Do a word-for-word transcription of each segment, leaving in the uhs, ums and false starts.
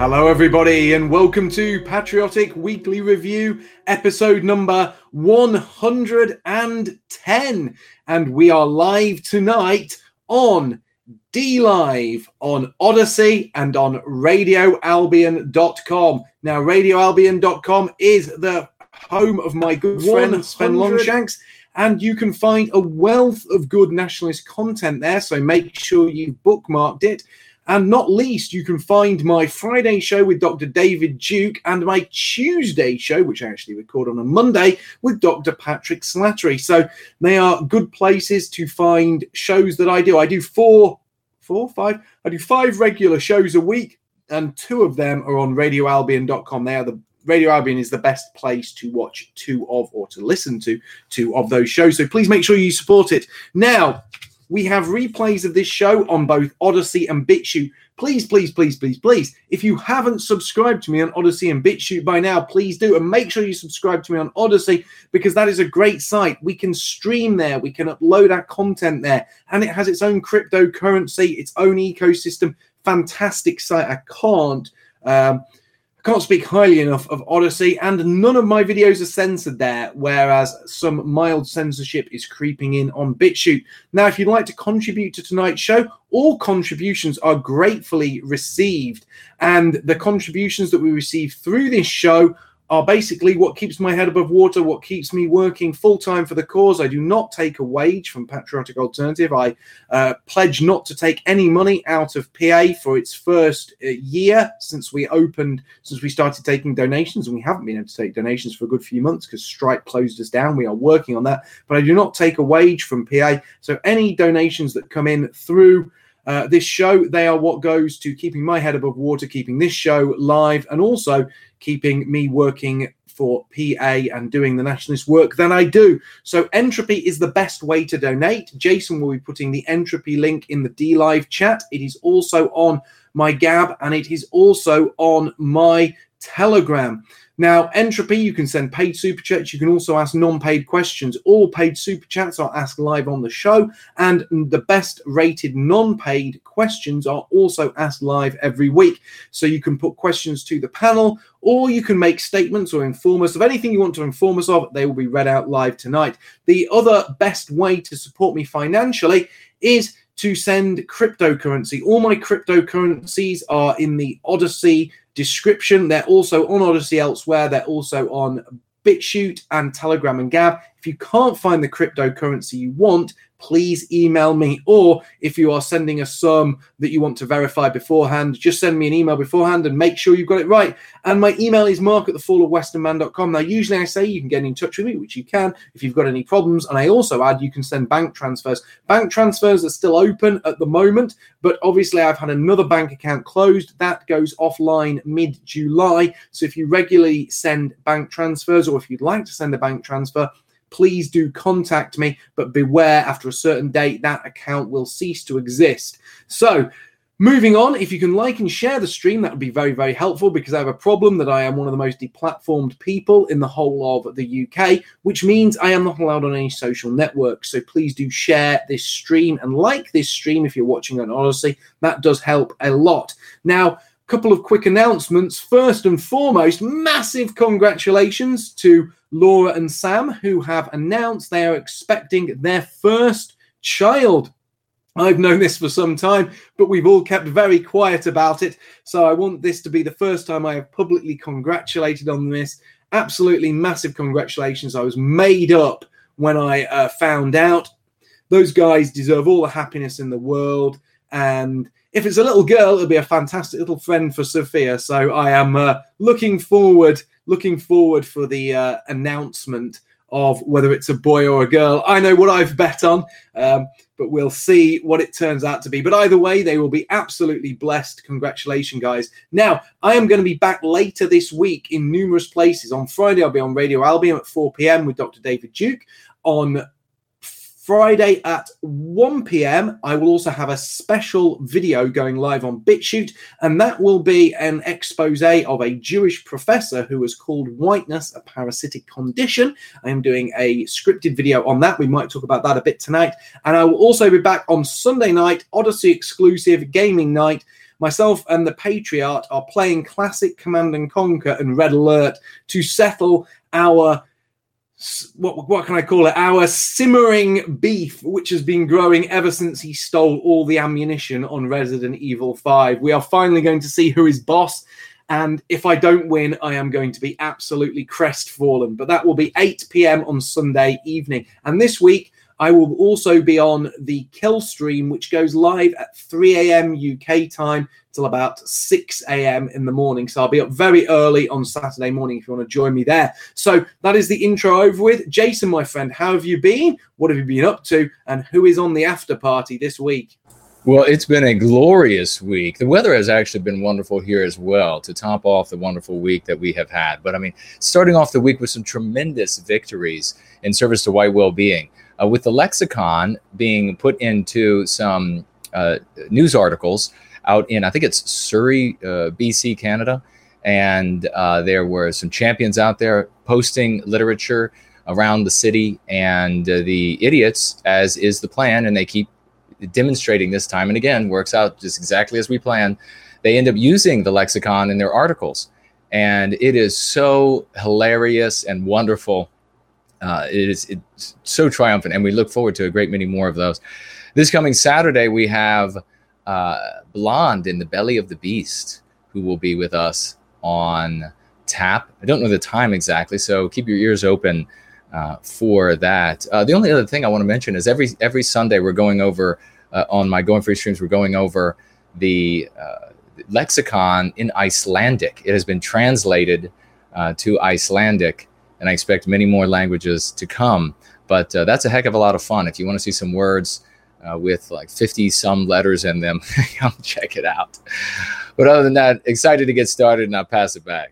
Hello, everybody, and welcome to Patriotic Weekly Review, episode number one hundred ten. And we are live tonight on D Live, on Odyssey, and on radio albion dot com. Now, radio albion dot com is the home of my good friend Sven Longshanks, and you can find a wealth of good nationalist content there, so make sure you've bookmarked it. And not least, you can find my Friday show with Doctor David Duke and my Tuesday show, which I actually record on a Monday, with Doctor Patrick Slattery. So they are good places to find shows that I do. I do four, four, five, I do five regular shows a week, and two of them are on radio albion dot com. They are the Radio Albion is the best place to watch two of, or to listen to two of those shows. So please make sure you support it. Now, we have replays of this show on both Odyssey and BitChute. Please, please, please, please, please, if you haven't subscribed to me on Odyssey and BitChute by now, please do. And make sure you subscribe to me on Odyssey, because that is a great site. We can stream there. We can upload our content there. And it has its own cryptocurrency, its own ecosystem. Fantastic site. I can't... Um, Can't speak highly enough of Odyssey, and none of my videos are censored there, whereas some mild censorship is creeping in on BitChute. Now, if you'd like to contribute to tonight's show, all contributions are gratefully received, and the contributions that we receive through this show are basically what keeps my head above water, what keeps me working full-time for the cause. I do not take a wage from Patriotic Alternative. I uh, pledge not to take any money out of P A for its first uh, year since we opened, since we started taking donations, and we haven't been able to take donations for a good few months because Stripe closed us down. We are working on that, but I do not take a wage from P A. So any donations that come in through Uh, this show, they are what goes to keeping my head above water, keeping this show live, and also keeping me working for P A and doing the nationalist work that I do. So Entropy is the best way to donate. Jason will be putting the Entropy link in the D Live chat. It is also on my Gab, and it is also on my Telegram. Now, Entropy, you can send paid super chats. You can also ask non-paid questions. All paid super chats are asked live on the show, and the best rated non-paid questions are also asked live every week. So you can put questions to the panel, or you can make statements or inform us of anything you want to inform us of. They will be read out live tonight. The other best way to support me financially is to send cryptocurrency. All my cryptocurrencies are in the Odyssey description. They're also on Odyssey elsewhere. They're also on BitChute and Telegram and Gab. If you can't find the cryptocurrency you want, please email me. Or if you are sending a sum that you want to verify beforehand, just send me an email beforehand and make sure you've got it right. And my email is mark at the fall of western man dot com. Now, usually I say you can get in touch with me, which you can if you've got any problems. And I also add you can send bank transfers. Bank transfers are still open at the moment, but obviously I've had another bank account closed. That goes offline mid-July. So if you regularly send bank transfers, or if you'd like to send a bank transfer, please do contact me, but beware, after a certain date, that account will cease to exist. So, moving on, if you can like and share the stream, that would be very, very helpful, because I have a problem that I am one of the most deplatformed people in the whole of the U K, which means I am not allowed on any social networks. So please do share this stream and like this stream if you're watching on Odyssey. That does help a lot. Now, couple of quick announcements. First and foremost, massive congratulations to Laura and Sam, who have announced they are expecting their first child. I've known this for some time, but we've all kept very quiet about it. So I want this to be the first time I have publicly congratulated on this. Absolutely massive congratulations. I was made up when I uh, found out. Those guys deserve all the happiness in the world. And if it's a little girl, it'll be a fantastic little friend for Sophia. So I am uh, looking forward, looking forward for the uh, announcement of whether it's a boy or a girl. I know what I've bet on, um, but we'll see what it turns out to be. But either way, they will be absolutely blessed. Congratulations, guys. Now, I am going to be back later this week in numerous places. On Friday, I'll be on Radio Albion at four p.m. with Doctor David Duke. On Friday at one p.m, I will also have a special video going live on BitChute, and that will be an expose of a Jewish professor who was called Whiteness, a Parasitic Condition. I am doing a scripted video on that. We might talk about that a bit tonight. And I will also be back on Sunday night, Odyssey exclusive gaming night, myself and the Patriot are playing Classic Command and Conquer and Red Alert to settle our, what, what can I call it, our simmering beef, which has been growing ever since he stole all the ammunition on Resident Evil five. We are finally going to see who is boss. And if I don't win, I am going to be absolutely crestfallen. But that will be eight p.m. on Sunday evening. And this week, I will also be on the Kill stream, which goes live at three a.m. U K time till about six a.m. in the morning. So I'll be up very early on Saturday morning if you want to join me there. So that is the intro over with. Jason, my friend, how have you been? What have you been up to? And who is on the after party this week? Well, it's been a glorious week. The weather has actually been wonderful here as well to top off the wonderful week that we have had. But I mean, starting off the week with some tremendous victories in service to white well-being, uh, with the lexicon being put into some uh, news articles out in, I think it's Surrey, uh, B C, Canada. And uh, there were some champions out there posting literature around the city, and uh, the idiots, as is the plan, and they keep demonstrating this time and again, works out just exactly as we planned. They end up using the lexicon in their articles, and it is so hilarious and wonderful. Uh, it is it's so triumphant, and we look forward to a great many more of those. This coming Saturday, we have uh, Blonde in the Belly of the Beast, who will be with us on tap. I don't know the time exactly, so keep your ears open Uh, for that. Uh, the only other thing I want to mention is every every Sunday we're going over uh, on my Going Free streams, we're going over the uh, lexicon in Icelandic. It has been translated uh, to Icelandic, and I expect many more languages to come. But uh, that's a heck of a lot of fun. If you want to see some words uh, with like fifty some letters in them, come check it out. But other than that, excited to get started, and I'll pass it back.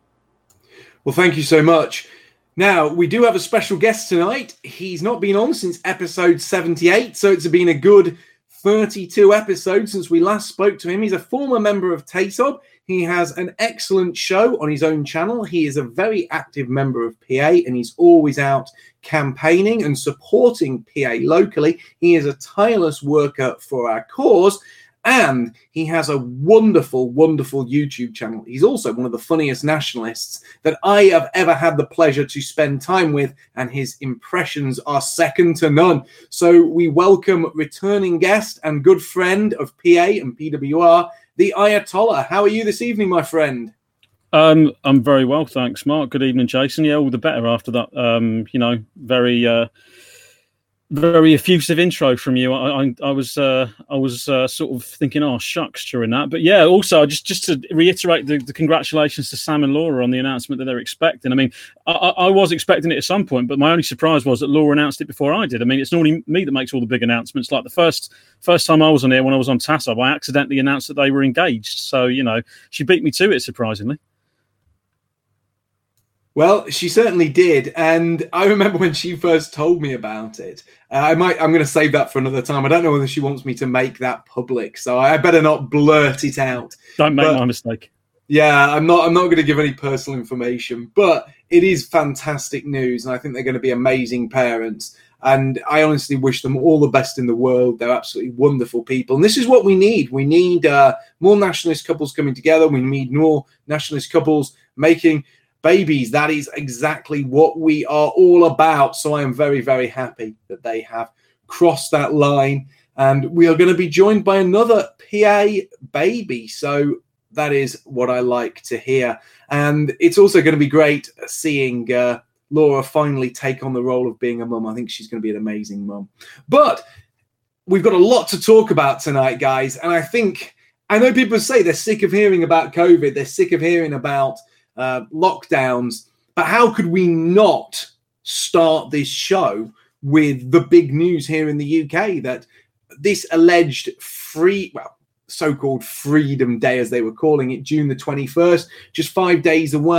Well, thank you so much. Now, we do have a special guest tonight. He's not been on since episode seventy-eight, so it's been a good thirty-two episodes since we last spoke to him. He's a former member of TASOB. He has an excellent show on his own channel. He is a very active member of P A, and he's always out campaigning and supporting P A locally. He is a tireless worker for our cause, and he has a wonderful, wonderful YouTube channel. He's also one of the funniest nationalists that I have ever had the pleasure to spend time with, and his impressions are second to none. So we welcome returning guest and good friend of P A and P W R, the Ayatollah. How are you this evening, my friend? Um, I'm very well, thanks, Mark. Good evening, Jason. Yeah, all the better after that, um, you know, very... Uh... Very effusive intro from you. I, I, I was, uh, I was uh, sort of thinking, "Oh shucks," during that. But yeah, also just, just to reiterate the, the congratulations to Sam and Laura on the announcement that they're expecting. I mean, I, I was expecting it at some point, but my only surprise was that Laura announced it before I did. I mean, it's normally me that makes all the big announcements. Like the first, first time I was on here when I was on TASOB, I accidentally announced that they were engaged. So you know, she beat me to it, surprisingly. Well, she certainly did, and I remember when she first told me about it. Uh, I might, I'm going to save that for another time. I don't know whether she wants me to make that public, so I better not blurt it out. Don't make but, my mistake. Yeah, I'm not. I'm not going to give any personal information, but it is fantastic news, and I think they're going to be amazing parents. And I honestly wish them all the best in the world. They're absolutely wonderful people, and this is what we need. We need uh, more nationalist couples coming together. We need more nationalist couples making babies. That is exactly what we are all about. So I am very, very happy that they have crossed that line. And we are going to be joined by another P A baby. So that is what I like to hear. And it's also going to be great seeing uh, Laura finally take on the role of being a mum. I think she's going to be an amazing mum. But we've got a lot to talk about tonight, guys. And I think, I know people say they're sick of hearing about COVID. They're sick of hearing about Uh, lockdowns, but how could we not start this show with the big news here in the U K that this alleged free, well, so-called Freedom Day, as they were calling it, June the twenty-first, just five days away.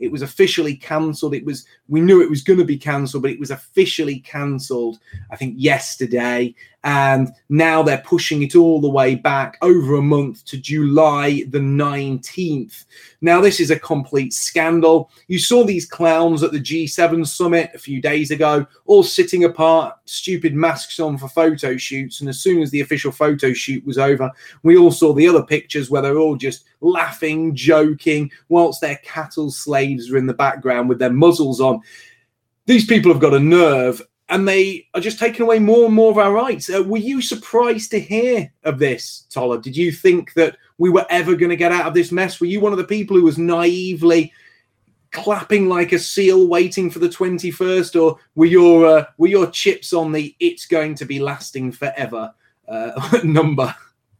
It was officially cancelled. It was, we knew it was going to be cancelled, but it was officially cancelled, I think, yesterday. And now they're pushing it all the way back over a month to July the nineteenth. Now, this is a complete scandal. You saw these clowns at the G seven summit a few days ago, all sitting apart, stupid masks on for photo shoots. And as soon as the official photo shoot was over, we all saw the other pictures where they're all just laughing, joking, whilst their cattle slaves are in the background with their muzzles on. These people have got a nerve, and they are just taking away more and more of our rights. Uh, were you surprised to hear of this, Toller? Did you think that we were ever going to get out of this mess? Were you one of the people who was naively clapping like a seal waiting for the twenty-first, or were your uh, were your chips on the "it's going to be lasting forever" uh, number?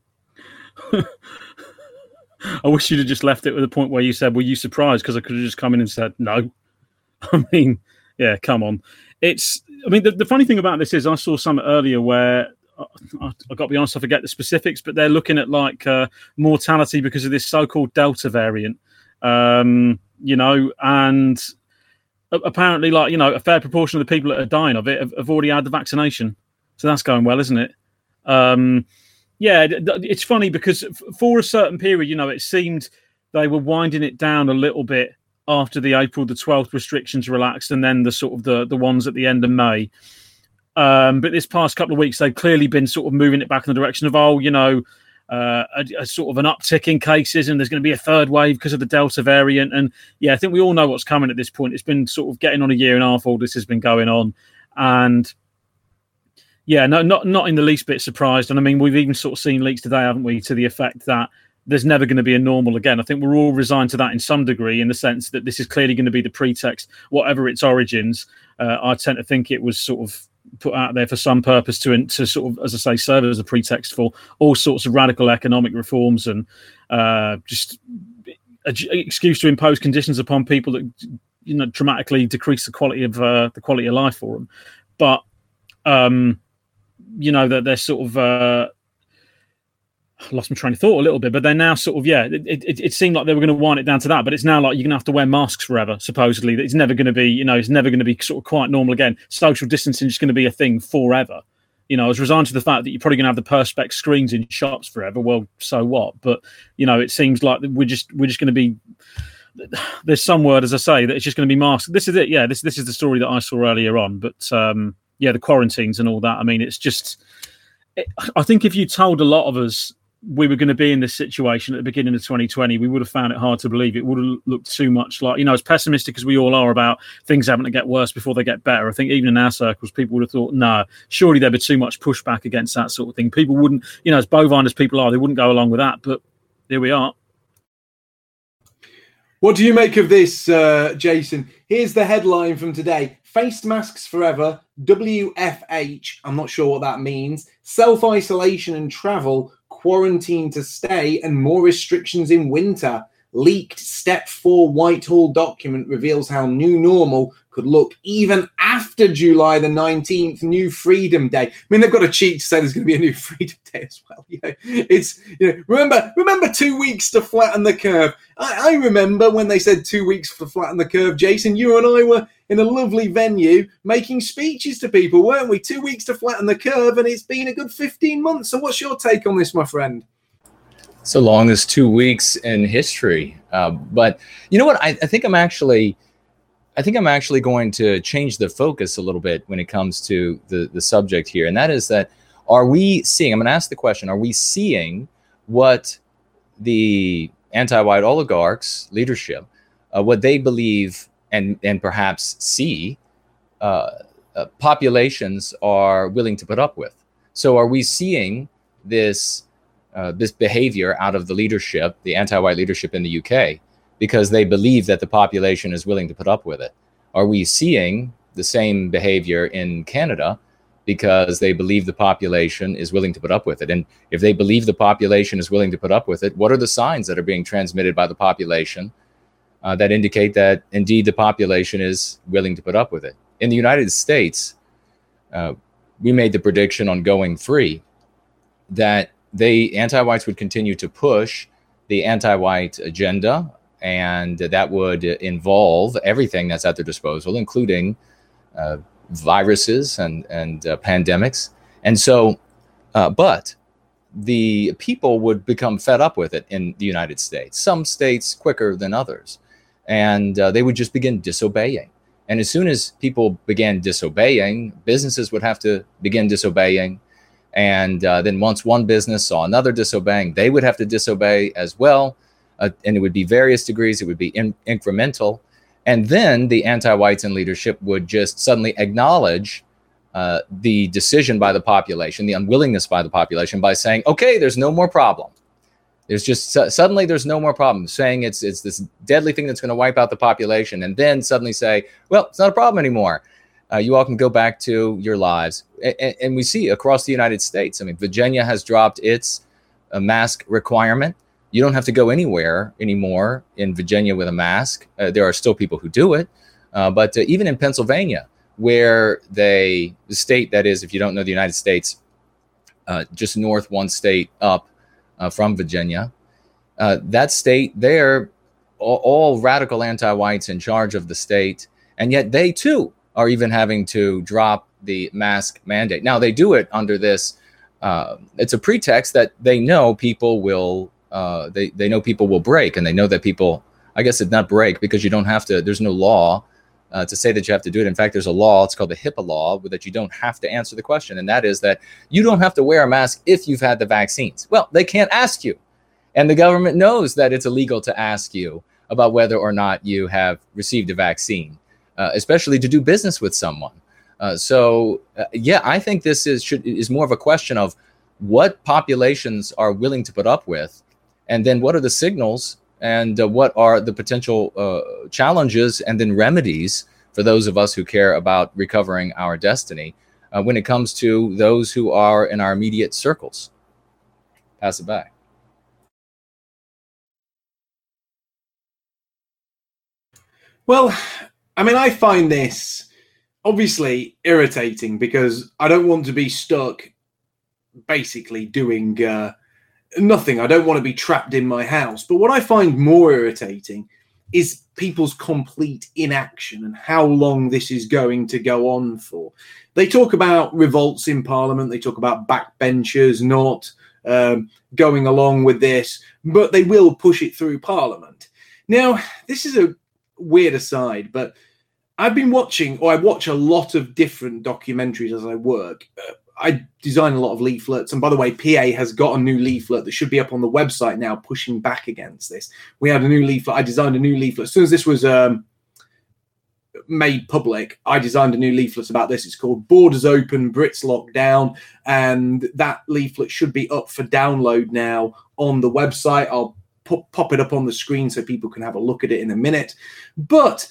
I wish you'd have just left it with the point where you said, "Were you surprised?" Because I could have just come in and said, "No." I mean, yeah, come on. It's. I mean, the, the funny thing about this is, I saw some earlier where I, I, I got to be honest, I forget the specifics, but they're looking at like uh, mortality because of this so-called Delta variant. Um, you know, and apparently, like, you know, a fair proportion of the people that are dying of it have, have already had the vaccination. So that's going well, isn't it? Um, yeah, it's funny because for a certain period, you know, it seemed they were winding it down a little bit after the April the twelfth restrictions relaxed, and then the sort of the, the ones at the end of May. Um, but this past couple of weeks, they've clearly been sort of moving it back in the direction of, oh, you know, Uh, a, a sort of an uptick in cases, and there's going to be a third wave because of the Delta variant. And yeah, I think we all know what's coming at this point. It's been sort of getting on a year and a half. All this has been going on, and yeah, no, not not in the least bit surprised. And I mean, we've even sort of seen leaks today, haven't we, to the effect that there's never going to be a normal again. I think we're all resigned to that in some degree, in the sense that this is clearly going to be the pretext, whatever its origins. Uh, I tend to think it was sort of put out there for some purpose to, to sort of, as I say, serve as a pretext for all sorts of radical economic reforms and uh, just an excuse to impose conditions upon people that, you know, dramatically decrease the quality of uh, the quality of life for them. But um, you know, that they're, they're sort of uh, I lost my train of thought a little bit, but they're now sort of, yeah, it, it, it seemed like they were going to wind it down to that, but it's now like you're going to have to wear masks forever, supposedly. It's never going to be, you know, it's never going to be sort of quite normal again. Social distancing is going to be a thing forever. You know, I was resigned to the fact that you're probably going to have the Perspex screens in shops forever. Well, so what? But, you know, it seems like we're just we're just going to be, there's some word, as I say, that it's just going to be masks. This is it. Yeah, this, this is the story that I saw earlier on. But, um, yeah, the quarantines and all that. I mean, it's just, it, I think if you told a lot of us we were going to be in this situation at the beginning of twenty twenty, we would have found it hard to believe. It would have looked too much like, you know, as pessimistic as we all are about things having to get worse before they get better. I think even in our circles, people would have thought, no, surely there'd be too much pushback against that sort of thing. People wouldn't, you know, as bovine as people are, they wouldn't go along with that. But here we are. What do you make of this, uh, Jason? Here's the headline from today. Face masks forever, W F H, I'm not sure what that means, self-isolation and travel, quarantine to stay, and more restrictions in winter. Leaked Step four Whitehall document reveals how new normal could look even after July the nineteenth, New Freedom Day. I mean, they've got a cheat to say there's going to be a New Freedom Day as well. You know, it's, you know, remember, remember two weeks to flatten the curve. I, I remember when they said two weeks to flatten the curve, Jason, you and I were in a lovely venue making speeches to people, weren't we? Two weeks to flatten the curve, and it's been a good fifteen months. So what's your take on this, my friend? So long as two weeks in history. Uh, but you know what? I, I think I'm actually, I think I'm actually going to change the focus a little bit when it comes to the, the subject here. And that is that, are we seeing, I'm going to ask the question, are we seeing what the anti-white oligarchs leadership, uh, what they believe and, and perhaps see uh, uh, populations are willing to put up with? So are we seeing this Uh, this behavior out of the leadership, the anti-white leadership in the U K, because they believe that the population is willing to put up with it? Are we seeing the same behavior in Canada because they believe the population is willing to put up with it? And if they believe the population is willing to put up with it, what are the signs that are being transmitted by the population uh, that indicate that indeed the population is willing to put up with it? In the United States, uh, we made the prediction on Going Free that they anti-whites would continue to push the anti-white agenda and that would involve everything that's at their disposal, including uh, viruses and, and uh, pandemics. And so, uh, but the people would become fed up with it in the United States, some states quicker than others, and uh, they would just begin disobeying. And as soon as people began disobeying, businesses would have to begin disobeying. And uh, then once one business saw another disobeying, they would have to disobey as well. Uh, and it would be various degrees. It would be in- incremental. And then the anti-whites in leadership would just suddenly acknowledge uh, the decision by the population, the unwillingness by the population, by saying, okay, there's no more problem. There's just su- suddenly there's no more problem, saying it's it's this deadly thing that's going to wipe out the population. And then suddenly say, well, it's not a problem anymore. Uh, you all can go back to your lives. And, and we see across the United States, I mean, Virginia has dropped its uh, mask requirement. You don't have to go anywhere anymore in Virginia with a mask. Uh, there are still people who do it. Uh, but uh, even in Pennsylvania, where they, the state that is, if you don't know the United States, uh, just north one state up uh, from Virginia, uh, that state there, all, all radical anti-whites in charge of the state. And yet they too are even having to drop the mask mandate. Now they do it under this, uh, it's a pretext that they know people will, uh, they, they know people will break, and they know that people, I guess it's not break because you don't have to, there's no law uh, to say that you have to do it. In fact, there's a law, it's called the HIPAA law, that you don't have to answer the question. And that is that you don't have to wear a mask if you've had the vaccines. Well, they can't ask you. And the government knows that it's illegal to ask you about whether or not you have received a vaccine. Uh, especially to do business with someone. Uh, so, uh, yeah, I think this is should, is more of a question of what populations are willing to put up with, and then what are the signals, and uh, what are the potential uh, challenges and then remedies for those of us who care about recovering our destiny uh, when it comes to those who are in our immediate circles. Pass it back. Well, I mean, I find this obviously irritating because I don't want to be stuck basically doing uh, nothing. I don't want to be trapped in my house. But what I find more irritating is people's complete inaction and how long this is going to go on for. They talk about revolts in Parliament. They talk about backbenchers not um, going along with this, but they will push it through Parliament. Now, this is a weird aside, but I've been watching, or I watch a lot of different documentaries as I work. Uh, I design a lot of leaflets. And by the way, P A has got a new leaflet that should be up on the website now, pushing back against this. We had a new leaflet. I designed a new leaflet. As soon as this was um, made public, I designed a new leaflet about this. It's called Borders Open, Brits Locked Down. And that leaflet should be up for download now on the website. I'll pop, pop it up on the screen so people can have a look at it in a minute. But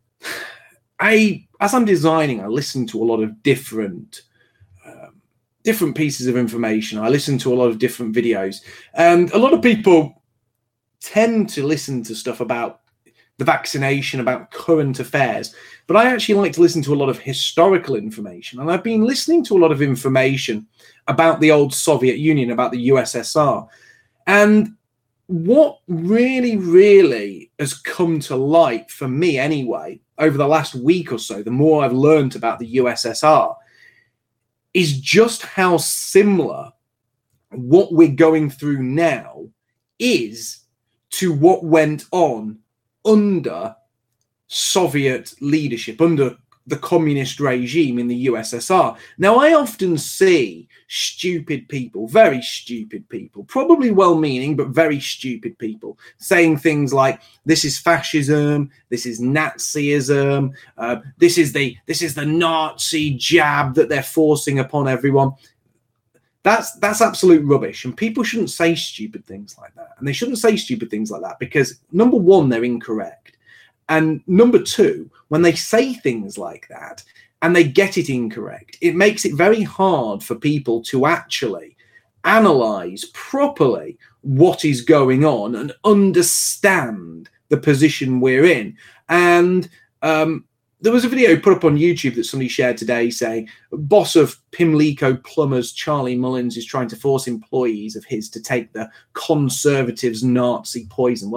I, as I'm designing, I listen to a lot of different um, different pieces of information. I listen to a lot of different videos. And a lot of people tend to listen to stuff about the vaccination, about current affairs. But I actually like to listen to a lot of historical information. And I've been listening to a lot of information about the old Soviet Union, about the U S S R. And what really, really has come to light for me anyway, over the last week or so, the more I've learned about the U S S R, is just how similar what we're going through now is to what went on under Soviet leadership, under the communist regime in the U S S R. Now, I often see stupid people, very stupid people, probably well-meaning, but very stupid people, saying things like, this is fascism, this is Nazism, uh, this is the this is the Nazi jab that they're forcing upon everyone. That's that's absolute rubbish, and people shouldn't say stupid things like that. And they shouldn't say stupid things like that because, number one, they're incorrect. And number two, when they say things like that and they get it incorrect, it makes it very hard for people to actually analyze properly what is going on and understand the position we're in. And um, there was a video put up on YouTube that somebody shared today saying, boss of Pimlico Plumbers, Charlie Mullins, is trying to force employees of his to take the Conservatives' Nazi poison. Well,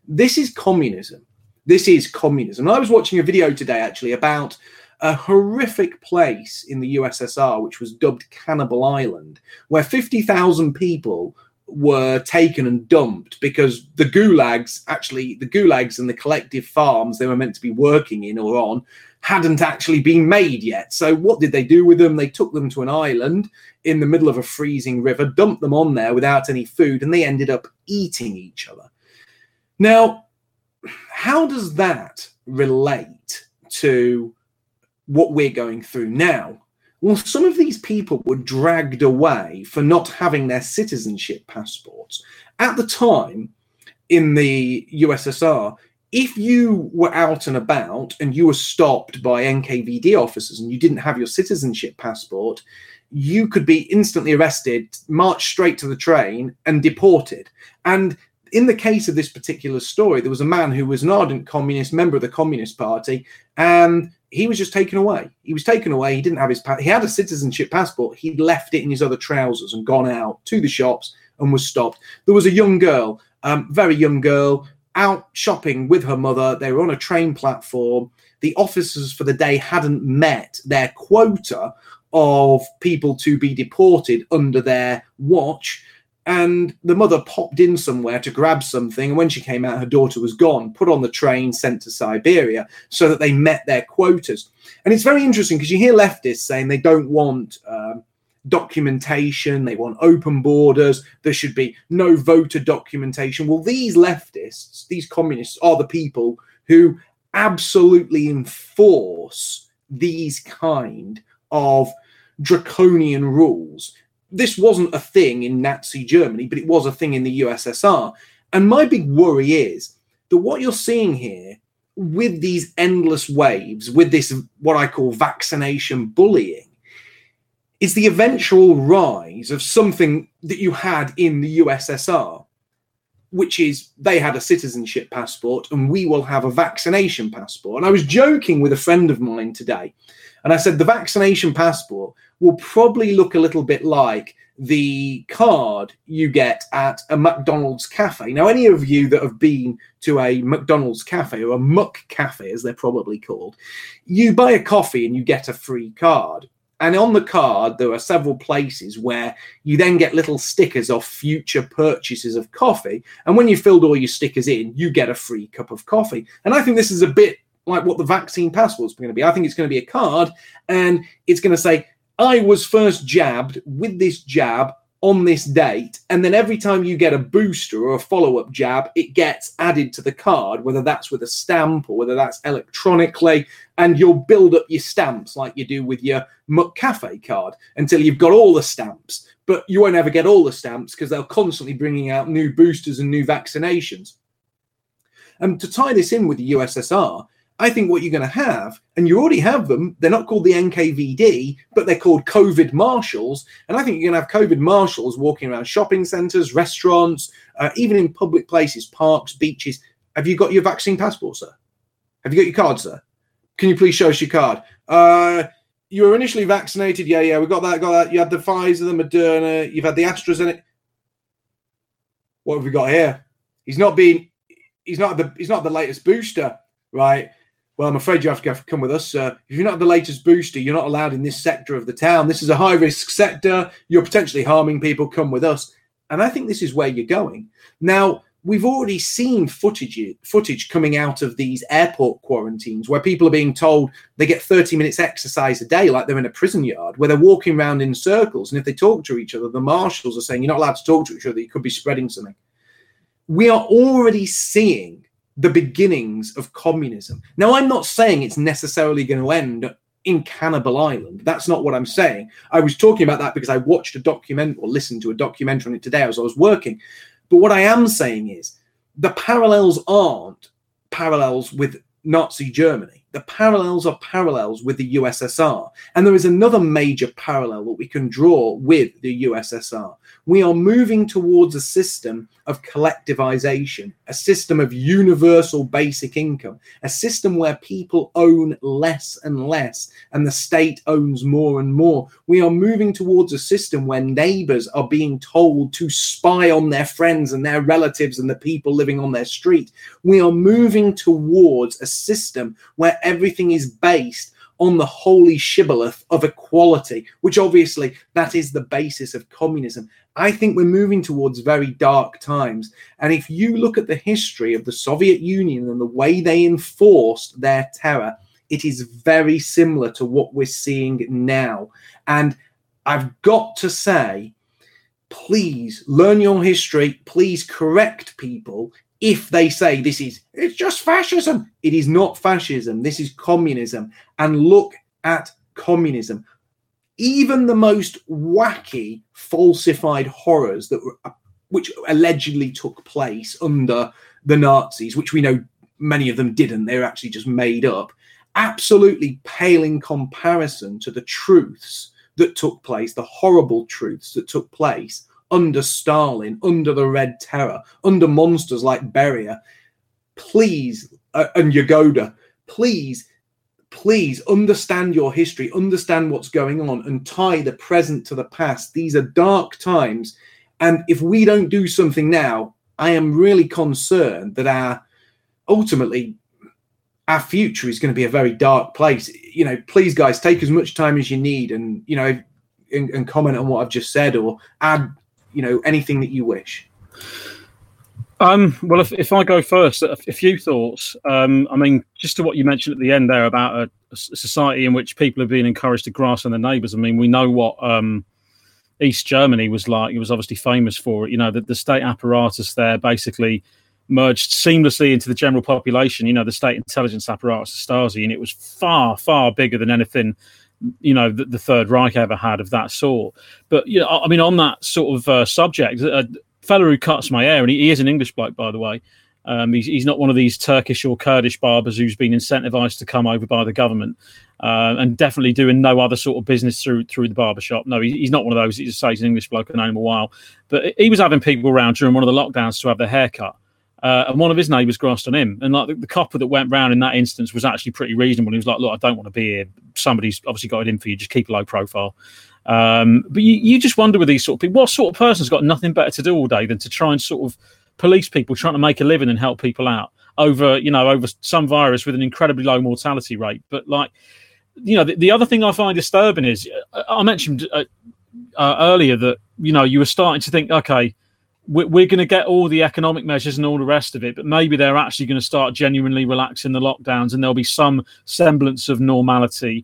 This is communism. This is communism. And I was watching a video today, actually, about a horrific place in the U S S R, which was dubbed Cannibal Island, where fifty thousand people were taken and dumped because the gulags, actually, the gulags and the collective farms they were meant to be working in or on hadn't actually been made yet. So what did they do with them? They took them to an island in the middle of a freezing river, dumped them on there without any food, and they ended up eating each other. Now, how does that relate to what we're going through now? Well, some of these people were dragged away for not having their citizenship passports. At the time, in the U S S R, if you were out and about and you were stopped by N K V D officers and you didn't have your citizenship passport, you could be instantly arrested, marched straight to the train, and deported. And in the case of this particular story, there was a man who was an ardent communist, member of the Communist Party, and he was just taken away. He was taken away. He didn't have his pa- he had a citizenship passport. He'd left it in his other trousers and gone out to the shops and was stopped. There was a young girl, um, very young girl, out shopping with her mother. They were on a train platform. The officers for the day hadn't met their quota of people to be deported under their watch. And the mother popped in somewhere to grab something. And when she came out, her daughter was gone, put on the train, sent to Siberia so that they met their quotas. And it's very interesting because you hear leftists saying they don't want um, documentation. They want open borders. There should be no voter documentation. Well, these leftists, these communists are the people who absolutely enforce these kind of draconian rules. This wasn't a thing in Nazi Germany, but it was a thing in the U S S R. And my big worry is that what you're seeing here with these endless waves, with this, what I call vaccination bullying, is the eventual rise of something that you had in the U S S R, which is they had a citizenship passport and we will have a vaccination passport. And I was joking with a friend of mine today, and I said the vaccination passport will probably look a little bit like the card you get at a McDonald's cafe. Now, any of you that have been to a McDonald's cafe, or a Muck cafe as they're probably called, you buy a coffee and you get a free card. And on the card, there are several places where you then get little stickers of future purchases of coffee. And when you filled all your stickers in, you get a free cup of coffee. And I think this is a bit like what the vaccine passport is going to be. I think it's going to be a card, and it's going to say, I was first jabbed with this jab on this date. And then every time you get a booster or a follow-up jab, it gets added to the card, whether that's with a stamp or whether that's electronically. And you'll build up your stamps like you do with your McCafe card until you've got all the stamps. But you won't ever get all the stamps because they're constantly bringing out new boosters and new vaccinations. And to tie this in with the U S S R, I think what you're going to have, and you already have them, they're not called the N K V D, but they're called COVID marshals. And I think you're going to have COVID marshals walking around shopping centres, restaurants, uh, even in public places, parks, beaches. Have you got your vaccine passport, sir? Have you got your card, sir? Can you please show us your card? Uh, you were initially vaccinated. Yeah, yeah, we got that, got that. You had the Pfizer, the Moderna, you've had the AstraZeneca. What have we got here? He's not been, he's not the, he's not the latest booster, right? Well, I'm afraid you have to come with us, sir. If you're not the latest booster, you're not allowed in this sector of the town. This is a high-risk sector. You're potentially harming people. Come with us. And I think this is where you're going. Now, we've already seen footage, footage coming out of these airport quarantines where people are being told they get thirty minutes exercise a day like they're in a prison yard, where they're walking around in circles. And if they talk to each other, the marshals are saying, you're not allowed to talk to each other. You could be spreading something. We are already seeing the beginnings of communism. Now, I'm not saying it's necessarily going to end in Cannibal Island. That's not what I'm saying. I was talking about that because I watched a document or listened to a documentary on it today as I was working. But what I am saying is the parallels aren't parallels with Nazi Germany. the parallels are parallels with the U S S R. And there is another major parallel that we can draw with the U S S R. We are moving towards a system of collectivization, a system of universal basic income, a system where people own less and less and the state owns more and more. We are moving towards a system where neighbors are being told to spy on their friends and their relatives and the people living on their street. We are moving towards a system where everything is based on the holy shibboleth of equality, which obviously that is the basis of communism. I think we're moving towards very dark times. And if you look at the history of the Soviet Union and the way they enforced their terror, it is very similar to what we're seeing now. And I've got to say, please learn your history. Please correct people if they say this is, it's just fascism. It is not fascism. This is communism. And look at communism. Even the most wacky, falsified horrors that were, which allegedly took place under the Nazis, which we know many of them didn't, they were actually just made up, absolutely pale in comparison to the truths that took place, the horrible truths that took place under Stalin, under the Red Terror, under monsters like Beria. Please, uh, and Yagoda, please, please understand your history, understand what's going on, and tie the present to the past. These are dark times, and if we don't do something now, I am really concerned that our, ultimately, our future is going to be a very dark place. You know, please, guys, take as much time as you need, and you know, and, and comment on what I've just said, or add, you know, anything that you wish. Um, well, if, if I go first, a, a few thoughts. Um, I mean, just to what you mentioned at the end there about a, a society in which people are being encouraged to grass on their neighbours. I mean, we know what um, East Germany was like. It was obviously famous for it. You know, the, the state apparatus there basically merged seamlessly into the general population. You know, the state intelligence apparatus, Stasi, and it was far, far bigger than anything, you know, the, the Third Reich ever had of that sort. But, you know, I mean, on that sort of uh, subject, a fellow who cuts my hair, and he, he is an English bloke, by the way. Um, he's, he's not one of these Turkish or Kurdish barbers who's been incentivized to come over by the government, uh, and definitely doing no other sort of business through through the barbershop. No, he, he's not one of those. He just says he's an English bloke and known him a while. But he was having people around during one of the lockdowns to have their hair cut. Uh, and one of his neighbours grassed on him. And like the, the copper that went round in that instance was actually pretty reasonable. He was like, look, I don't want to be here. Somebody's obviously got it in for you. Just keep a low profile. Um, but you, you just wonder with these sort of people, what sort of person's got nothing better to do all day than to try and sort of police people trying to make a living and help people out over, you know, over some virus with an incredibly low mortality rate. But like, you know, the, the other thing I find disturbing is uh, I mentioned uh, uh, earlier that, you know, you were starting to think, okay, we're, we're going to get all the economic measures and all the rest of it, but maybe they're actually going to start genuinely relaxing the lockdowns and there'll be some semblance of normality.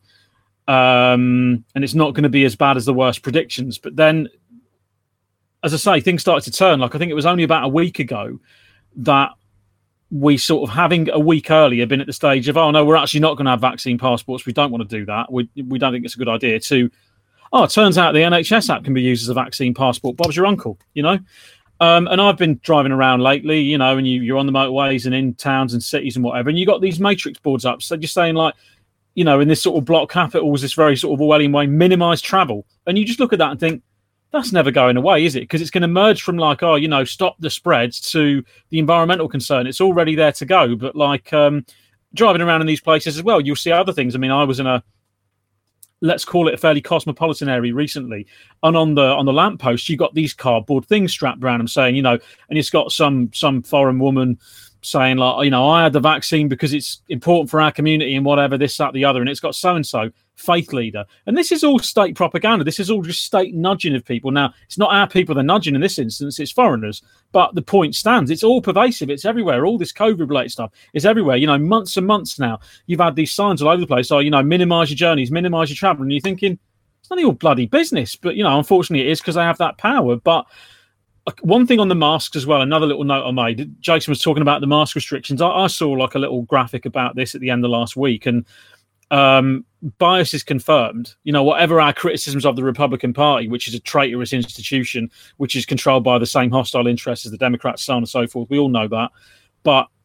Um, and it's not going to be as bad as the worst predictions. But then, as I say, things started to turn. Like, I think it was only about a week ago that we sort of, having a week earlier, been at the stage of, oh, no, we're actually not going to have vaccine passports. We don't want to do that. We we don't think it's a good idea. To, oh, it turns out the N H S app can be used as a vaccine passport. Bob's your uncle, you know? Um, and I've been driving around lately, you know, and you, you're on the motorways and in towns and cities and whatever, and you got these matrix boards up. So just saying, like, you know, in this sort of block capitals, this very sort of Orwellian way, minimise travel. And you just look at that and think, that's never going away, is it? Because it's going to merge from like, oh, you know, stop the spreads to the environmental concern. It's already there to go. But like um, driving around in these places as well, you'll see other things. I mean, I was in a, let's call it a fairly cosmopolitan area recently. And on the on the lamppost, you got these cardboard things strapped around them saying, you know, and it's got some some foreign woman saying like, you know, I had the vaccine because it's important for our community and whatever, this, that, the other. And it's got so-and-so, faith leader. And this is all state propaganda. This is all just state nudging of people. Now, it's not our people they're nudging in this instance, it's foreigners. But the point stands. It's all pervasive. It's everywhere. All this COVID-related stuff is everywhere. You know, months and months now, you've had these signs all over the place. Oh, you know, minimise your journeys, minimise your travel. And you're thinking, it's none of your bloody business. But, you know, unfortunately it is because they have that power. But one thing on the masks as well, another little note I made, Jason was talking about the mask restrictions. I, I saw like a little graphic about this at the end of last week, and um, bias is confirmed. You know, whatever our criticisms of the Republican Party, which is a traitorous institution, which is controlled by the same hostile interests as the Democrats, so on and so forth, we all know that. But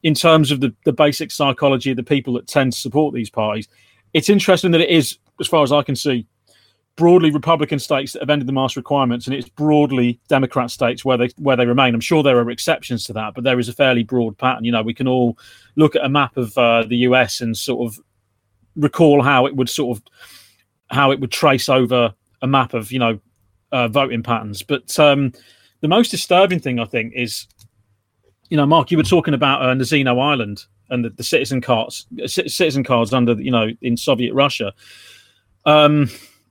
in terms of the, the basic psychology of the people that tend to support these parties, it's interesting that it is, as far as I can see, broadly Republican states that have ended the mask requirements, and it's broadly Democrat states where they where they remain. I'm sure there are exceptions to that, but there is a fairly broad pattern. You know, we can all look at a map of uh, the U S and sort of recall how it would sort of how it would trace over a map of, you know, uh, voting patterns. But um, the most disturbing thing, I think, is, you know, Mark, you were talking about uh, Nazino Island and the, the citizen cards, citizen cards under, you know, in Soviet Russia. Um,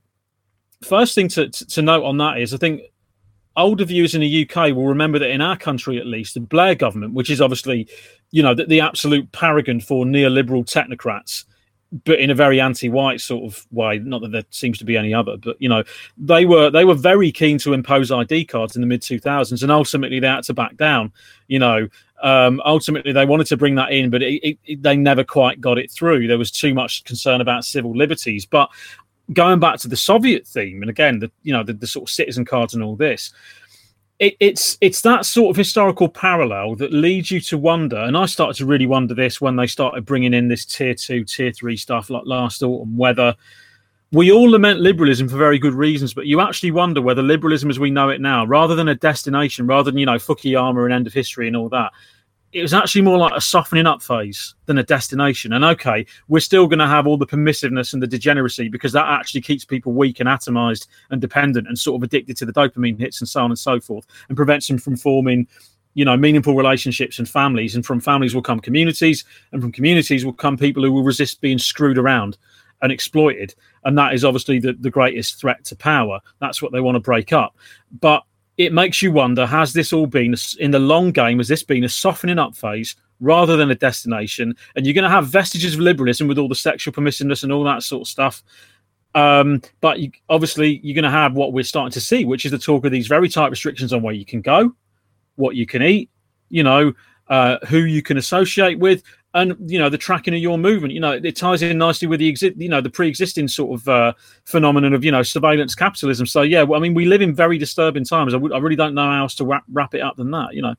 First thing to, to, to note on that is, I think older viewers in the U K will remember that in our country, at least, the Blair government, which is obviously, you know, the, the absolute paragon for neoliberal technocrats, but in a very anti-white sort of way. Not that there seems to be any other, but, you know, they were they were very keen to impose I D cards in the mid two thousands, and ultimately they had to back down. You know, um, ultimately they wanted to bring that in, but it, it, it, they never quite got it through. There was too much concern about civil liberties. But going back to the Soviet theme, and again, the you know the, the sort of citizen cards and all this, it, it's it's that sort of historical parallel that leads you to wonder. And I started to really wonder this when they started bringing in this tier two, tier three stuff like last autumn. Whether we all lament liberalism for very good reasons, but you actually wonder whether liberalism as we know it now, rather than a destination, rather than you know Fukuyama and end of history and all that, it was actually more like a softening up phase than a destination. And okay, we're still going to have all the permissiveness and the degeneracy because that actually keeps people weak and atomized and dependent and sort of addicted to the dopamine hits and so on and so forth, and prevents them from forming, you know, meaningful relationships and families. And from families will come communities, and from communities will come people who will resist being screwed around and exploited. And that is obviously the, the greatest threat to power. That's what they want to break up. But it makes you wonder, has this all been, in the long game, has this been a softening up phase rather than a destination? And you're going to have vestiges of liberalism with all the sexual permissiveness and all that sort of stuff. Um, but you, obviously, you're going to have what we're starting to see, which is the talk of these very tight restrictions on where you can go, what you can eat, you know, uh, who you can associate with, and, you know, the tracking of your movement. You know, it ties in nicely with the, exi- you know, the pre-existing sort of uh, phenomenon of, you know, surveillance capitalism. So, yeah, well, I mean, we live in very disturbing times. I, w- I really don't know how else to wrap, wrap it up than that, you know.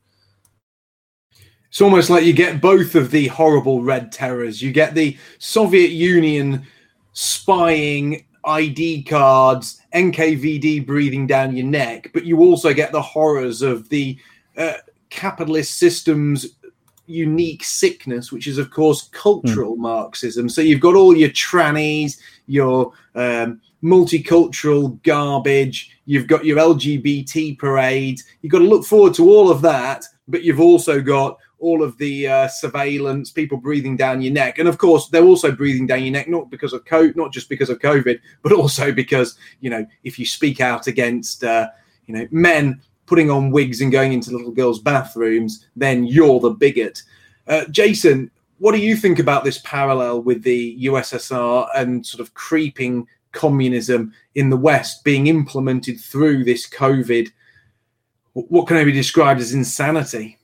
It's almost like you get both of the horrible red terrors. You get the Soviet Union spying, I D cards, N K V D breathing down your neck, but you also get the horrors of the uh, capitalist system's unique sickness, which is, of course, cultural mm. Marxism. So you've got all your trannies, your um, multicultural garbage, you've got your L G B T parades. You've got to look forward to all of that, but you've also got all of the uh, surveillance, people breathing down your neck. And of course, they're also breathing down your neck, not because of COVID, not just because of COVID, but also because, you know, if you speak out against, uh, you know, men putting on wigs and going into little girls' bathrooms, then you're the bigot. Uh, Jason, what do you think about this parallel with the U S S R and sort of creeping communism in the West being implemented through this COVID? What can be described as insanity?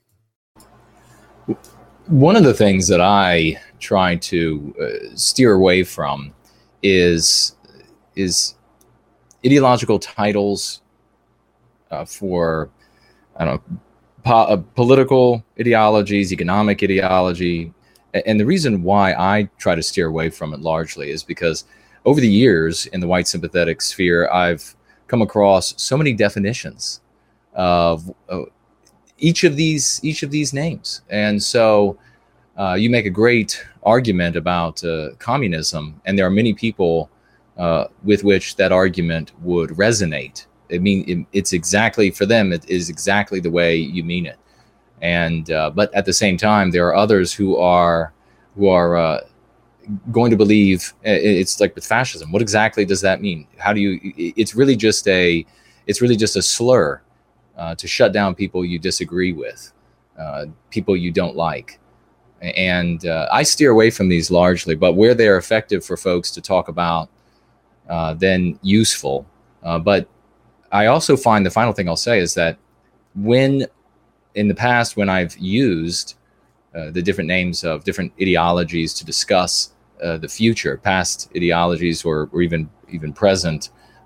One of the things that I try to uh, steer away from is is ideological titles uh, for, I don't know, po- uh, political ideologies, economic ideology. And the reason why I try to steer away from it largely is because over the years in the white sympathetic sphere, I've come across so many definitions of uh, each of these each of these names. And so uh, you make a great argument about uh, communism, and there are many people uh, with which that argument would resonate. I mean, it, it's exactly, for them, it is exactly the way you mean it. And uh, but at the same time, there are others who are who are uh, going to believe it's like with fascism. What exactly does that mean? How do you? It's really just a it's really just a slur uh, to shut down people you disagree with, uh, people you don't like. And uh, I steer away from these largely, but where they are effective for folks to talk about, uh, then useful. Uh, but I also find the final thing I'll say is that when in the past, when I've used uh, the different names of different ideologies to discuss uh, the future, past ideologies or, or even even present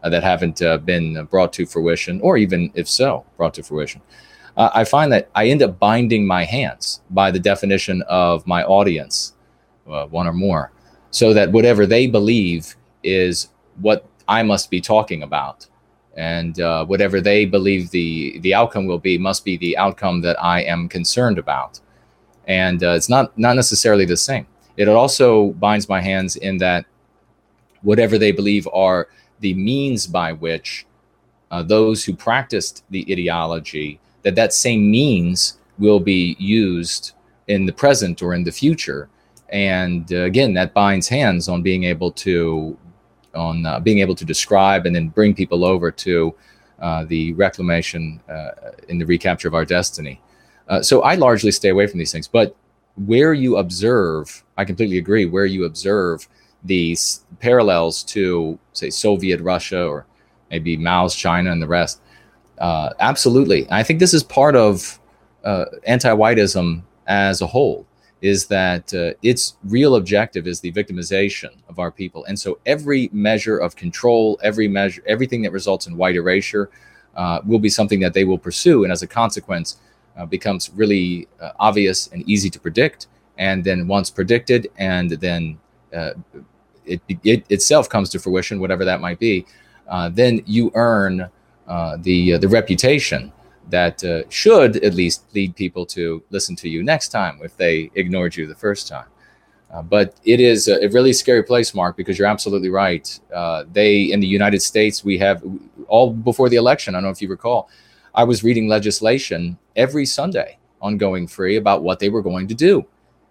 uh, that haven't uh, been brought to fruition, or even if so, brought to fruition. Uh, I find that I end up binding my hands by the definition of my audience, uh, one or more, so that whatever they believe is what I must be talking about. And uh, whatever they believe the, the outcome will be must be the outcome that I am concerned about. And uh, it's not, not necessarily the same. It also binds my hands in that whatever they believe are the means by which uh, those who practiced the ideology, that that same means will be used in the present or in the future. And uh, again, that binds hands on being able to on uh, being able to describe and then bring people over to uh, the reclamation uh, in the recapture of our destiny. Uh, so I largely stay away from these things. But where you observe, I completely agree, where you observe these parallels to, say, Soviet Russia or maybe Mao's China and the rest, Uh, absolutely. I think this is part of uh, anti-whiteism as a whole, is that uh, its real objective is the victimization of our people. And so every measure of control, every measure, everything that results in white erasure uh, will be something that they will pursue. And as a consequence, uh, becomes really uh, obvious and easy to predict. And then once predicted, and then uh, it, it itself comes to fruition, whatever that might be, uh, then you earn Uh, the uh, the reputation that uh, should at least lead people to listen to you next time if they ignored you the first time. Uh, but it is a, a really scary place, Mark, because you're absolutely right. Uh, they, in the United States, we have, all before the election, I don't know if you recall, I was reading legislation every Sunday on Going Free about what they were going to do.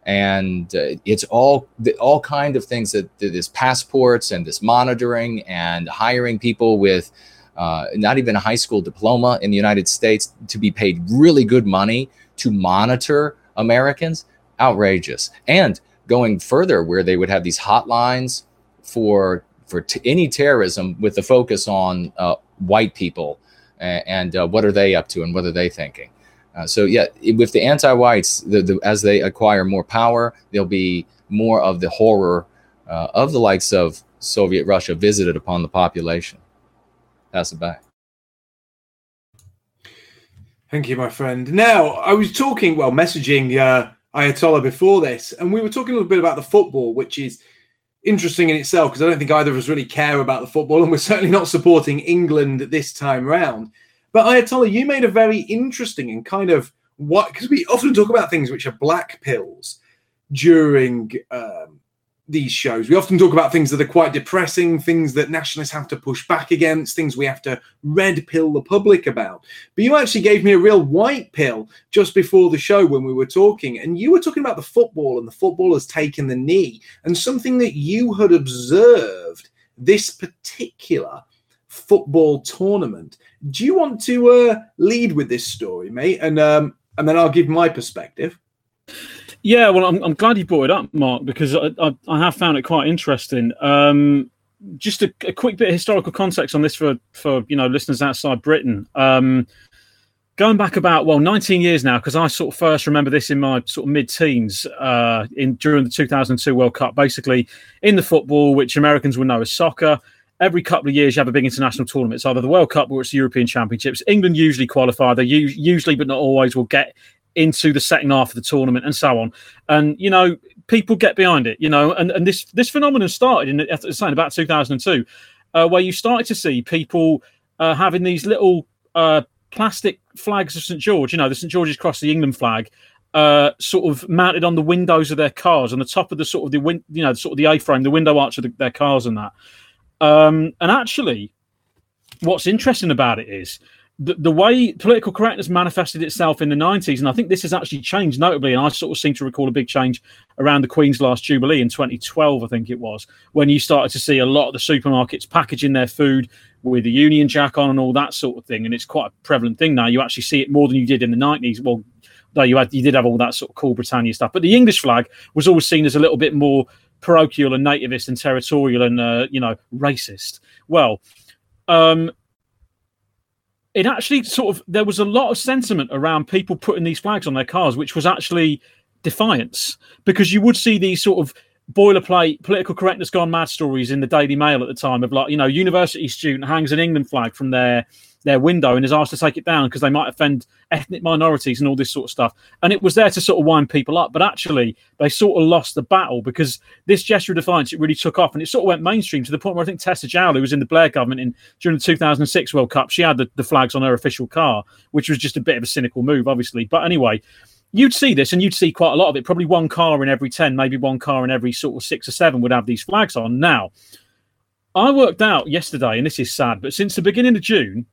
And uh, it's all the, all kind of things that, that this passports and this monitoring and hiring people with Uh, not even a high school diploma in the United States to be paid really good money to monitor Americans. Outrageous. And going further, where they would have these hotlines for for t- any terrorism with the focus on uh, white people and, and uh, what are they up to and what are they thinking. Uh, so yeah, with the anti-whites, the, the, as they acquire more power, there'll be more of the horror uh, of the likes of Soviet Russia visited upon the population. Pass it back. Thank you, my friend. Now, I was talking, well, messaging uh, Ayatollah before this, and we were talking a little bit about the football, which is interesting in itself, because I don't think either of us really care about the football, and we're certainly not supporting England this time round. But Ayatollah, you made a very interesting and kind of what, because we often talk about things which are black pills during um, these shows. We often talk about things that are quite depressing, things that nationalists have to push back against, things we have to red pill the public about. But you actually gave me a real white pill just before the show when we were talking, and you were talking about the football and the football has taken the knee, and something that you had observed this particular football tournament. Do you want to uh, lead with this story, mate? And um, and then I'll give my perspective. Yeah, well, I'm, I'm glad you brought it up, Mark, because I, I, I have found it quite interesting. Um, just a, a quick bit of historical context on this for, for you know listeners outside Britain. Um, going back about, well, nineteen years now, because I sort of first remember this in my sort of mid-teens uh, in during the two thousand two World Cup. Basically, in the football, which Americans would know as soccer, every couple of years you have a big international tournament. It's either the World Cup or it's the European Championships. England usually qualify. They u- usually, but not always, will get into the second half of the tournament and so on. And, you know, people get behind it, you know, and, and this this phenomenon started in saying about two thousand two, uh, where you started to see people uh, having these little uh, plastic flags of Saint George, you know, the Saint George's Cross, the England flag, uh, sort of mounted on the windows of their cars, on the top of the sort of the, win- you know, sort of the A-frame, the window arch of the, their cars and that. Um, and actually, what's interesting about it is The, the way political correctness manifested itself in the nineties, and I think this has actually changed notably, and I sort of seem to recall a big change around the Queen's last Jubilee in twenty twelve, I think it was, when you started to see a lot of the supermarkets packaging their food with the Union Jack on and all that sort of thing, and it's quite a prevalent thing now. You actually see it more than you did in the nineties. Well, though you had, you did have all that sort of cool Britannia stuff, but the English flag was always seen as a little bit more parochial and nativist and territorial and, uh, you know, racist. Well, um, it actually sort of, there was a lot of sentiment around people putting these flags on their cars, which was actually defiance, because you would see these sort of boilerplate political correctness gone mad stories in the Daily Mail at the time of like, you know, university student hangs an England flag from their their window and is asked to take it down because they might offend ethnic minorities and all this sort of stuff. And it was there to sort of wind people up. But actually, they sort of lost the battle because this gesture of defiance, it really took off and it sort of went mainstream to the point where I think Tessa Jowell, who was in the Blair government in during the two thousand six World Cup, she had the, the flags on her official car, which was just a bit of a cynical move, obviously. But anyway, you'd see this and you'd see quite a lot of it. Probably one car in every ten, maybe one car in every sort of six or seven would have these flags on. Now, I worked out yesterday, and this is sad, but since the beginning of June,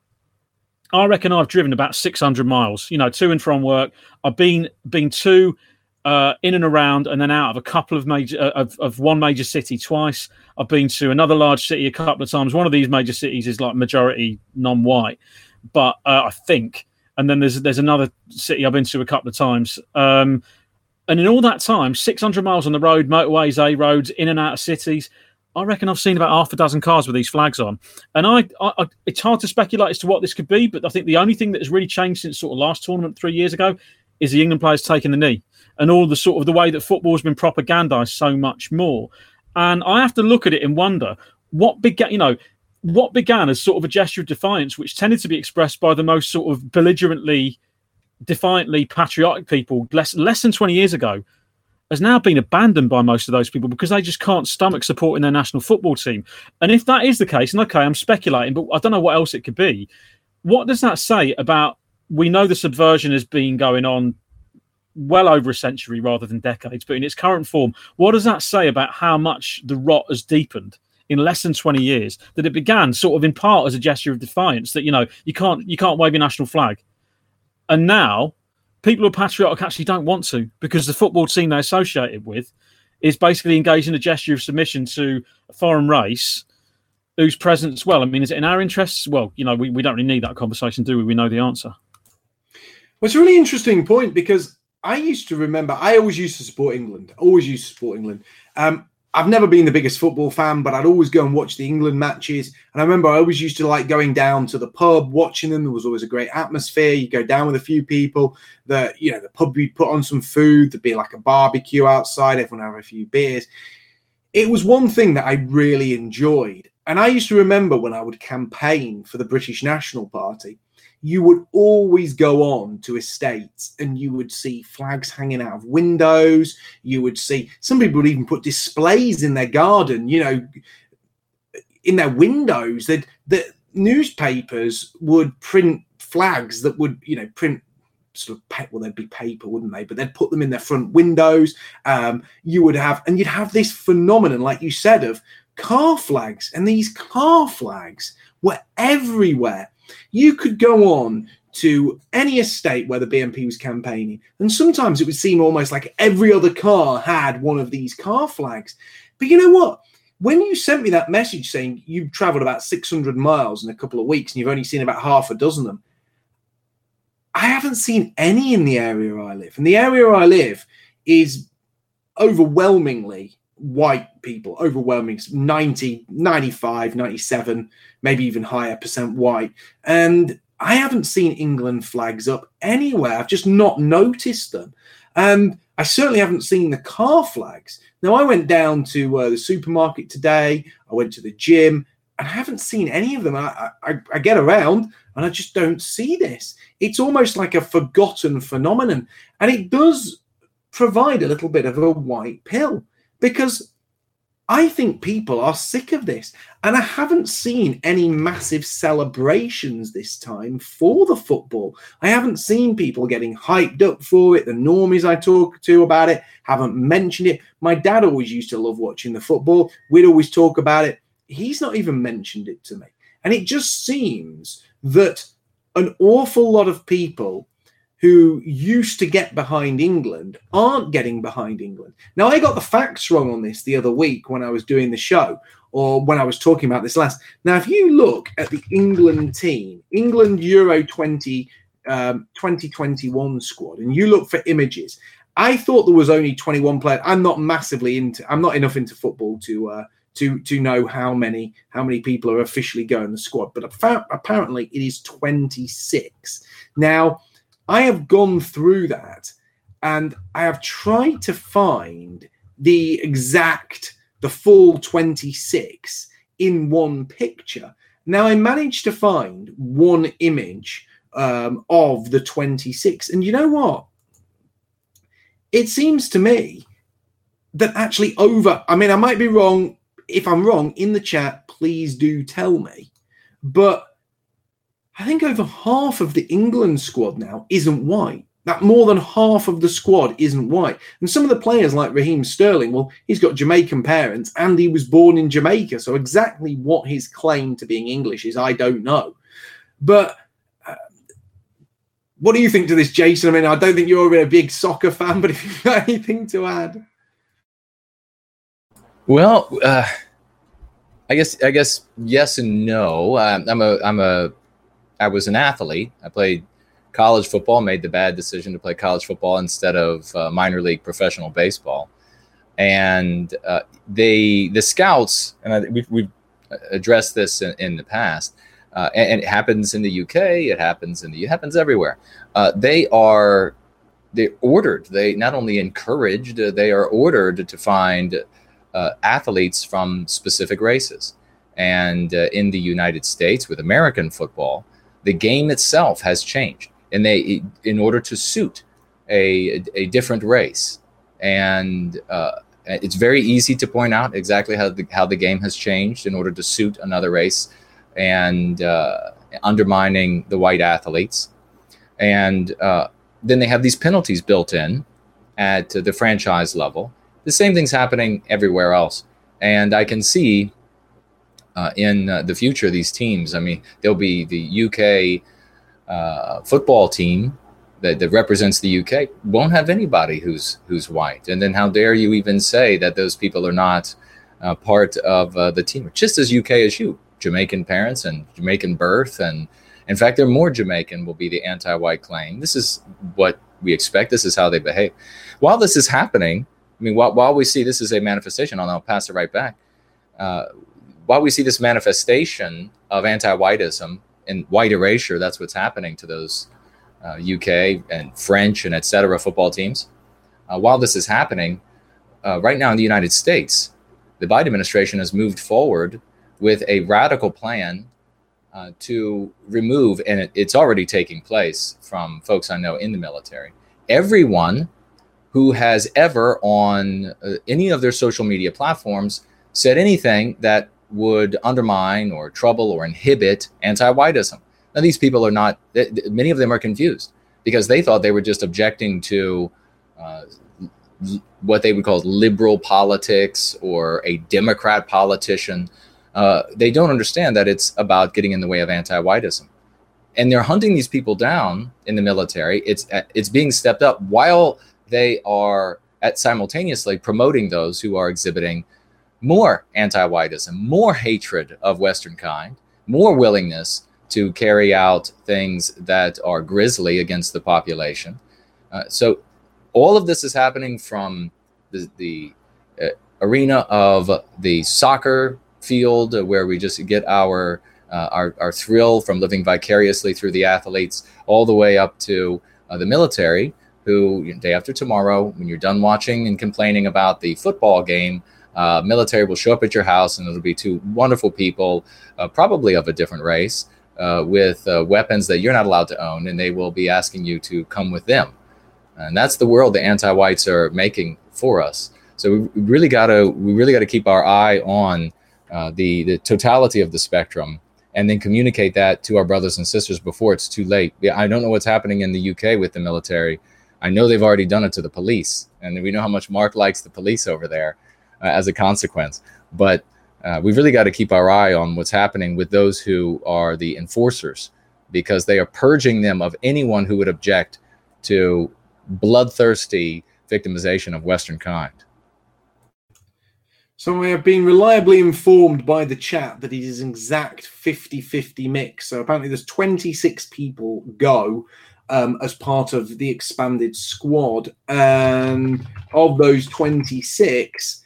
I reckon I've driven about six hundred miles, you know, to and from work. I've been been to, uh, in and around, and then out of a couple of major uh, of, of one major city twice. I've been to another large city a couple of times. One of these major cities is like majority non-white, but uh, I think. And then there's there's another city I've been to a couple of times. Um, and in all that time, six hundred miles on the road, motorways, A roads, in and out of cities. I reckon I've seen about half a dozen cars with these flags on. And I, I, it's hard to speculate as to what this could be, but I think the only thing that has really changed since sort of last tournament three years ago is the England players taking the knee and all the sort of the way that football has been propagandized so much more. And I have to look at it and wonder what began, you know, what began as sort of a gesture of defiance, which tended to be expressed by the most sort of belligerently, defiantly patriotic people less, less than twenty years ago, has now been abandoned by most of those people because they just can't stomach supporting their national football team. And if that is the case, and okay, I'm speculating, but I don't know what else it could be. What does that say about, we know the subversion has been going on well over a century rather than decades, but in its current form, what does that say about how much the rot has deepened in less than twenty years, that it began sort of in part as a gesture of defiance that, you know, you can't, you can't wave your national flag. And now, people who are patriotic actually don't want to because the football team they're associated with is basically engaged in a gesture of submission to a foreign race whose presence, well, I mean, is it in our interests? Well, you know, we, we don't really need that conversation, do we? We know the answer. Well, it's a really interesting point because I used to remember, I always used to support England, always used to support England. Um, I've never been the biggest football fan, but I'd always go and watch the England matches. And I remember I always used to like going down to the pub, watching them. There was always a great atmosphere. You go down with a few people. The, you know, the pub, we'd put on some food. There'd be like a barbecue outside. Everyone would have a few beers. It was one thing that I really enjoyed. And I used to remember when I would campaign for the British National Party, you would always go on to estates and you would see flags hanging out of windows. You would see, some people would even put displays in their garden, you know, in their windows. That the newspapers would print flags that would, you know, print sort of, well, they'd be paper, wouldn't they? But they'd put them in their front windows. Um, you would have, and you'd have this phenomenon, like you said, of car flags. And these car flags were everywhere. You could go on to any estate where the B N P was campaigning, and sometimes it would seem almost like every other car had one of these car flags. But you know what? When you sent me that message saying you've traveled about six hundred miles in a couple of weeks and you've only seen about half a dozen of them, I haven't seen any in the area I live. And the area I live is overwhelmingly white people, overwhelming ninety, ninety-five, ninety-seven, maybe even higher percent white. And I haven't seen England flags up anywhere. I've just not noticed them. And I certainly haven't seen the car flags. Now, I went down to uh, the supermarket today. I went to the gym and I haven't seen any of them. I, I, I get around and I just don't see this. It's almost like a forgotten phenomenon. And it does provide a little bit of a white pill, because I think people are sick of this. And I haven't seen any massive celebrations this time for the football. I haven't seen people getting hyped up for it. The normies I talk to about it haven't mentioned it. My dad always used to love watching the football. We'd always talk about it. He's not even mentioned it to me. And it just seems that an awful lot of people who used to get behind England aren't getting behind England. Now, I got the facts wrong on this the other week when I was doing the show, or when I was talking about this last. Now, if you look at the England team, England Euro twenty, um, twenty twenty-one squad, and you look for images, I thought there was only twenty-one players. I'm not massively into, I'm not enough into football to uh, to to know how many how many people are officially going the squad, but apparently it is twenty-six. Now, I have gone through that and I have tried to find the exact, the full twenty-six in one picture. Now, I managed to find one image um, of the twenty-six. And you know what? It seems to me that actually over, I mean, I might be wrong. If I'm wrong, in the chat, please do tell me. But I think over half of the England squad now isn't white. That more than half of the squad isn't white. And some of the players like Raheem Sterling, well, he's got Jamaican parents and he was born in Jamaica. So exactly what his claim to being English is, I don't know. But uh, what do you think to this, Jason? I mean, I don't think you're a big soccer fan, but if you've got anything to add. Well, uh, I guess I guess yes and no. Um, I'm a I'm a I was an athlete. I played college football. Made the bad decision to play college football instead of uh, minor league professional baseball. And uh, they the scouts, and I, we've, we've addressed this in, in the past. Uh, and, and it happens in the U K. It happens in the it happens everywhere. Uh, they are they ordered. They not only encouraged. Uh, they are ordered to find Uh, athletes from specific races. And uh, in the United States with American football, the game itself has changed, and they in order to suit a a different race. And uh, it's very easy to point out exactly how the how the game has changed in order to suit another race, and uh, undermining the white athletes. And uh, then they have these penalties built in at the franchise level. The same thing's happening everywhere else. And I can see uh, in uh, the future, these teams, I mean, there'll be the U K uh, football team that, that represents the U K won't have anybody who's who's white. And then how dare you even say that those people are not uh, part of uh, the team, just as U K as you, Jamaican parents and Jamaican birth. And in fact, they're more Jamaican will be the anti-white claim. This is what we expect. This is how they behave. While this is happening, I mean, while, while we see this is a manifestation, and I'll pass it right back. Uh, while we see this manifestation of anti-whiteism and white erasure, that's what's happening to those uh, U K and French and et cetera football teams. Uh, while this is happening, uh, right now in the United States, the Biden administration has moved forward with a radical plan uh, to remove, and it, it's already taking place from folks I know in the military, everyone who has ever on uh, any of their social media platforms said anything that would undermine or trouble or inhibit anti-whiteism. Now, these people are not, th- th- many of them are confused because they thought they were just objecting to uh, l- what they would call liberal politics or a Democrat politician. Uh, they don't understand that it's about getting in the way of anti-whiteism. And they're hunting these people down in the military. It's it's being stepped up while they are at simultaneously promoting those who are exhibiting more anti-whiteism, more hatred of Western kind, more willingness to carry out things that are grisly against the population. Uh, so all of this is happening from the, the uh, arena of the soccer field, uh, where we just get our, uh, our our thrill from living vicariously through the athletes, all the way up to uh, the military, who day after tomorrow, when you're done watching and complaining about the football game, uh, military will show up at your house, and it'll be two wonderful people, uh, probably of a different race, uh, with uh, weapons that you're not allowed to own, and they will be asking you to come with them. And that's the world the anti-whites are making for us. So we really gotta we really gotta keep our eye on uh, the the totality of the spectrum, and then communicate that to our brothers and sisters before it's too late. Yeah, I don't know what's happening in the U K with the military. I know they've already done it to the police, and we know how much Mark likes the police over there uh, as a consequence. But uh, we've really got to keep our eye on what's happening with those who are the enforcers, because they are purging them of anyone who would object to bloodthirsty victimization of Western kind. So I have been reliably informed by the chat that it is an exact fifty-fifty mix. So apparently there's twenty-six people go um, as part of the expanded squad. And of those twenty-six,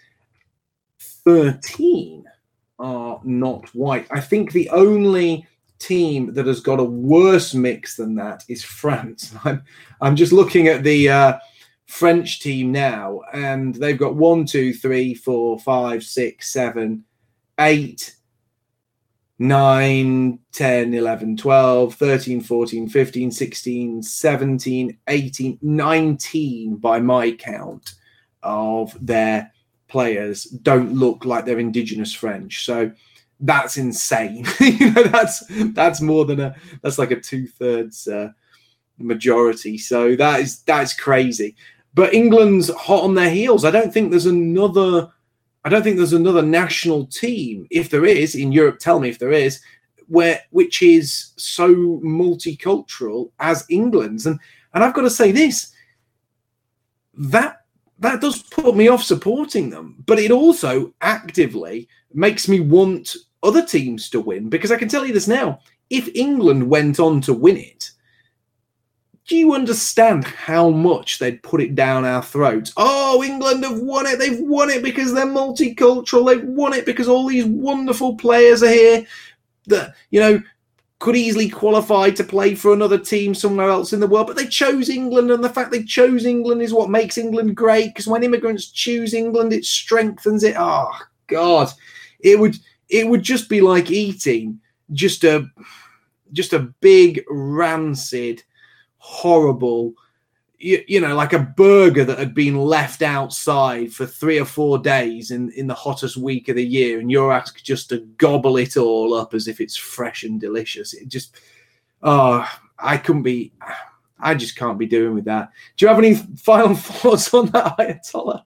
thirteen are not white. I think the only team that has got a worse mix than that is France. I'm, I'm just looking at the uh, French team now, and they've got one, two, three, four, five, six, seven, eight, nine, ten, eleven, twelve, thirteen, fourteen, fifteen, sixteen, seventeen, eighteen, nineteen by my count of their players don't look like they're indigenous French. So that's insane. you know, that's that's more than a that's like a two-thirds uh, majority. So that is that's crazy. But England's hot on their heels. I don't think there's another. I don't think there's another national team, if there is in Europe. Tell me if there is, where which is so multicultural as England's. And and I've got to say this. That that does put me off supporting them, but it also actively makes me want other teams to win, because I can tell you this now: if England went on to win it, do you understand how much they'd put it down our throats? Oh, England have won it. They've won it because they're multicultural. They've won it because all these wonderful players are here that, you know, could easily qualify to play for another team somewhere else in the world. But they chose England, and the fact they chose England is what makes England great, because when immigrants choose England, it strengthens it. Oh, God. It would it would just be like eating just a just a big, rancid, horrible, you, you know, like a burger that had been left outside for three or four days in, in the hottest week of the year, and you're asked just to gobble it all up as if it's fresh and delicious. It just, oh, I couldn't be, I just can't be doing with that. Do you have any final thoughts on that, Ayatollah?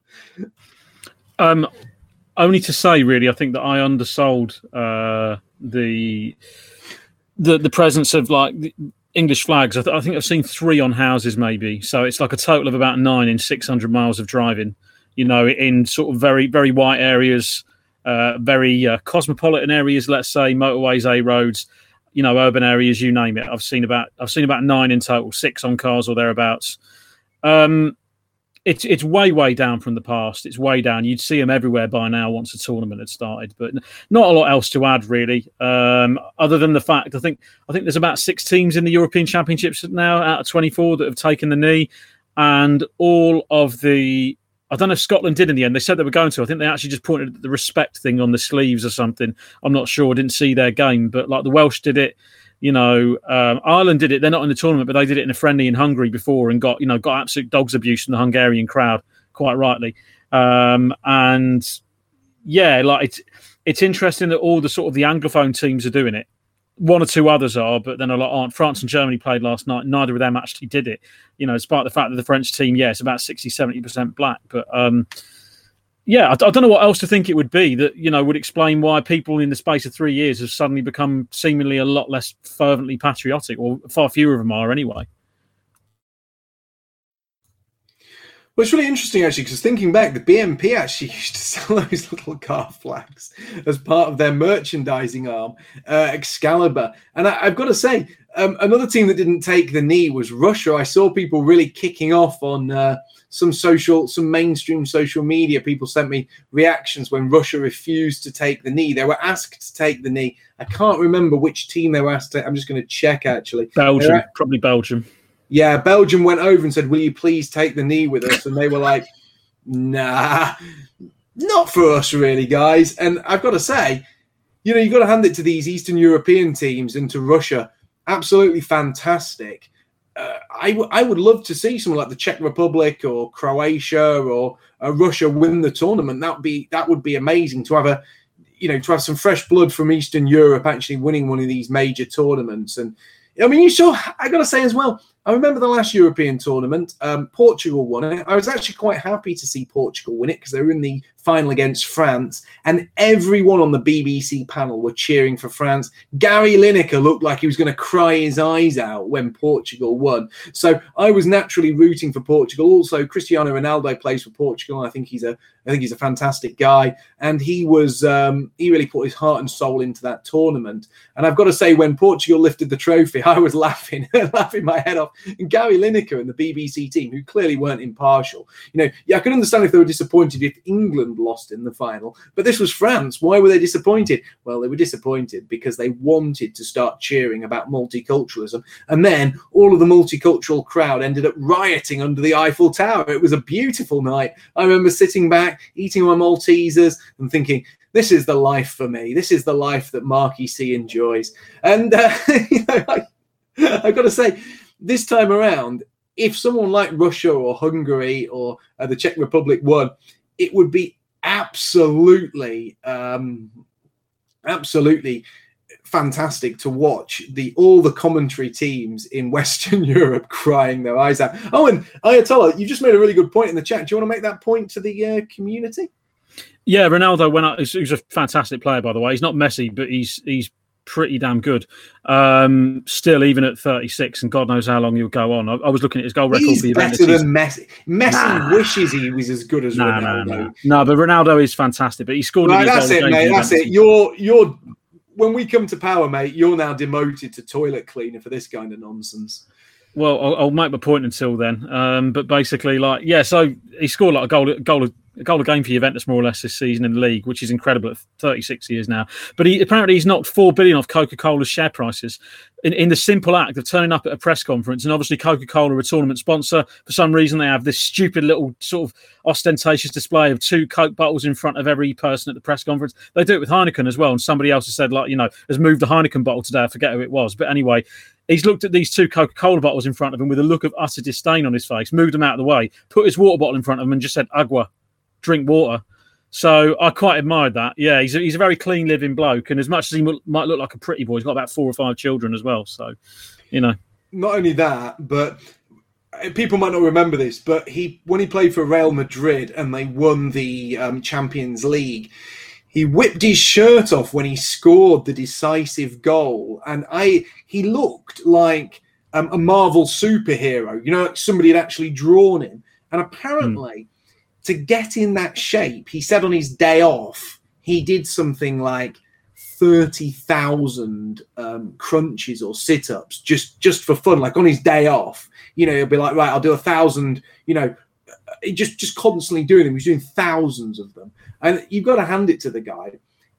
Um, only to say, really, I think that I undersold uh, the the the presence of like the English flags. I, th- I think I've seen three on houses, maybe. So it's like a total of about nine in six hundred miles of driving, you know, in sort of very, very white areas, uh, very uh, cosmopolitan areas, let's say, motorways, A roads, you know, urban areas, you name it. I've seen about I've seen about nine in total, six on cars or thereabouts. Um, it's it's way, way down from the past. It's way down. You'd see them everywhere by now once the tournament had started, but not a lot else to add, really, um, other than the fact I think I think there's about six teams in the European Championships now out of twenty-four that have taken the knee, and all of the I don't know if Scotland did in the end. They said they were going to. I think they actually just pointed at the respect thing on the sleeves or something. I'm not sure. I didn't see their game, but like the Welsh did it. You know, um, Ireland did it. They're not in the tournament, but they did it in a friendly in Hungary before and got, you know, got absolute dog's abuse from the Hungarian crowd, quite rightly. Um, and yeah, like it's it's interesting that all the sort of the Anglophone teams are doing it. One or two others are, but then a lot aren't. France and Germany played last night. Neither of them actually did it. You know, despite the fact that the French team, yeah, it's about sixty, seventy percent black. But um, yeah, I, I don't know what else to think it would be that, you know, would explain why people in the space of three years have suddenly become seemingly a lot less fervently patriotic, or far fewer of them are anyway. Well, it's really interesting, actually, because thinking back, the B M P actually used to sell those little car flags as part of their merchandising arm, uh, Excalibur. And I, I've got to say, um, another team that didn't take the knee was Russia. I saw people really kicking off on uh, some social, some mainstream social media. People sent me reactions when Russia refused to take the knee. They were asked to take the knee. I can't remember which team they were asked to. I'm just going to check, actually. Belgium, at- probably Belgium. Yeah, Belgium went over and said, will you please take the knee with us? And they were like, nah, not for us really, guys. And I've got to say, you know, you've got to hand it to these Eastern European teams and to Russia. Absolutely fantastic. Uh, I, w- I would love to see someone like the Czech Republic or Croatia or uh, Russia win the tournament. That would be that would be amazing to have a, you know, to have some fresh blood from Eastern Europe actually winning one of these major tournaments. And I mean, you saw, I got to say as well, I remember the last European tournament, um, Portugal won it. I was actually quite happy to see Portugal win it because they were in the final against France, and everyone on the B B C panel were cheering for France. Gary Lineker looked like he was going to cry his eyes out when Portugal won. So I was naturally rooting for Portugal. Also, Cristiano Ronaldo plays for Portugal. I think he's a, I think he's a fantastic guy, and he was, um, he really put his heart and soul into that tournament. And I've got to say, when Portugal lifted the trophy, I was laughing, laughing my head off. And Gary Lineker and the B B C team, who clearly weren't impartial, you know, yeah, I can understand if they were disappointed if England lost in the final, but this was France. Why were they disappointed? Well, they were disappointed because they wanted to start cheering about multiculturalism, and then all of the multicultural crowd ended up rioting under the Eiffel Tower. It was a beautiful night. I remember sitting back, eating my Maltesers and thinking, this is the life for me. This is the life that Marky C enjoys. And uh, you know, I, I've got to say, this time around, if someone like Russia or Hungary or uh, the Czech Republic won, it would be absolutely, um, absolutely fantastic to watch the all the commentary teams in Western Europe crying their eyes out. Oh, and Ayatollah, you just made a really good point in the chat. Do you want to make that point to the uh, community? Yeah, Ronaldo went out. He's a fantastic player, by the way. He's not Messi, but he's he's pretty damn good. Um, still, even at thirty-six, and God knows how long he'll go on. I, I was looking at his goal record he's for the event. He's better than Messi. Messi nah. wishes he was as good as nah, Ronaldo. Nah, nah. No, but Ronaldo is fantastic. But he scored. Right, that's it, mate. That's it. You're you're. When we come to power, mate, you're now demoted to toilet cleaner for this kind of nonsense. Well, I'll, I'll make my point until then. Um, but basically, like, yeah, so he scored like a goal, a goal, a goal a game for Juventus more or less this season in the league, which is incredible at thirty-six years now. But he apparently he's knocked four billion off Coca-Cola's share prices in, in the simple act of turning up at a press conference. And obviously, Coca-Cola are a tournament sponsor. For some reason, they have this stupid little sort of ostentatious display of two Coke bottles in front of every person at the press conference. They do it with Heineken as well. And somebody else has said, like, you know, has moved the Heineken bottle today. I forget who it was. But anyway, he's looked at these two Coca-Cola bottles in front of him with a look of utter disdain on his face, moved them out of the way, put his water bottle in front of him and just said, agua, drink water. So I quite admired that. Yeah, he's a, he's a very clean living bloke. And as much as he m- might look like a pretty boy, he's got about four or five children as well. So, you know. Not only that, but people might not remember this, but he when he played for Real Madrid and they won the um, Champions League, he whipped his shirt off when he scored the decisive goal. And I he looked like um, a Marvel superhero, you know, like somebody had actually drawn him. And apparently, mm. to get in that shape, he said on his day off, he did something like thirty thousand um, crunches or sit-ups just, just for fun, like on his day off. You know, he'll be like, right, I'll do a thousand, you know, just, just constantly doing them. He's doing thousands of them. And you've got to hand it to the guy.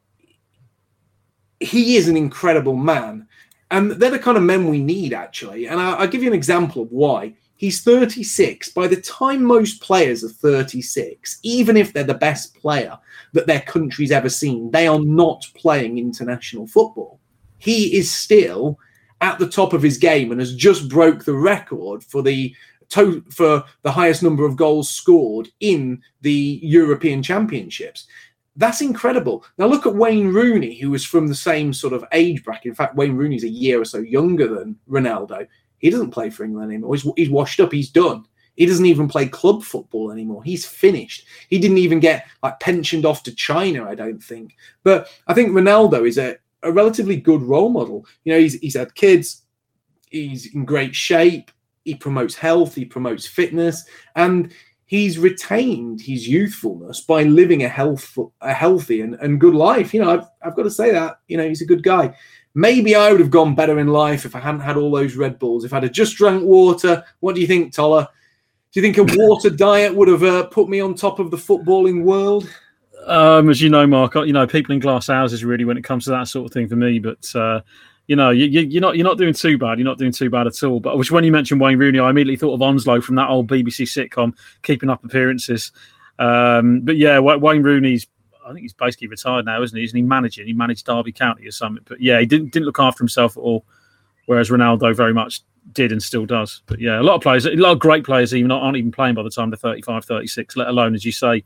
He is an incredible man. And they're the kind of men we need, actually. And I'll, I'll give you an example of why. He's thirty-six. By the time most players are thirty-six, even if they're the best player that their country's ever seen, they are not playing international football. He is still at the top of his game and has just broke the record for the to- for the highest number of goals scored in the European Championships. That's incredible. Now look at Wayne Rooney, who was from the same sort of age bracket. In fact, Wayne Rooney's a year or so younger than Ronaldo. He doesn't play for England anymore. He's, he's washed up. He's done. He doesn't even play club football anymore. He's finished. He didn't even get like pensioned off to China, I don't think. But I think Ronaldo is a, a relatively good role model. You know, he's he's had kids. He's in great shape. He promotes health. He promotes fitness. And he's retained his youthfulness by living a health, a healthy and, and good life. You know, I've, I've got to say that. You know, he's a good guy. Maybe I would have gone better in life if I hadn't had all those Red Bulls. If I'd have just drank water. What do you think, Toller? Do you think a water diet would have uh, put me on top of the footballing world? Um, as you know, Mark, you know, people in glass houses really when it comes to that sort of thing for me. But, uh, you know, you, you, you're not you're not doing too bad. You're not doing too bad at all. But which when you mentioned Wayne Rooney, I immediately thought of Onslow from that old B B C sitcom, Keeping Up Appearances. Um, but, yeah, Wayne Rooney's, I think he's basically retired now, isn't he? Isn't he managing? He managed Derby County or something. But, yeah, he didn't didn't look after himself at all, whereas Ronaldo very much did and still does. But, yeah, a lot of players, a lot of great players even aren't even playing by the time they're thirty-five, thirty-six, let alone, as you say,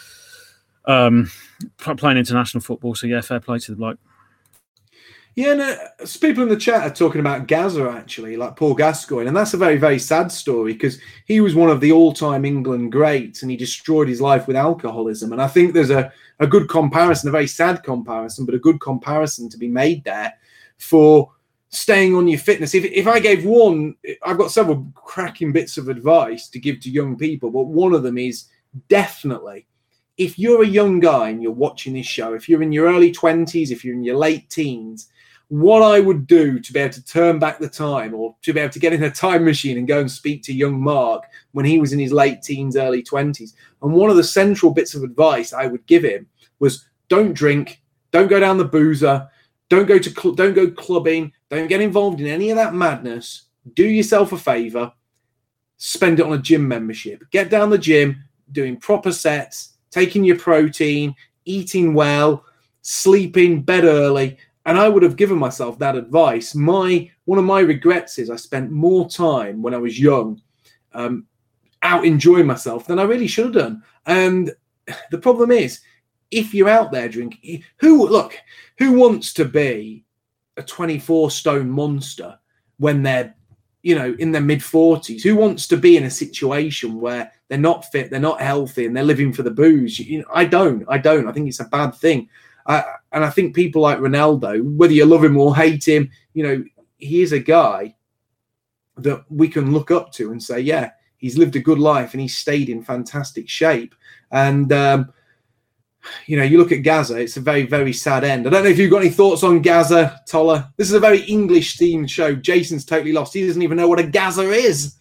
um, playing international football. So, yeah, fair play to the bloke. Yeah, no, people in the chat are talking about Gaza, actually, like Paul Gascoigne. And that's a very, very sad story because he was one of the all-time England greats and he destroyed his life with alcoholism. And I think there's a, a good comparison, a very sad comparison, but a good comparison to be made there for staying on your fitness. If, if I gave one, I've got several cracking bits of advice to give to young people, but one of them is definitely, if you're a young guy and you're watching this show, if you're in your early twenties, if you're in your late teens, what I would do to be able to turn back the time, or to be able to get in a time machine and go and speak to young Mark when he was in his late teens, early twenties. And one of the central bits of advice I would give him was, don't drink, don't go down the boozer, don't go to cl- don't go clubbing, don't get involved in any of that madness. Do yourself a favor, spend it on a gym membership. Get down the gym, doing proper sets, taking your protein, eating well, sleeping, bed early. And I would have given myself that advice. My one of my regrets is I spent more time when I was young um, out enjoying myself than I really should have done. And the problem is, if you're out there drinking, who look, who wants to be a twenty-four stone monster when they're, you know, in their mid forties? Who wants to be in a situation where they're not fit, they're not healthy, and they're living for the booze? You know, I don't. I don't. I think it's a bad thing. Uh, and I think people like Ronaldo, whether you love him or hate him, you know, he is a guy that we can look up to and say, yeah, he's lived a good life and he's stayed in fantastic shape. And, um, you know, you look at Gaza, it's a very, very sad end. I don't know if you've got any thoughts on Gaza, Toller. This is a very English-themed show. Jason's totally lost. He doesn't even know what a Gaza is.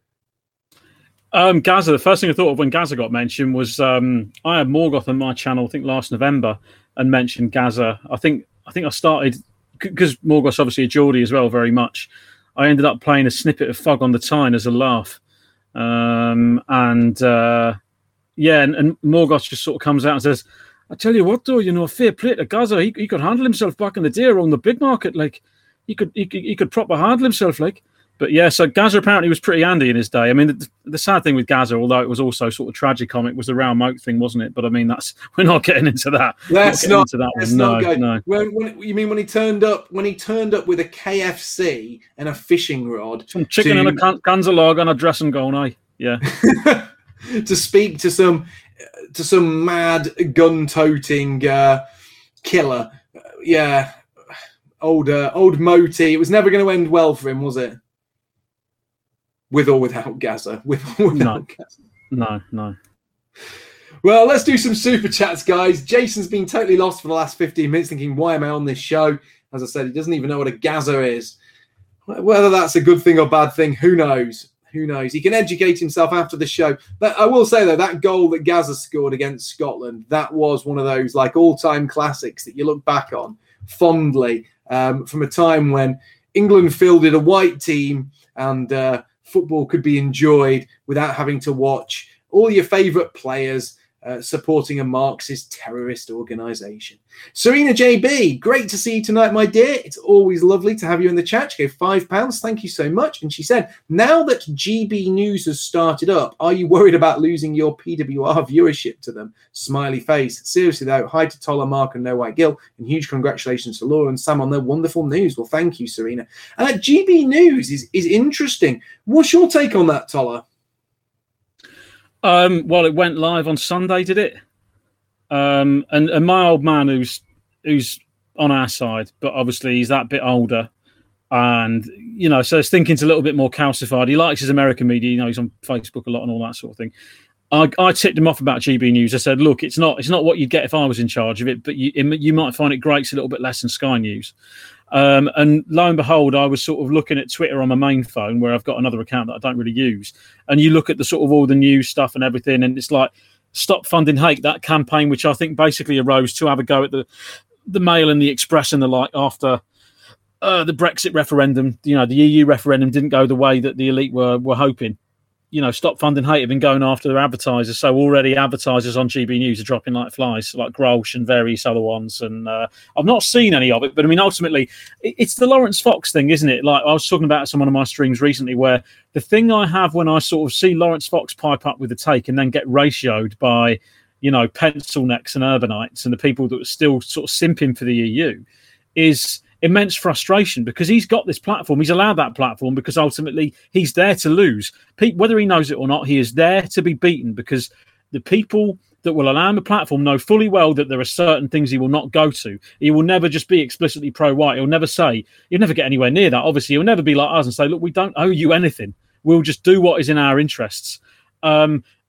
Um, Gaza, the first thing I thought of when Gaza got mentioned was um, I had Morgoth on my channel, I think last November, and mentioned Gaza. I think I think I started, because Morgoth's obviously a Geordie as well, very much. I ended up playing a snippet of Fog on the Tyne as a laugh. Um, and uh, yeah, and, and Morgoth just sort of comes out and says, I tell you what, though, you know, fair play to Gaza. He, he could handle himself back in the day around the big market. Like, he could, he could, he could proper handle himself, like. But yeah, so Gaza apparently was pretty handy in his day. I mean, the, the sad thing with Gaza, although it was also sort of tragicomic, was the Raoul Moat thing, wasn't it? But I mean, that's we're not getting into that. That's not, not into that. That's no, not no. When, when, you mean when he turned up? When he turned up with a K F C and a fishing rod, some chicken to, and a can, cans of log and a dressing gown, eh? Yeah. To speak to some to some mad gun-toting uh, killer, uh, yeah, old uh, old Moti. It was never going to end well for him, was it? With or without Gaza? With or without no. Gaza? No, no. Well, let's do some super chats, guys. Jason's been totally lost for the last fifteen minutes, thinking, why am I on this show? As I said, he doesn't even know what a Gaza is. Whether that's a good thing or bad thing, who knows? Who knows? He can educate himself after the show. But I will say, though, that goal that Gaza scored against Scotland, that was one of those like all-time classics that you look back on fondly um, from a time when England fielded a white team and uh, football could be enjoyed without having to watch all your favourite players uh, supporting a Marxist terrorist organisation. Serena J B, great to see you tonight, my dear. It's always lovely to have you in the chat. She gave five pounds. Thank you so much. And she said, now that G B News has started up, are you worried about losing your P W R viewership to them? Smiley face. Seriously, though, hi to Toller, Mark, and No White Gill. And huge congratulations to Laura and Sam on their wonderful news. Well, thank you, Serena. Uh, G B News is, is interesting. What's your take on that, Toller? Um, well, it went live on Sunday, did it? Um, and, and my old man, who's who's on our side, but obviously he's that bit older, and you know, so his thinking's a little bit more calcified. He likes his American media, you know, he's on Facebook a lot and all that sort of thing. I, I tipped him off about G B News. I said, look, it's not it's not what you'd get if I was in charge of it, but you it, you might find it grates a little bit less than Sky News. Um, and lo and behold, I was sort of looking at Twitter on my main phone, where I've got another account that I don't really use. And you look at the sort of all the news stuff and everything, and it's like, Stop Funding Hate, that campaign, which I think basically arose to have a go at the the Mail and the Express and the like after uh, the Brexit referendum. You know, the E U referendum didn't go the way that the elite were were hoping. You know, Stop Funding Hate have been going after their advertisers. So already advertisers on G B News are dropping like flies, like Grolsch and various other ones. And uh, I've not seen any of it, but I mean, ultimately, it's the Lawrence Fox thing, isn't it? Like I was talking about some of my streams recently, where the thing I have when I sort of see Lawrence Fox pipe up with a take and then get ratioed by, you know, pencil necks and urbanites and the people that are still sort of simping for the E U is immense frustration, because he's got this platform. He's allowed that platform because ultimately he's there to lose. Whether he knows it or not, he is there to be beaten, because the people that will allow him a platform know fully well that there are certain things he will not go to. He will never just be explicitly pro-white. He'll never say, he'll never get anywhere near that. Obviously, he'll never be like us and say, look, we don't owe you anything. We'll just do what is in our interests. Um,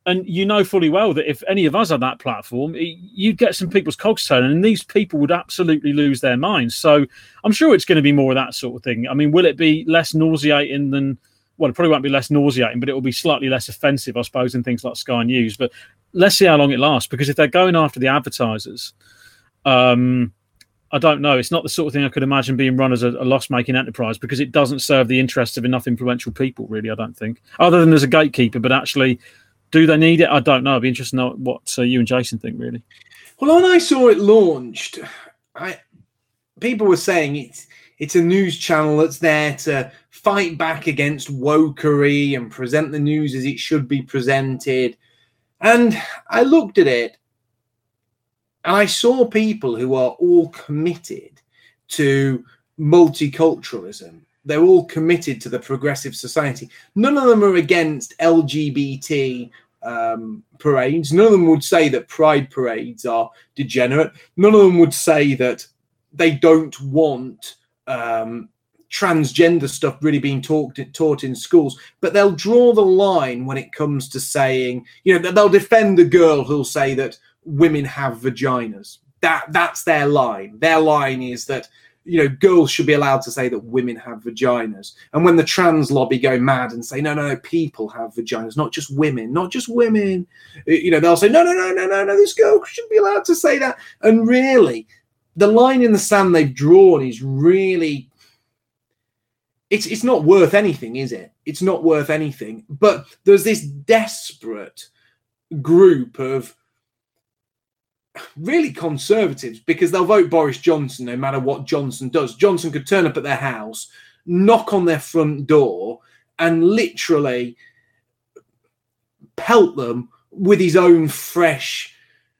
And you know fully well that if any of us had that platform, you'd get some people's cogs turning, and these people would absolutely lose their minds. So I'm sure it's going to be more of that sort of thing. I mean, will it be less nauseating than, well, it probably won't be less nauseating, but it will be slightly less offensive, I suppose, in things like Sky News. But let's see how long it lasts, because if they're going after the advertisers, um, I don't know. It's not the sort of thing I could imagine being run as a, a loss-making enterprise, because it doesn't serve the interests of enough influential people, really, I don't think. Other than as a gatekeeper, but actually, do they need it? I don't know. It'd be interesting to know what uh, you and Jason think, really. Well, when I saw it launched, I people were saying it's it's a news channel that's there to fight back against wokery and present the news as it should be presented. And I looked at it, and I saw people who are all committed to multiculturalism. They're all committed to the progressive society. None of them are against L G B T um, parades. None of them would say that pride parades are degenerate. None of them would say that they don't want um, transgender stuff really being taught, taught in schools. But they'll draw the line when it comes to saying, you know, they'll defend a girl who'll say that women have vaginas. That that's their line. Their line is that, you know, girls should be allowed to say that women have vaginas. And when the trans lobby go mad and say, no, no, no, people have vaginas, not just women, not just women, you know, they'll say, no, no, no, no, no, no, this girl shouldn't be allowed to say that. And really, the line in the sand they've drawn is really, it's it's not worth anything, is it? It's not worth anything. But there's this desperate group of really conservatives, because they'll vote Boris Johnson no matter what Johnson does. Johnson could turn up at their house, knock on their front door, and literally pelt them with his own fresh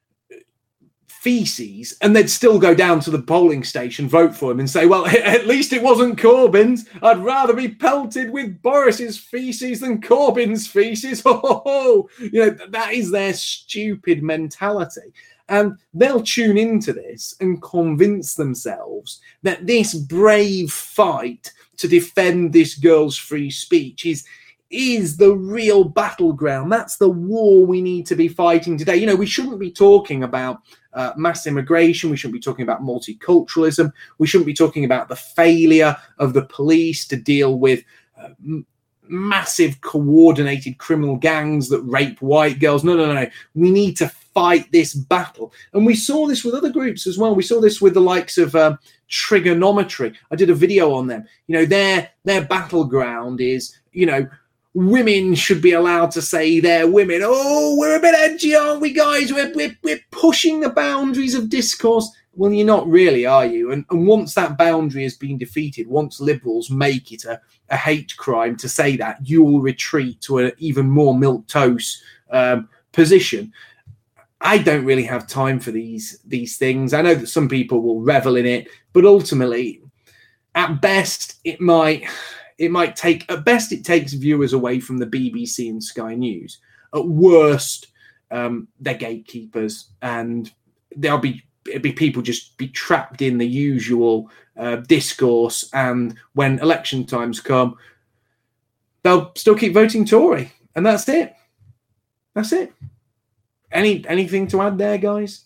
feces, and they'd still go down to the polling station, vote for him, and say, well, at least it wasn't Corbyn's. I'd rather be pelted with Boris's feces than Corbyn's feces. Oh, you know, that is their stupid mentality. And they'll tune into this and convince themselves that this brave fight to defend this girl's free speech is, is the real battleground. That's the war we need to be fighting today. You know, we shouldn't be talking about uh, mass immigration. We shouldn't be talking about multiculturalism. We shouldn't be talking about the failure of the police to deal with uh, m- massive coordinated criminal gangs that rape white girls. No, no, no. We need to fight this battle. And we saw this with other groups as well. We saw this with the likes of um, Trigonometry. I did a video on them. You know, their their battleground is, you know, women should be allowed to say they're women. Oh, we're a bit edgy, aren't we, guys? We're, we're, we're pushing the boundaries of discourse. Well, you're not really, are you? And, and once that boundary has been defeated, once liberals make it a, a hate crime to say that, you will retreat to an even more milquetoast um, position. I don't really have time for these these things. I know that some people will revel in it, but ultimately, at best, it might it might take at best it takes viewers away from the B B C and Sky News. At worst, um, they're gatekeepers, and there'll be it'll be people just be trapped in the usual uh, discourse. And when election times come, they'll still keep voting Tory, and that's it. That's it. Any anything to add there, guys?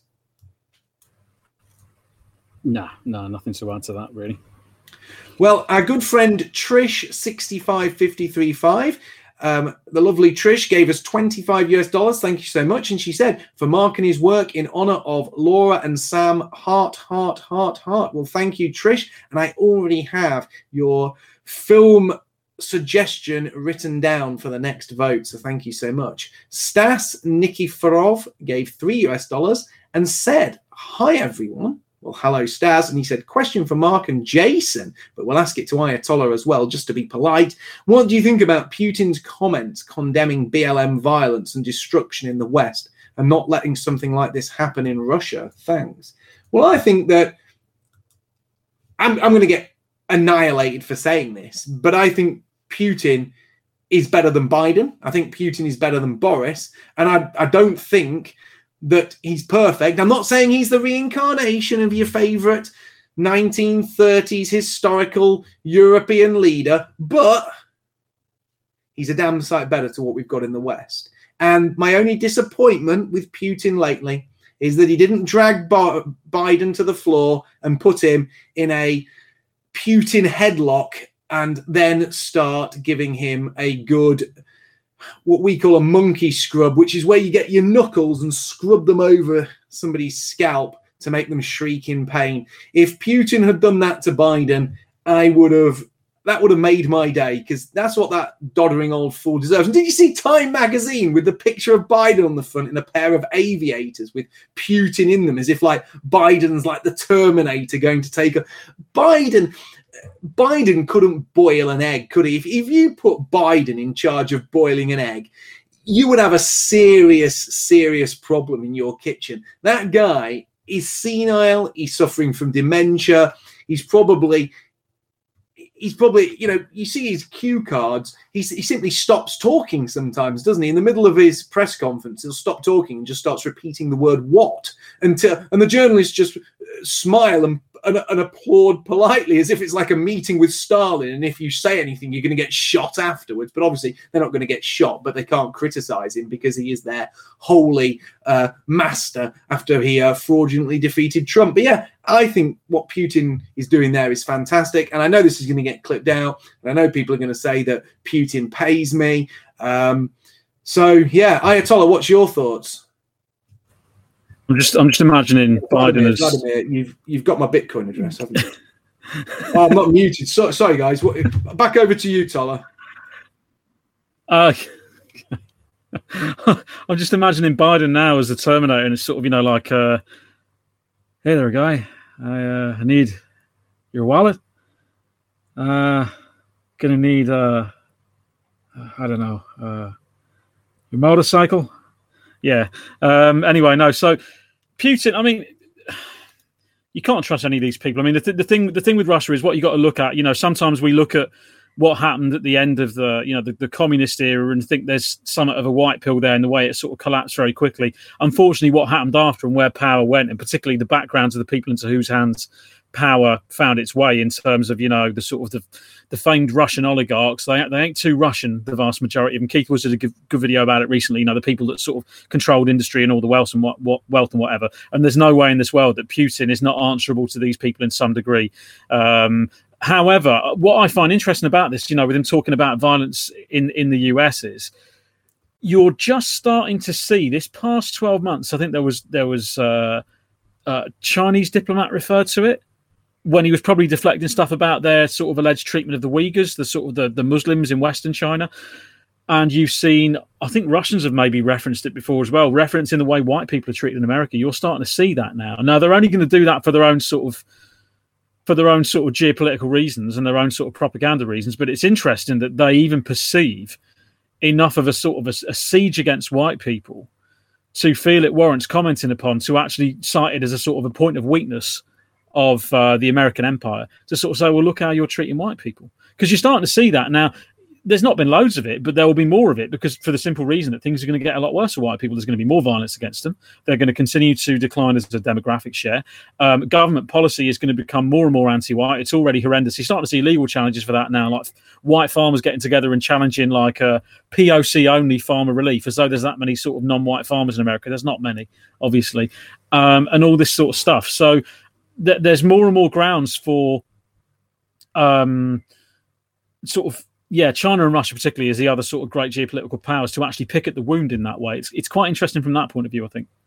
No, no, nothing to add to that, really. Well, our good friend Trish sixty-five fifty-three five, um, the lovely Trish gave us twenty-five U S dollars. Thank you so much. And she said, for Mark and his work in honor of Laura and Sam, heart, heart, heart, heart. Well, thank you, Trish. And I already have your film suggestion written down for the next vote, so thank you so much. Stas Nikiforov gave three U S dollars and said, hi everyone. Well, hello Stas. And he said, question for Mark and Jason, but we'll ask it to Ayatollah as well, just to be polite. What do you think about Putin's comments condemning B L M violence and destruction in the West and not letting something like this happen in Russia? Thanks. Well, I think that I'm, I'm going to get annihilated for saying this, but I think Putin is better than Biden. I think Putin is better than Boris, and I, I don't think that he's perfect. I'm not saying he's the reincarnation of your favorite nineteen thirties historical European leader, but he's a damn sight better to what we've got in the West. And my only disappointment with Putin lately is that he didn't drag Bi- Biden to the floor and put him in a Putin headlock and then start giving him a good, what we call a monkey scrub, which is where you get your knuckles and scrub them over somebody's scalp to make them shriek in pain. If Putin had done that to Biden, I would have, that would have made my day, because that's what that doddering old fool deserves. And did you see Time magazine with the picture of Biden on the front in a pair of aviators with Putin in them, as if like Biden's like the Terminator going to take a Biden. Biden couldn't boil an egg, could he? If, if you put Biden in charge of boiling an egg, you would have a serious, serious problem in your kitchen. That guy is senile. He's suffering from dementia. He's probably, he's probably, you know, you see his cue cards. He's, he simply stops talking sometimes, doesn't he? In the middle of his press conference, he'll stop talking and just starts repeating the word "what," until, and the journalists just smile and And, and applaud politely, as if it's like a meeting with Stalin, and if you say anything you're going to get shot afterwards. But obviously they're not going to get shot, but they can't criticize him because he is their holy uh, master after he uh, fraudulently defeated Trump. But yeah, I think what Putin is doing there is fantastic, and I know this is going to get clipped out, and I know people are going to say that Putin pays me. Um, so yeah, Ayatollah, what's your thoughts? I'm just, I'm just imagining Vladimir, Biden as. Vladimir, you've you've got my Bitcoin address, haven't you? Oh, I'm not muted. So, sorry, guys. What, back over to you, Toller. Uh, I'm just imagining Biden now as the Terminator, and it's sort of, you know, like, uh, hey there, guy. I uh, I need your wallet. Uh, gonna need uh, I don't know, uh, your motorcycle. Yeah. Um, anyway, no. So Putin, I mean, you can't trust any of these people. I mean, the, th- the thing, the thing with Russia is what you got to look at. You know, sometimes we look at what happened at the end of the, you know, the, the communist era and think there's somewhat of a white pill there in the way it sort of collapsed very quickly. Unfortunately, what happened after and where power went, and particularly the backgrounds of the people into whose hands power found its way, in terms of, you know, the sort of the, the famed Russian oligarchs. They, they ain't too Russian, the vast majority of them. Keith was did a good, good video about it recently, you know, the people that sort of controlled industry and all the wealth and what, what wealth and whatever. And there's no way in this world that Putin is not answerable to these people in some degree. Um, however, what I find interesting about this, you know, with him talking about violence in, in the U S is you're just starting to see this past twelve months. I think there was, there was uh, a Chinese diplomat referred to it, when he was probably deflecting stuff about their sort of alleged treatment of the Uyghurs, the sort of the, the Muslims in Western China. And you've seen, I think Russians have maybe referenced it before as well, referencing the way white people are treated in America. You're starting to see that now. Now, they're only going to do that for their own sort of, for their own sort of geopolitical reasons and their own sort of propaganda reasons. But it's interesting that they even perceive enough of a sort of a, a siege against white people to feel it warrants commenting upon, to actually cite it as a sort of a point of weakness of uh, the American empire, to sort of say, well, look how you're treating white people. Because you're starting to see that now. There's not been loads of it, but there will be more of it, because for the simple reason that things are going to get a lot worse for white people. There's going to be more violence against them. They're going to continue to decline as a demographic share. Um, government policy is going to become more and more anti-white. It's already horrendous. You're starting to see legal challenges for that now, like white farmers getting together and challenging like a P O C only farmer relief, as though there's that many sort of non-white farmers in America. There's not many, obviously, um, and all this sort of stuff. So th- there's more and more grounds for um, sort of, yeah, China and Russia particularly, as the other sort of great geopolitical powers, to actually pick at the wound in that way. It's it's quite interesting from that point of view, I think.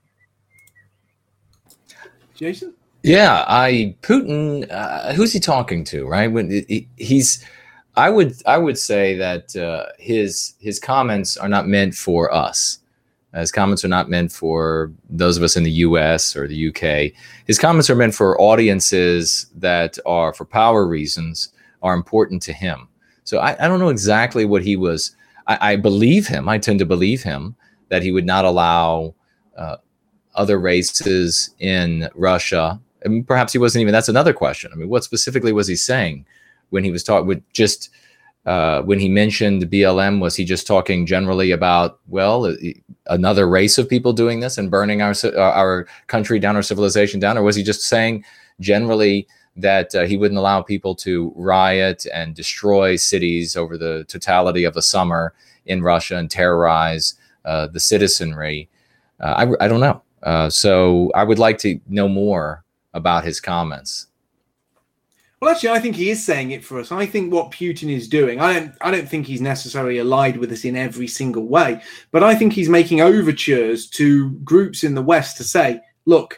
Jason? Yeah, I Putin. Uh, who's he talking to? Right? When he, he's, I would I would say that uh, his his comments are not meant for us. His comments are not meant for those of us in the U S or the U K. His comments are meant for audiences that are, for power reasons, are important to him. So I, I don't know exactly what he was. I, I believe him. I tend to believe him that he would not allow uh, other races in Russia. I mean, perhaps he wasn't even. That's another question. I mean, what specifically was he saying when he was talking? With just uh, when he mentioned B L M, was he just talking generally about, well, another race of people doing this and burning our our country down, our civilization down, or was he just saying generally that uh, he wouldn't allow people to riot and destroy cities over the totality of the summer in Russia and terrorize uh, the citizenry. Uh, I, I don't know. Uh, so I would like to know more about his comments. Well, actually, I think he is saying it for us. I think what Putin is doing, I don't, I don't think he's necessarily allied with us in every single way, but I think he's making overtures to groups in the West to say, look,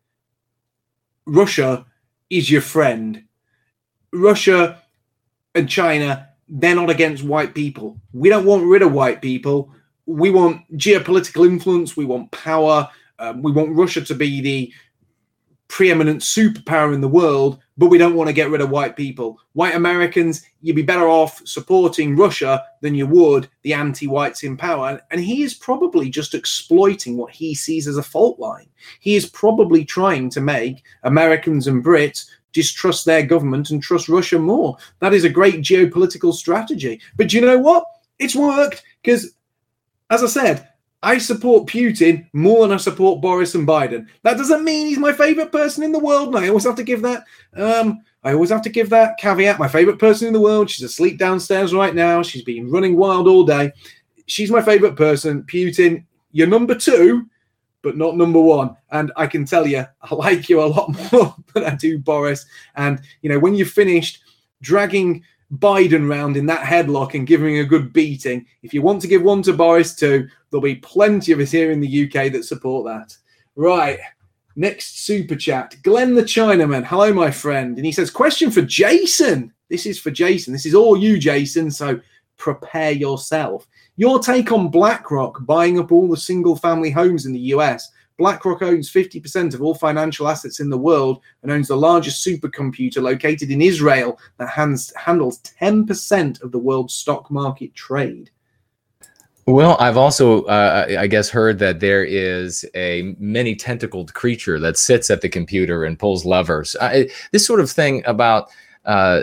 Russia is your friend. Russia and China, they're not against white people. We don't want rid of white people. We want geopolitical influence. We want power. Um, we want Russia to be the preeminent superpower in the world, but we don't want to get rid of white people. White Americans, you'd be better off supporting Russia than you would the anti-whites in power. And he is probably just exploiting what he sees as a fault line. He is probably trying to make Americans and Brits distrust their government and trust Russia more. That is a great geopolitical strategy. But do you know what? It's worked because, as I said, I support Putin more than I support Boris and Biden. That doesn't mean he's my favorite person in the world. And I always have to give that. Um, I always have to give that caveat. My favorite person in the world. She's asleep downstairs right now. She's been running wild all day. She's my favorite person. Putin, you're number two, but not number one. And I can tell you, I like you a lot more than I do Boris. And you know, when you've finished dragging Biden round in that headlock and giving him a good beating, if you want to give one to Boris too, there'll be plenty of us here in the U K that support that. Right, next super chat. Glenn the Chinaman. Hello, my friend. And he says, question for Jason. This is for Jason. This is all you, Jason, so prepare yourself. Your take on BlackRock buying up all the single-family homes in the U S. BlackRock owns fifty percent of all financial assets in the world and owns the largest supercomputer located in Israel that hands, handles ten percent of the world's stock market trade. Well, I've also, uh, I guess, heard that there is a many-tentacled creature that sits at the computer and pulls levers. I, this sort of thing about uh,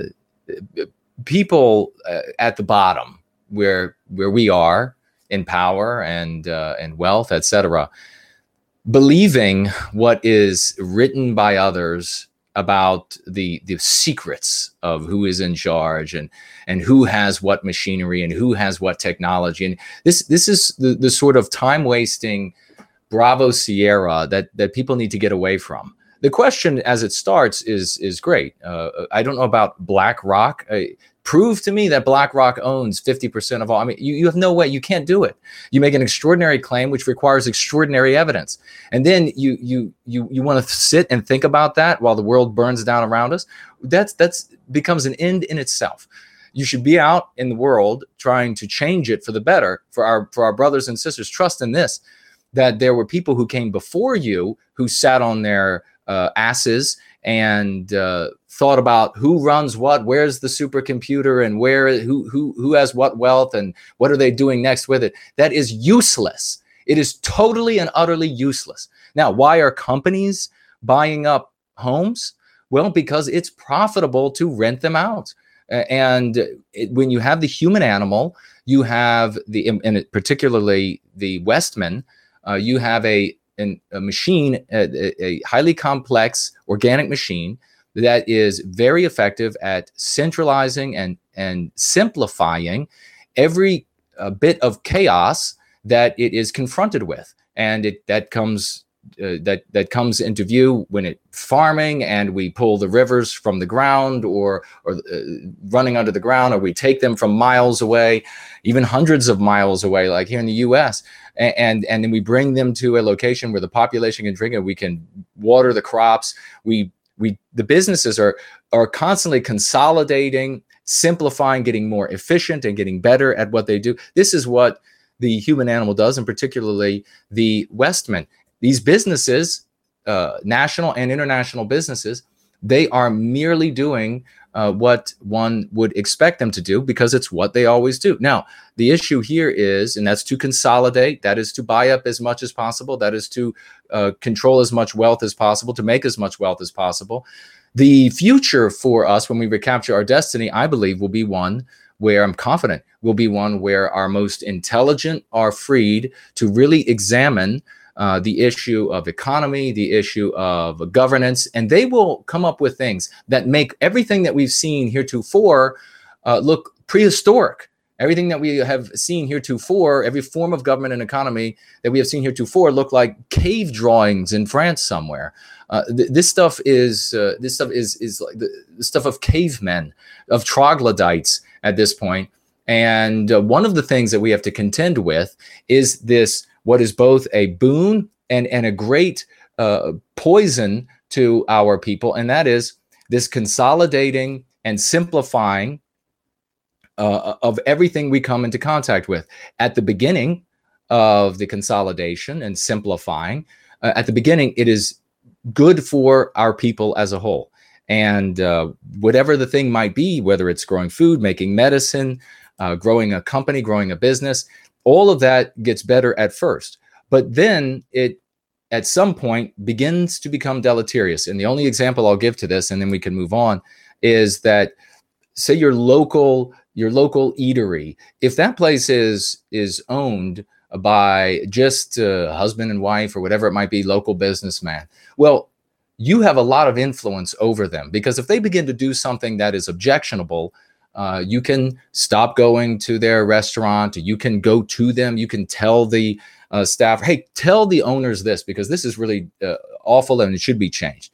people uh, at the bottom, where where we are in power and uh, and wealth, et cetera, believing what is written by others about the the secrets of who is in charge and and who has what machinery and who has what technology. And this this is the, the sort of time wasting Bravo Sierra that that people need to get away from. The question as it starts is is great. Uh, I don't know about BlackRock. Uh, prove to me that BlackRock owns fifty percent of all. I mean, you, you have no way. You can't do it. You make an extraordinary claim, which requires extraordinary evidence. And then you you you you want to sit and think about that while the world burns down around us. That's that's becomes an end in itself. You should be out in the world trying to change it for the better for our for our brothers and sisters. Trust in this, that there were people who came before you who sat on their uh, asses and uh, thought about who runs what, where's the supercomputer, and where who who who has what wealth, and what are they doing next with it. That is useless. It is totally and utterly useless. Now, why are companies buying up homes? Well, because it's profitable to rent them out. And it, when you have the human animal, you have the, and it, particularly the Westman, uh, you have a an, a machine, a, a highly complex organic machine that is very effective at centralizing and, and simplifying every uh, bit of chaos that it is confronted with. And it that comes uh, that that comes into view when it farming and we pull the rivers from the ground, or or uh, running under the ground, or we take them from miles away, even hundreds of miles away, like here in the U S, and and, and then we bring them to a location where the population can drink it. We can water the crops. We we the businesses are are constantly consolidating, simplifying, getting more efficient, and getting better at what they do. This is what the human animal does, and particularly the Westman. These businesses, uh, national and international businesses, they are merely doing uh, what one would expect them to do because it's what they always do. Now, the issue here is, and that's to consolidate, that is to buy up as much as possible, that is to uh, control as much wealth as possible, to make as much wealth as possible. The future for us when we recapture our destiny, I believe, will be one where I'm confident will be one where our most intelligent are freed to really examine uh, the issue of economy, the issue of governance, and they will come up with things that make everything that we've seen heretofore uh, look prehistoric. Everything that we have seen heretofore, every form of government and economy that we have seen heretofore, look like cave drawings in France somewhere. Uh, th- this stuff is uh, this stuff is is like the, the stuff of cavemen, of troglodytes at this point. And uh, one of the things that we have to contend with is this, what is both a boon and and a great uh, poison to our people, and that is this consolidating and simplifying Uh, of everything we come into contact with. At the beginning of the consolidation and simplifying, uh, at the beginning, it is good for our people as a whole. And uh, whatever the thing might be, whether it's growing food, making medicine, uh, growing a company, growing a business, all of that gets better at first. But then it, at some point, begins to become deleterious. And the only example I'll give to this, and then we can move on, is that say your local your local eatery, if that place is is owned by just a husband and wife or whatever it might be, local businessman, well, you have a lot of influence over them, because if they begin to do something that is objectionable, uh, you can stop going to their restaurant, you can go to them, you can tell the uh, staff, hey, tell the owners this, because this is really uh, awful and it should be changed.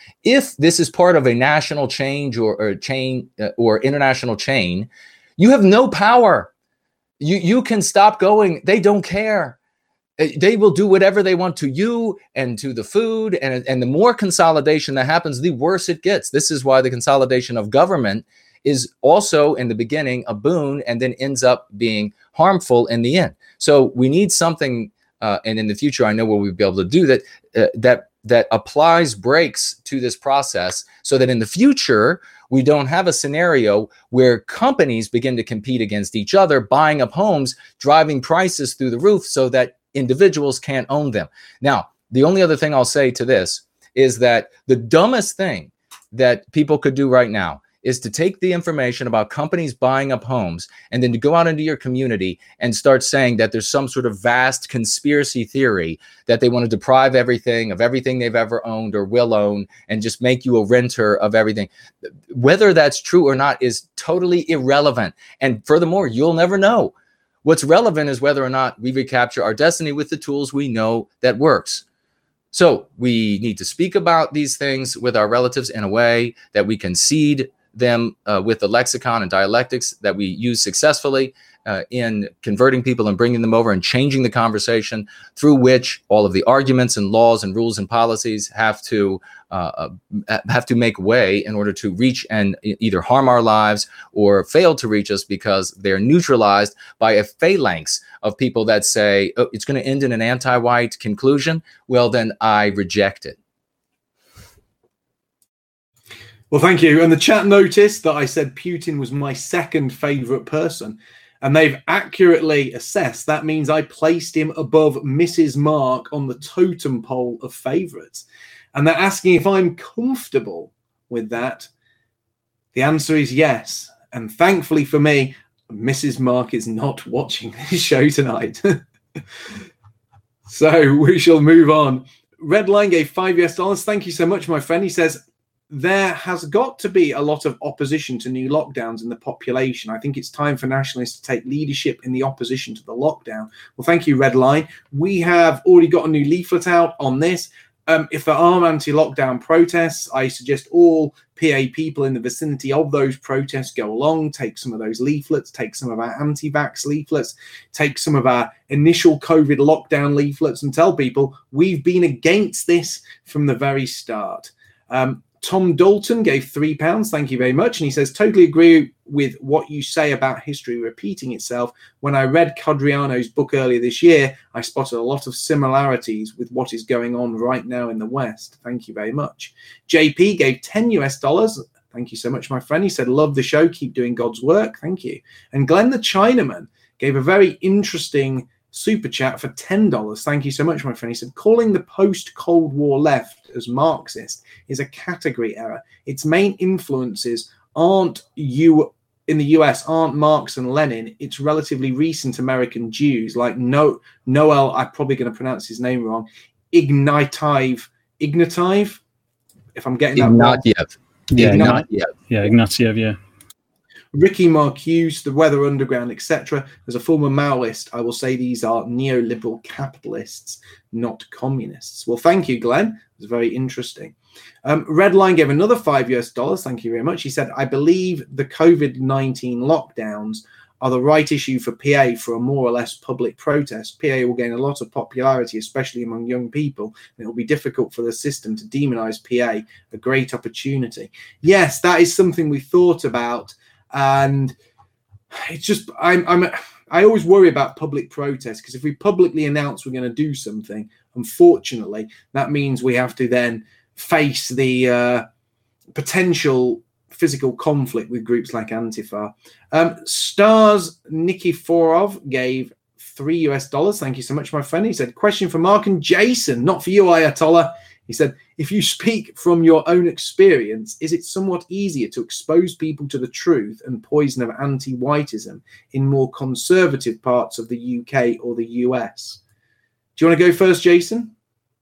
If this is part of a national change or, or chain uh, or international chain, you have no power. You you can stop going. They don't care. They will do whatever they want to you and to the food. And, and the more consolidation that happens, the worse it gets. This is why the consolidation of government is also in the beginning a boon and then ends up being harmful in the end. So we need something, uh, and in the future, I know we'll be able to do that, uh, that that applies brakes to this process, so that in the future, we don't have a scenario where companies begin to compete against each other, buying up homes, driving prices through the roof so that individuals can't own them. Now, the only other thing I'll say to this is that the dumbest thing that people could do right now is to take the information about companies buying up homes and then to go out into your community and start saying that there's some sort of vast conspiracy theory that they want to deprive everything of everything they've ever owned or will own and just make you a renter of everything. Whether that's true or not is totally irrelevant. And furthermore, you'll never know. What's relevant is whether or not we recapture our destiny with the tools we know that works. So we need to speak about these things with our relatives in a way that we can seed them uh, with the lexicon and dialectics that we use successfully uh, in converting people and bringing them over and changing the conversation, through which all of the arguments and laws and rules and policies have to uh, have to make way in order to reach and either harm our lives or fail to reach us, because they're neutralized by a phalanx of people that say, oh, it's going to end in an anti-white conclusion. Well, then I reject it. Well, thank you. And the chat noticed that I said Putin was my second favorite person, and they've accurately assessed. That means I placed him above Missus Mark on the totem pole of favorites. And they're asking if I'm comfortable with that. The answer is yes. And thankfully for me, Missus Mark is not watching this show tonight. So we shall move on. Redline gave five U S dollars. Thank you so much, my friend. He says, there has got to be a lot of opposition to new lockdowns in the population. I think it's time for nationalists to take leadership in the opposition to the lockdown. Well, thank you, Redline. We have already got a new leaflet out on this. Um, if there are anti-lockdown protests, I suggest all P A people in the vicinity of those protests go along, take some of those leaflets, take some of our anti-vax leaflets, take some of our initial COVID lockdown leaflets, and tell people we've been against this from the very start. Um, Tom Dalton gave three pounds. Thank you very much. And he says, totally agree with what you say about history repeating itself. When I read Codriano's book earlier this year, I spotted a lot of similarities with what is going on right now in the West. Thank you very much. J P gave ten U S dollars. Thank you so much, my friend. He said, love the show. Keep doing God's work. Thank you. And Glenn the Chinaman gave a very interesting super chat for ten dollars. Thank you so much, my friend. He said, calling the post-Cold War left as Marxist is a category error. Its main influences aren't you in the U S, aren't Marx and Lenin. It's relatively recent American Jews like no Noel, I'm probably going to pronounce his name wrong, Ignatiev, Ignatiev, if I'm getting that Ignatiev. wrong. Yeah, Ignatiev. Yeah, Ignatiev, yeah. Ricky Marcuse, the Weather Underground, et cetera. As a former Maoist, I will say these are neoliberal capitalists, not communists. Well, thank you, Glenn. It was very interesting. Um, Redline gave another five U S dollars. Thank you very much. He said, I believe the COVID nineteen lockdowns are the right issue for P A for a more or less public protest. P A will gain a lot of popularity, especially among young people, and it will be difficult for the system to demonize P A, a great opportunity. Yes, that is something we thought about, and it's just, I'm, I'm, I always worry about public protest, because if we publicly announce we're going to do something, unfortunately, that means we have to then face the uh, potential physical conflict with groups like Antifa. Um, Stars Nikiforov gave three U S dollars. Thank you so much, my friend. He said, question for Mark and Jason, not for you, Ayatollah. He said, if you speak from your own experience, is it somewhat easier to expose people to the truth and poison of anti-whiteism in more conservative parts of the U K or the U S? Do you want to go first, Jason?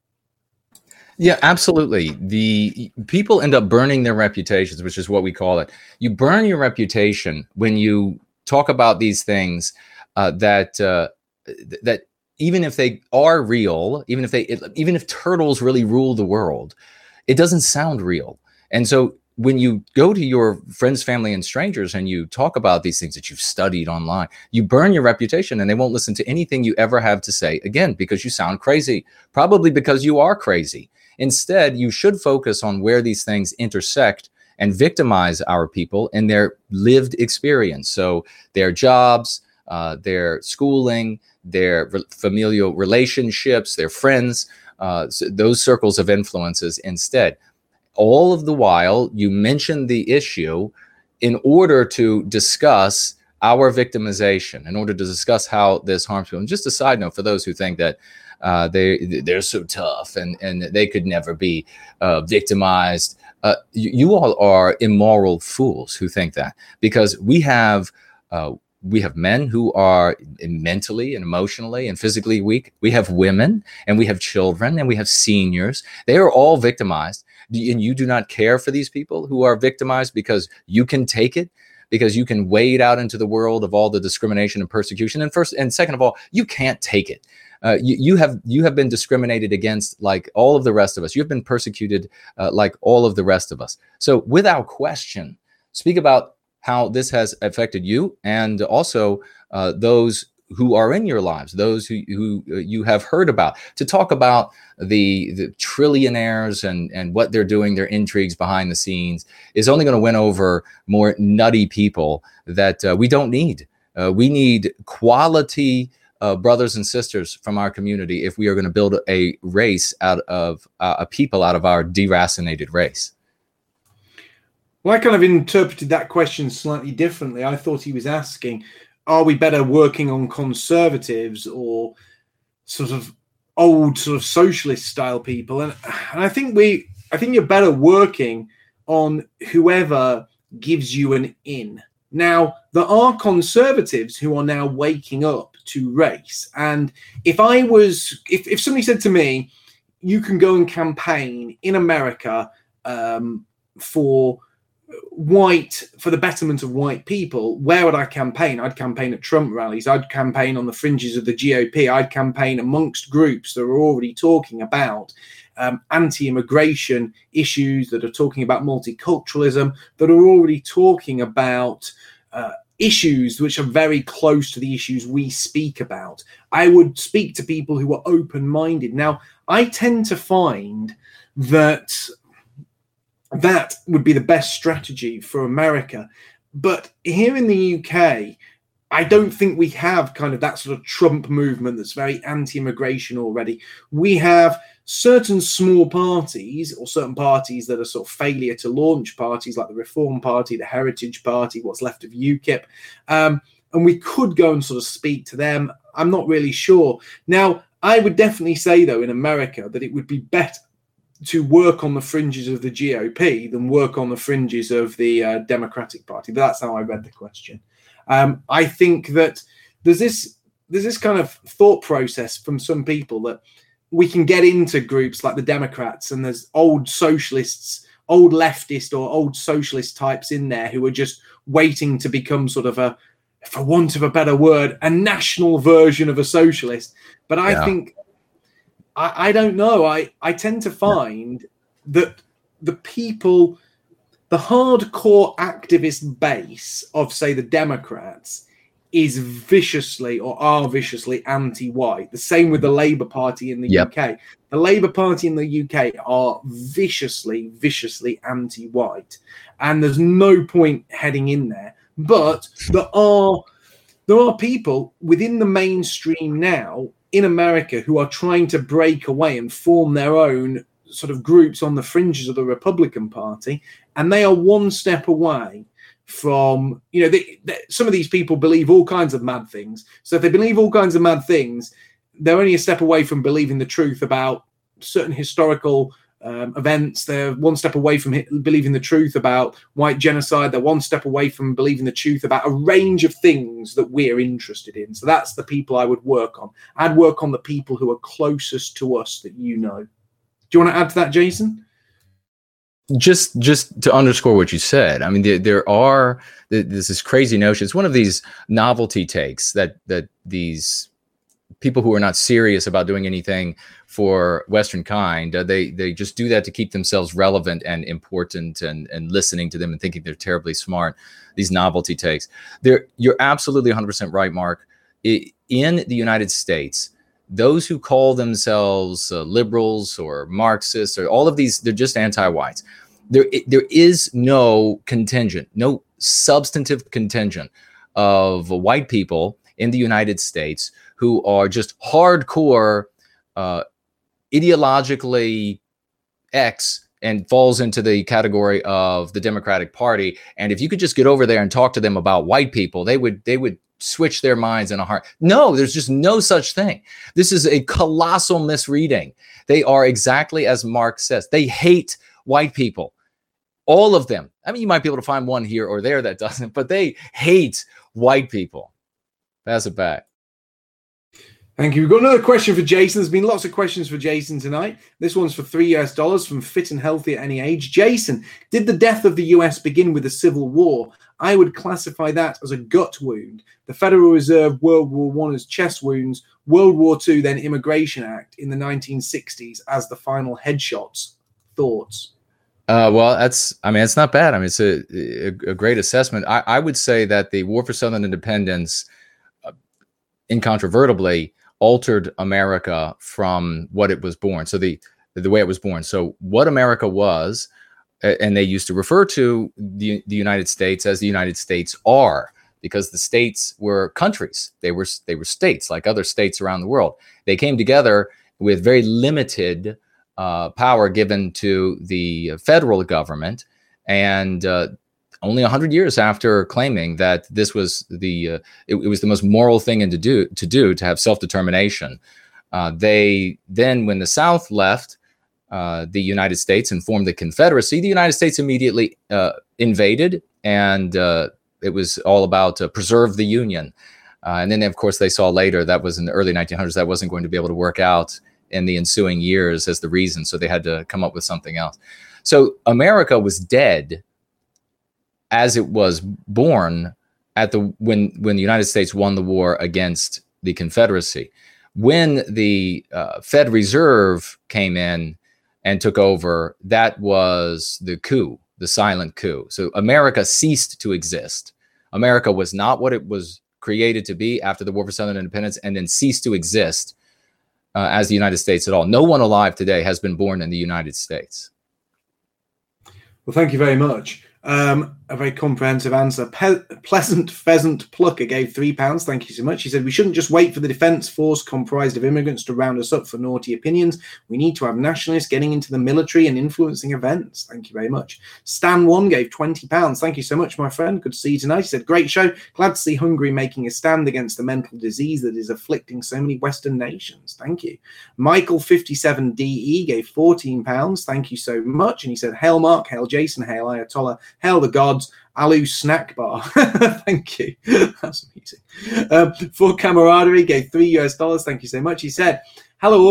Yeah, absolutely. The people end up burning their reputations, which is what we call it. You burn your reputation when you talk about these things uh, that uh, that even if they are real, even if they even if turtles really rule the world, it doesn't sound real. And so when you go to your friends, family, and strangers and you talk about these things that you've studied online, you burn your reputation, and they won't listen to anything you ever have to say again, because you sound crazy, probably because you are crazy. Instead, you should focus on where these things intersect and victimize our people in their lived experience. So their jobs, uh, their schooling, their re- familial relationships, their friends, uh, so those circles of influences instead. All of the while, you mention the issue in order to discuss our victimization, in order to discuss how this harms people. And just a side note for those who think that Uh, they they're so tough and and they could never be uh, victimized. Uh, you, you all are immoral fools who think that, because we have uh, we have men who are mentally and emotionally and physically weak. We have women and we have children and we have seniors. They are all victimized, and you do not care for these people who are victimized because you can take it, because you can wade out into the world of all the discrimination and persecution. And first and second of all, you can't take it. Uh, you, you have you have been discriminated against like all of the rest of us. You've been persecuted uh, like all of the rest of us. So without question, speak about how this has affected you, and also uh, those who are in your lives, those who, who you have heard about, to talk about the, the trillionaires and, and what they're doing, their intrigues behind the scenes, is only going to win over more nutty people that uh, we don't need. Uh, we need quality Uh, brothers and sisters from our community if we are going to build a race out of uh, a people out of our deracinated race. Well, I kind of interpreted that question slightly differently. I thought he was asking, are we better working on conservatives or sort of old sort of socialist style people? And, and I think we, I think you're better working on whoever gives you an in. Now, there are conservatives who are now waking up to race. And if I was, if, if somebody said to me, you can go and campaign in America um, for white, for the betterment of white people, where would I campaign? I'd campaign at Trump rallies. I'd campaign on the fringes of the G O P. I'd campaign amongst groups that are already talking about um, anti-immigration issues, that are talking about multiculturalism, that are already talking about uh, issues which are very close to the issues we speak about. I would speak to people who are open-minded. Now, I tend to find that that would be the best strategy for America. But here in the U K, I don't think we have kind of that sort of Trump movement that's very anti-immigration already. We have certain small parties, or certain parties that are sort of failure to launch parties, like the Reform Party, the Heritage Party, what's left of UKIP. Um, and we could go and sort of speak to them. I'm not really sure. Now, I would definitely say, though, in America, that it would be better to work on the fringes of the G O P than work on the fringes of the uh, Democratic Party. But that's how I read the question. Um, I think that there's this there's this kind of thought process from some people that we can get into groups like the Democrats, and there's old socialists old leftist or old socialist types in there who are just waiting to become sort of a, for want of a better word, a national version of a socialist. But I yeah. think, I, I don't know. I, I tend to find yeah. that the people, the hardcore activist base of, say, the Democrats is viciously or are viciously anti-white. The same with the Labour Party in the yep. U K. The Labour Party in the U K are viciously, viciously anti-white. And there's no point heading in there. But there are there are people within the mainstream now in America who are trying to break away and form their own sort of groups on the fringes of the Republican Party. And they are one step away from, you know, they, they, some of these people believe all kinds of mad things. So if they believe all kinds of mad things, they're only a step away from believing the truth about certain historical um, events. They're one step away from hi- believing the truth about white genocide. They're one step away from believing the truth about a range of things that we're interested in. So that's the people I would work on. I'd work on the people who are closest to us that you know. Do you want to add to that, Jason? Just just to underscore what you said, I mean, there, there are there's this crazy notion. It's one of these novelty takes that that these people who are not serious about doing anything for Western kind, uh, they they just do that to keep themselves relevant and important, and and listening to them and thinking they're terribly smart. These novelty takes. They're, you're absolutely one hundred percent right, Mark. I, in the United States, those who call themselves uh, liberals or Marxists or all of these, they're just anti-whites. There, there is no contingent, no substantive contingent of white people in the United States who are just hardcore, uh, ideologically X and falls into the category of the Democratic Party. And if you could just get over there and talk to them about white people, they would, they would switch their minds in a heart. No, there's just no such thing. This is a colossal misreading. They are exactly as Mark says. They hate white people. All of them. I mean, you might be able to find one here or there that doesn't, but they hate white people. Pass it back. Thank you. We've got another question for Jason. There's been lots of questions for Jason tonight. This one's for three U S dollars from Fit and Healthy at Any Age. Jason, did the death of the U S begin with a civil war? I would classify that as a gut wound. The Federal Reserve World War One as chest wounds. World War Two, then Immigration Act in the nineteen sixties as the final headshots. Thoughts? Uh, well, that's, I mean, it's not bad. I mean, it's a, a, a great assessment. I, I would say that the War for Southern Independence uh, incontrovertibly altered America from what it was born. So the, the way it was born. So what America was, and they used to refer to the, the United States as the United States are, because the states were countries. They were, they were states like other states around the world. They came together with very limited Uh, power given to the federal government, and uh, only a hundred years after claiming that this was the uh, it, it was the most moral thing to do to do to have self-determination, uh, they then, when the South left uh, the United States and formed the Confederacy, the United States immediately uh, invaded, and uh, it was all about uh, preserve the Union. Uh, and then, of course, they saw later that was in the early nineteen hundreds that wasn't going to be able to work out in the ensuing years as the reason. So they had to come up with something else. So America was dead as it was born at the when when the United States won the war against the Confederacy. When the uh, Fed Reserve came in and took over, that was the coup, the silent coup. So America ceased to exist. America was not what it was created to be after the War for Southern Independence, and then ceased to exist Uh, as the United States at all. No one alive today has been born in the United States. Well, thank you very much. Um, a very comprehensive answer. Pe- Pleasant Pheasant Plucker gave three pounds. Thank you so much. He said, we shouldn't just wait for the defense force comprised of immigrants to round us up for naughty opinions. We need to have nationalists getting into the military and influencing events. Thank you very much. Stan One gave twenty pounds. Thank you so much, my friend. Good to see you tonight. He said, great show. Glad to see Hungary making a stand against the mental disease that is afflicting so many Western nations. Thank you. Michael fifty-seven D E gave fourteen pounds. Thank you so much. And he said, hail Mark, hail Jason, hail Ayatollah, hail the gods, Alu Snack Bar. Thank you. That's amazing. Um, for camaraderie, gave three U S dollars. Thank you so much. He said, hello all.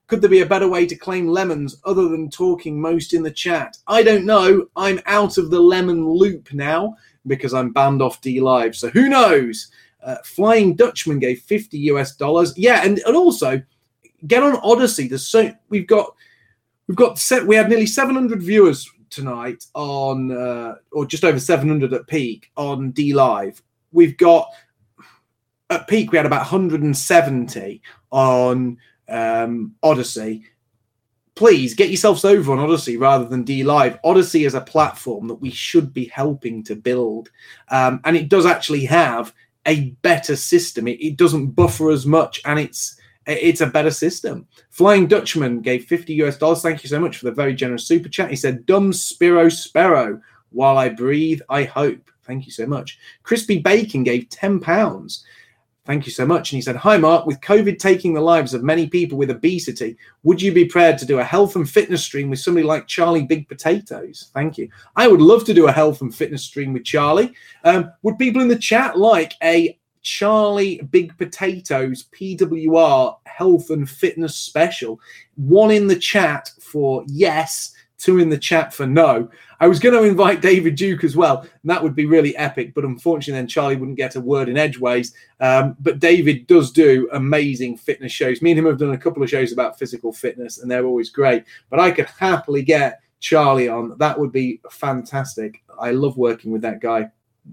Could there be a better way to claim lemons other than talking most in the chat? I don't know. I'm out of the lemon loop now because I'm banned off D Live. So who knows? Uh, Flying Dutchman gave fifty U S dollars. Yeah, and, and also get on Odyssey. There's so we've got we've got set. We had nearly seven hundred viewers tonight on, uh, or just over seven hundred at peak on D Live. We've got at peak we had about one hundred seventy on um, Odyssey. Please get yourselves over on Odyssey rather than D Live. Odyssey is a platform that we should be helping to build, um, and it does actually have a better system. It, it doesn't buffer as much, and it's it's a better system. Flying Dutchman gave fifty U S dollars. Thank you so much for the very generous super chat. He said, "Dumb Spiro Sparrow. While I breathe, I hope." Thank you so much. Crispy Bacon gave ten pounds. Thank you so much. And he said, "Hi, Mark. With COVID taking the lives of many people with obesity, would you be prepared to do a health and fitness stream with somebody like Charlie Big Potatoes?" Thank you. I would love to do a health and fitness stream with Charlie. Um, would people in the chat like a Charlie Big Potatoes P W R health and fitness special? One in the chat for yes, two in the chat for no. I was going to invite David Duke as well, and that would be really epic, but unfortunately then Charlie wouldn't get a word in edgeways. Um, but David does do amazing fitness shows. Me and him have done a couple of shows about physical fitness, and they're always great. But I could happily get Charlie on. That would be fantastic. I love working with that guy.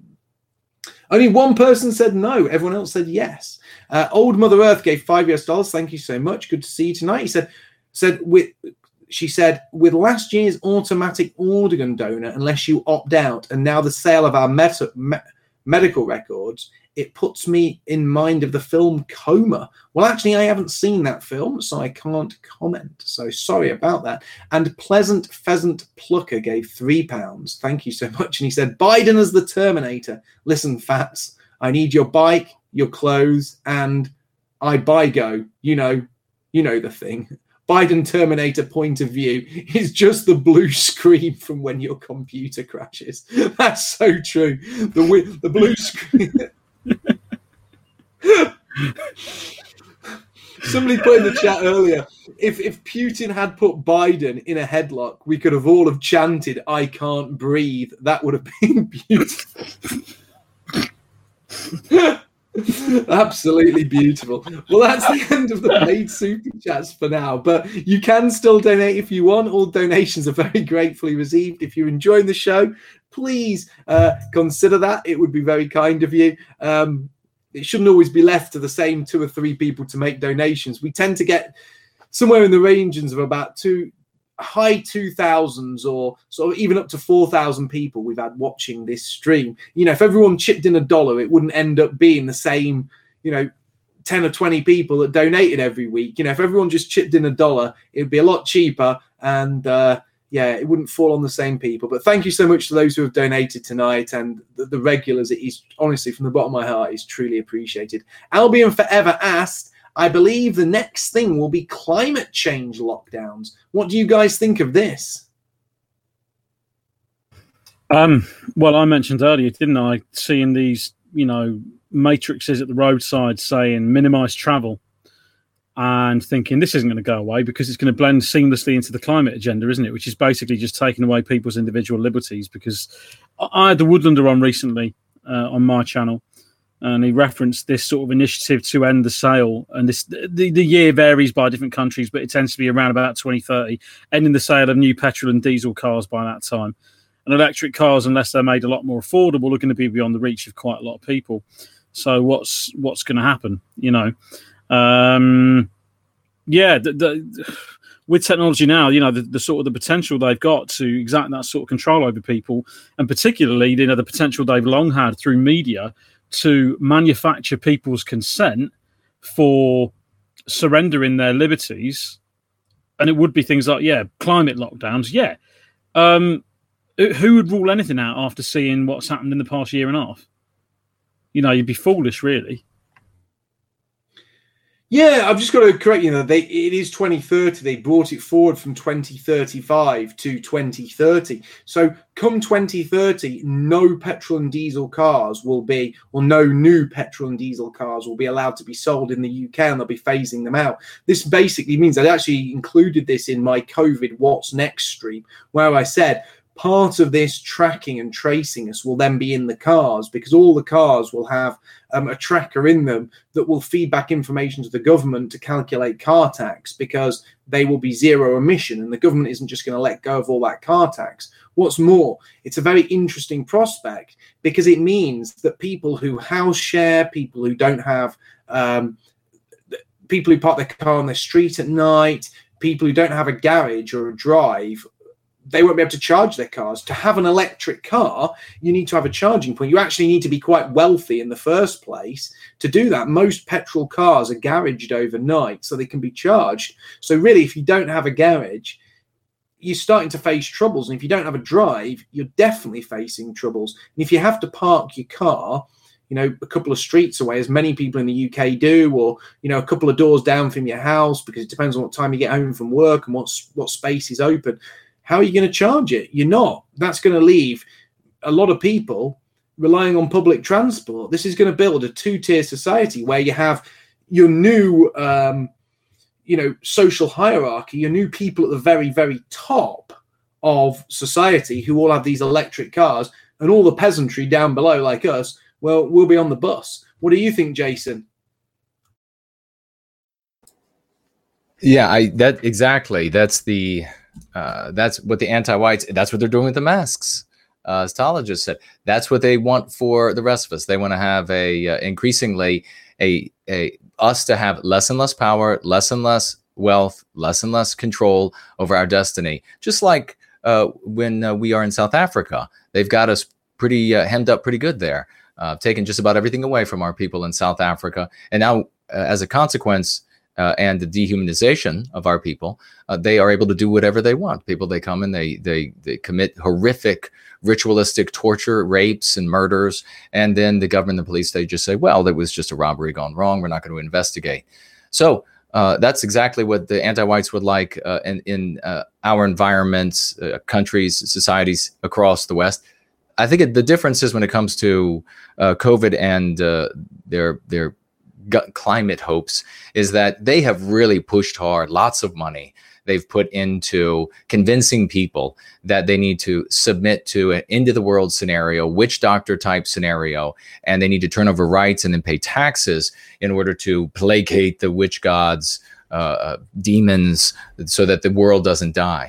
Only one person said no. Everyone else said yes. Uh, Old Mother Earth gave five U S dollars. Thank you so much. Good to see you tonight. He said, said with, she said, with last year's automatic organ donor, unless you opt out, and now the sale of our meta, me, medical records, it puts me in mind of the film Coma. Well, actually, I haven't seen that film, so I can't comment. So sorry about that. And Pleasant Pheasant Plucker gave three pounds. Thank you so much. And he said, Biden as the Terminator. Listen, Fats, I need your bike, your clothes, and I buy go. You know, you know the thing. Biden Terminator point of view is just the blue screen from when your computer crashes. That's so true. The the blue screen. Somebody put in the chat earlier, if if Putin had put Biden in a headlock, we could have all have chanted, "I can't breathe." That would have been beautiful. Absolutely beautiful. Well, that's the end of the paid super chats for now, but you can still donate if you want. All donations are very gratefully received. If you're enjoying the show, please uh, consider that. It would be very kind of you. Um, it shouldn't always be left to the same two or three people to make donations. We tend to get somewhere in the ranges of about two high two thousands or sort of even up to four thousand people we've had watching this stream. You know, if everyone chipped in a dollar, it wouldn't end up being the same, you know, ten or twenty people that donated every week. You know, if everyone just chipped in a dollar, it'd be a lot cheaper, and uh, yeah, it wouldn't fall on the same people. But thank you so much to those who have donated tonight, and the, the regulars. It is honestly, from the bottom of my heart, is truly appreciated. Albion Forever asked, I believe the next thing will be climate change lockdowns. What do you guys think of this? Um, well, I mentioned earlier, didn't I, seeing these, you know, matrices at the roadside saying minimise travel, and thinking this isn't going to go away because it's going to blend seamlessly into the climate agenda, isn't it? Which is basically just taking away people's individual liberties. Because I had the Woodlander on recently uh, on my channel, and he referenced this sort of initiative to end the sale. And this the, the year varies by different countries, but it tends to be around about twenty thirty, ending the sale of new petrol and diesel cars by that time. And electric cars, unless they're made a lot more affordable, are going to be beyond the reach of quite a lot of people. So what's what's going to happen, you know? Um, yeah, the, the, with technology now, you know, the, the sort of the potential they've got to exact that sort of control over people, and particularly, you know, the potential they've long had through media to manufacture people's consent for surrendering their liberties. And it would be things like, yeah, climate lockdowns. Yeah. Um, who would rule anything out after seeing what's happened in the past year and a half? You know, you'd be foolish, really. Yeah, I've just got to correct you. Know, they it is twenty thirty. They brought it forward from twenty thirty-five to twenty thirty. So come twenty thirty, no petrol and diesel cars will be, or no new petrol and diesel cars will be allowed to be sold in the U K, and they'll be phasing them out. This basically means I actually included this in my COVID What's Next stream, where I said part of this tracking and tracing us will then be in the cars, because all the cars will have um, a tracker in them that will feed back information to the government to calculate car tax, because they will be zero emission and the government isn't just going to let go of all that car tax. What's more, it's a very interesting prospect because it means that people who house share, people who don't have, um, people who park their car on the street at night, people who don't have a garage or a drive, they won't be able to charge their cars. To have an electric car, you need to have a charging point. You actually need to be quite wealthy in the first place to do that. Most petrol cars are garaged overnight so they can be charged. So really, if you don't have a garage, you're starting to face troubles. And if you don't have a drive, you're definitely facing troubles. And if you have to park your car, you know, a couple of streets away, as many people in the U K do, or, you know, a couple of doors down from your house, because it depends on what time you get home from work and what, what space is open, how are you going to charge it? You're not. That's going to leave a lot of people relying on public transport. This is going to build a two-tier society where you have your new, um, you know, social hierarchy, your new people at the very, very top of society who all have these electric cars, and all the peasantry down below like us, well, we'll be on the bus. What do you think, Jason? Yeah, I that exactly. That's the uh, that's what the anti-whites. That's what they're doing with the masks. Uh, as Tala just said, that's what they want for the rest of us. They want to have a uh, increasingly a a us to have less and less power, less and less wealth, less and less control over our destiny. Just like uh, when uh, we are in South Africa, they've got us pretty uh, hemmed up, pretty good there. Uh, taken just about everything away from our people in South Africa, and now uh, as a consequence. Uh, and the dehumanization of our people, uh, they are able to do whatever they want. People, they come and they they they commit horrific ritualistic torture, rapes, and murders, and then the government and the police, they just say, well, that was just a robbery gone wrong. We're not going to investigate. So uh, that's exactly what the anti-whites would like uh, in, in uh, our environments, uh, countries, societies across the West. I think it, the difference is when it comes to uh, COVID and uh, their their climate hopes is that they have really pushed hard, lots of money they've put into convincing people that they need to submit to an end of the world scenario, witch doctor type scenario, and they need to turn over rights and then pay taxes in order to placate the witch gods, uh, demons, so that the world doesn't die.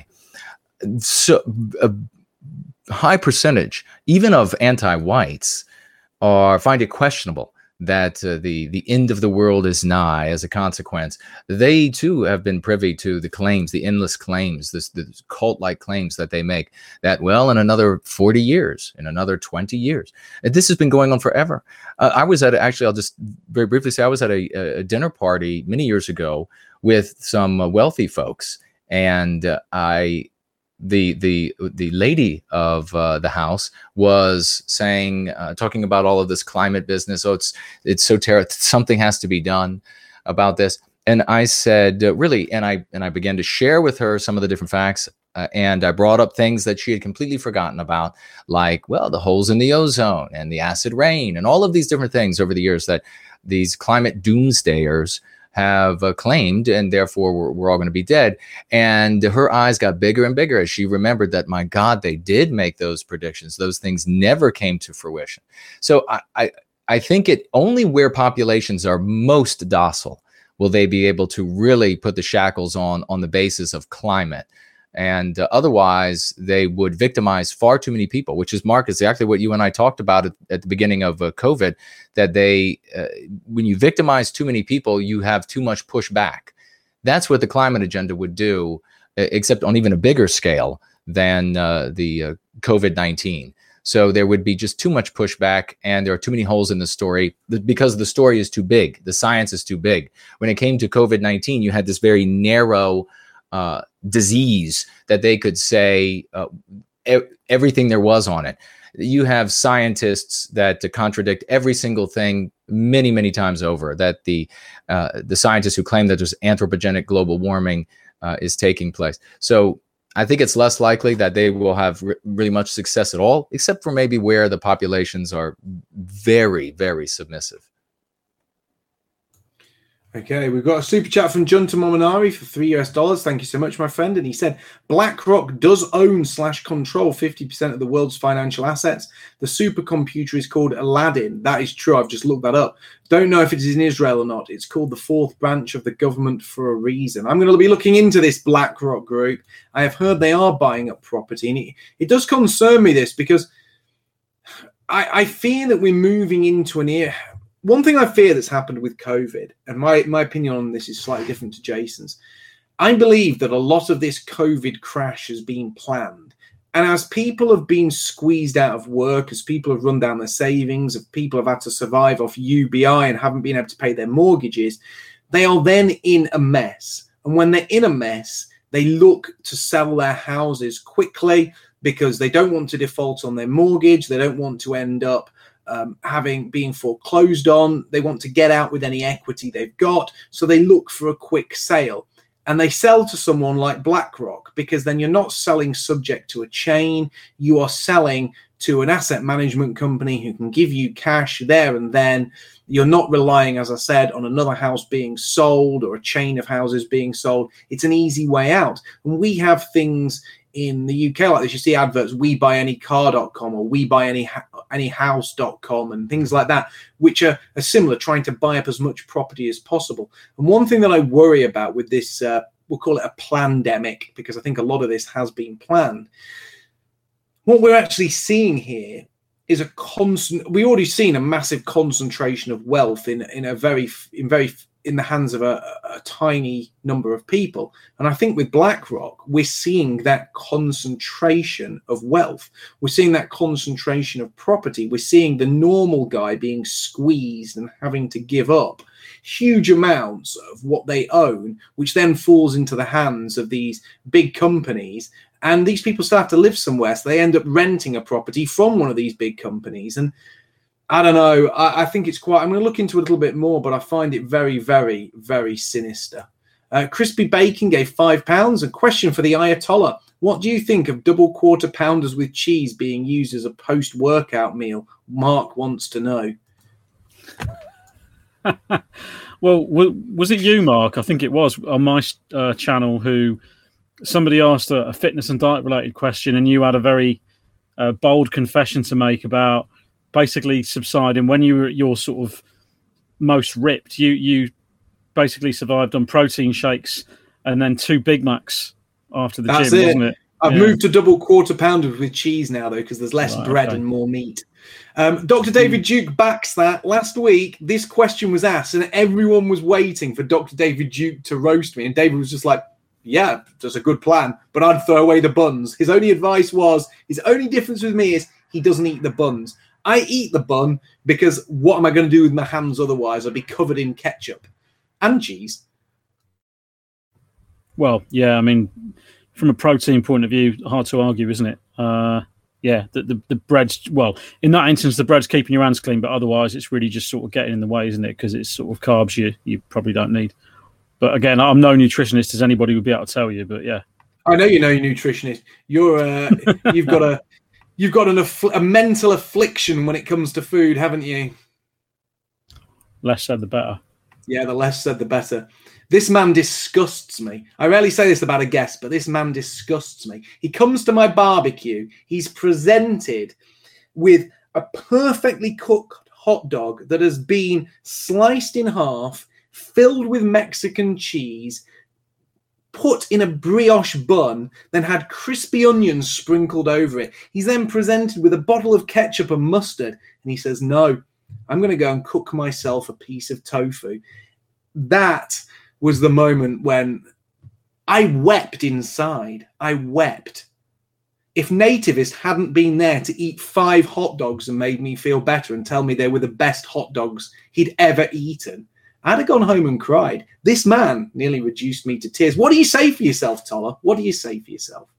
So a high percentage, even of anti-whites, are find it questionable that uh, the the end of the world is nigh. As a consequence, they too have been privy to the claims, the endless claims, this the cult-like claims that they make that, well, in another forty years, in another twenty years, and this has been going on forever. Uh, I was at a, actually, I'll just very briefly say, I was at a, a dinner party many years ago with some uh, wealthy folks, and uh, I. The the the lady of uh, the house was saying, uh, talking about all of this climate business. Oh, it's it's so terrible. Something has to be done about this. And I said, uh, really, and I and I began to share with her some of the different facts. Uh, and I brought up things that she had completely forgotten about, like, well, the holes in the ozone and the acid rain and all of these different things over the years that these climate doomsdayers have uh, claimed, and therefore we're, we're all going to be dead. And her eyes got bigger and bigger as she remembered that, my God, they did make those predictions. Those things never came to fruition. So I, I, I think it only where populations are most docile will they be able to really put the shackles on on the basis of climate. And uh, otherwise, they would victimize far too many people, which is, Mark, exactly what you and I talked about at, at the beginning of uh, COVID, that they, uh, when you victimize too many people, you have too much pushback. That's what the climate agenda would do, except on even a bigger scale than uh, the uh, COVID nineteen. So there would be just too much pushback, and there are too many holes in the story because the story is too big. The science is too big. When it came to COVID nineteen, you had this very narrow uh, disease that they could say uh, e- everything there was on it. You have scientists that uh, contradict every single thing many, many times over that the uh, the scientists who claim that there's anthropogenic global warming uh, is taking place. So I think it's less likely that they will have re- really much success at all, except for maybe where the populations are very, very submissive. Okay, we've got a super chat from Junta Mominari for three U S dollars. Thank you so much, my friend. And he said, BlackRock does own slash control fifty percent of the world's financial assets. The supercomputer is called Aladdin. That is true. I've just looked that up. Don't know if it is in Israel or not. It's called the fourth branch of the government for a reason. I'm going to be looking into this BlackRock group. I have heard they are buying up property. And it, it does concern me, this, because I, I fear that we're moving into an era. One thing I fear that's happened with COVID, and my, my opinion on this is slightly different to Jason's, I believe that a lot of this COVID crash has been planned. And as people have been squeezed out of work, as people have run down their savings, as people have had to survive off U B I and haven't been able to pay their mortgages, they are then in a mess. And when they're in a mess, they look to sell their houses quickly because they don't want to default on their mortgage. They don't want to end up Um, having being foreclosed on. They want to get out with any equity they've got, so they look for a quick sale, and they sell to someone like BlackRock, because then you're not selling subject to a chain. You are selling to an asset management company who can give you cash there and then. You're not relying, as I said, on another house being sold or a chain of houses being sold. It's an easy way out. And we have things in the U K like this. You see adverts, we buy any car dot com or we buy any any house dot com and things like that, which are, are similar, trying to buy up as much property as possible. And one thing that I worry about with this, uh, we'll call it a plandemic, because I think a lot of this has been planned. What we're actually seeing here is a constant, we already seen a massive concentration of wealth in in a very in very in the hands of a, a tiny number of people. And I think with BlackRock, we're seeing that concentration of wealth. We're seeing that concentration of property. We're seeing the normal guy being squeezed and having to give up huge amounts of what they own, which then falls into the hands of these big companies. And these people still have to live somewhere, so they end up renting a property from one of these big companies. And I don't know. I, I think it's quite, I'm going to look into it a little bit more, but I find it very, very, very sinister. Uh, Crispy Bacon gave five pounds. A question for the Ayatollah. What do you think of double quarter pounders with cheese being used as a post-workout meal? Mark wants to know. Well, was it you, Mark? I think it was on my uh, channel who somebody asked a, a fitness and diet related question, and you had a very uh, bold confession to make about basically subsiding when you were at your sort of most ripped. You you basically survived on protein shakes and then two Big Macs after the That's gym, it. wasn't it? I've yeah. moved to double quarter pounders with cheese now, though, because there's less Right, bread okay. and more meat. Um, Doctor David Duke backs that. Last week, this question was asked, and everyone was waiting for Doctor David Duke to roast me. And David was just like, yeah, that's a good plan, but I'd throw away the buns. His only advice was, his only difference with me is he doesn't eat the buns. I eat the bun because what am I going to do with my hands otherwise? I'll be covered in ketchup and cheese. Well, yeah, I mean, from a protein point of view, hard to argue, isn't it? Uh, yeah, the, the the bread's, well, in that instance, the bread's keeping your hands clean, but otherwise it's really just sort of getting in the way, isn't it? Because it's sort of carbs you, you probably don't need. But again, I'm no nutritionist, as anybody would be able to tell you, but yeah. I know you know you're nutritionist. You're, uh, you've got a... You've got an affl- a mental affliction when it comes to food, haven't you? Less said, the better. Yeah, the less said, the better. This man disgusts me. I rarely say this about a guest, but this man disgusts me. He comes to my barbecue. He's presented with a perfectly cooked hot dog that has been sliced in half, filled with Mexican cheese, put in a brioche bun, then had crispy onions sprinkled over it. He's then presented with a bottle of ketchup and mustard, and he says, no, I'm going to go and cook myself a piece of tofu. That was the moment when I wept inside. I wept. If Nativist hadn't been there to eat five hot dogs and made me feel better and tell me they were the best hot dogs he'd ever eaten, I'd have gone home and cried. This man nearly reduced me to tears. What do you say for yourself, Toller? What do you say for yourself?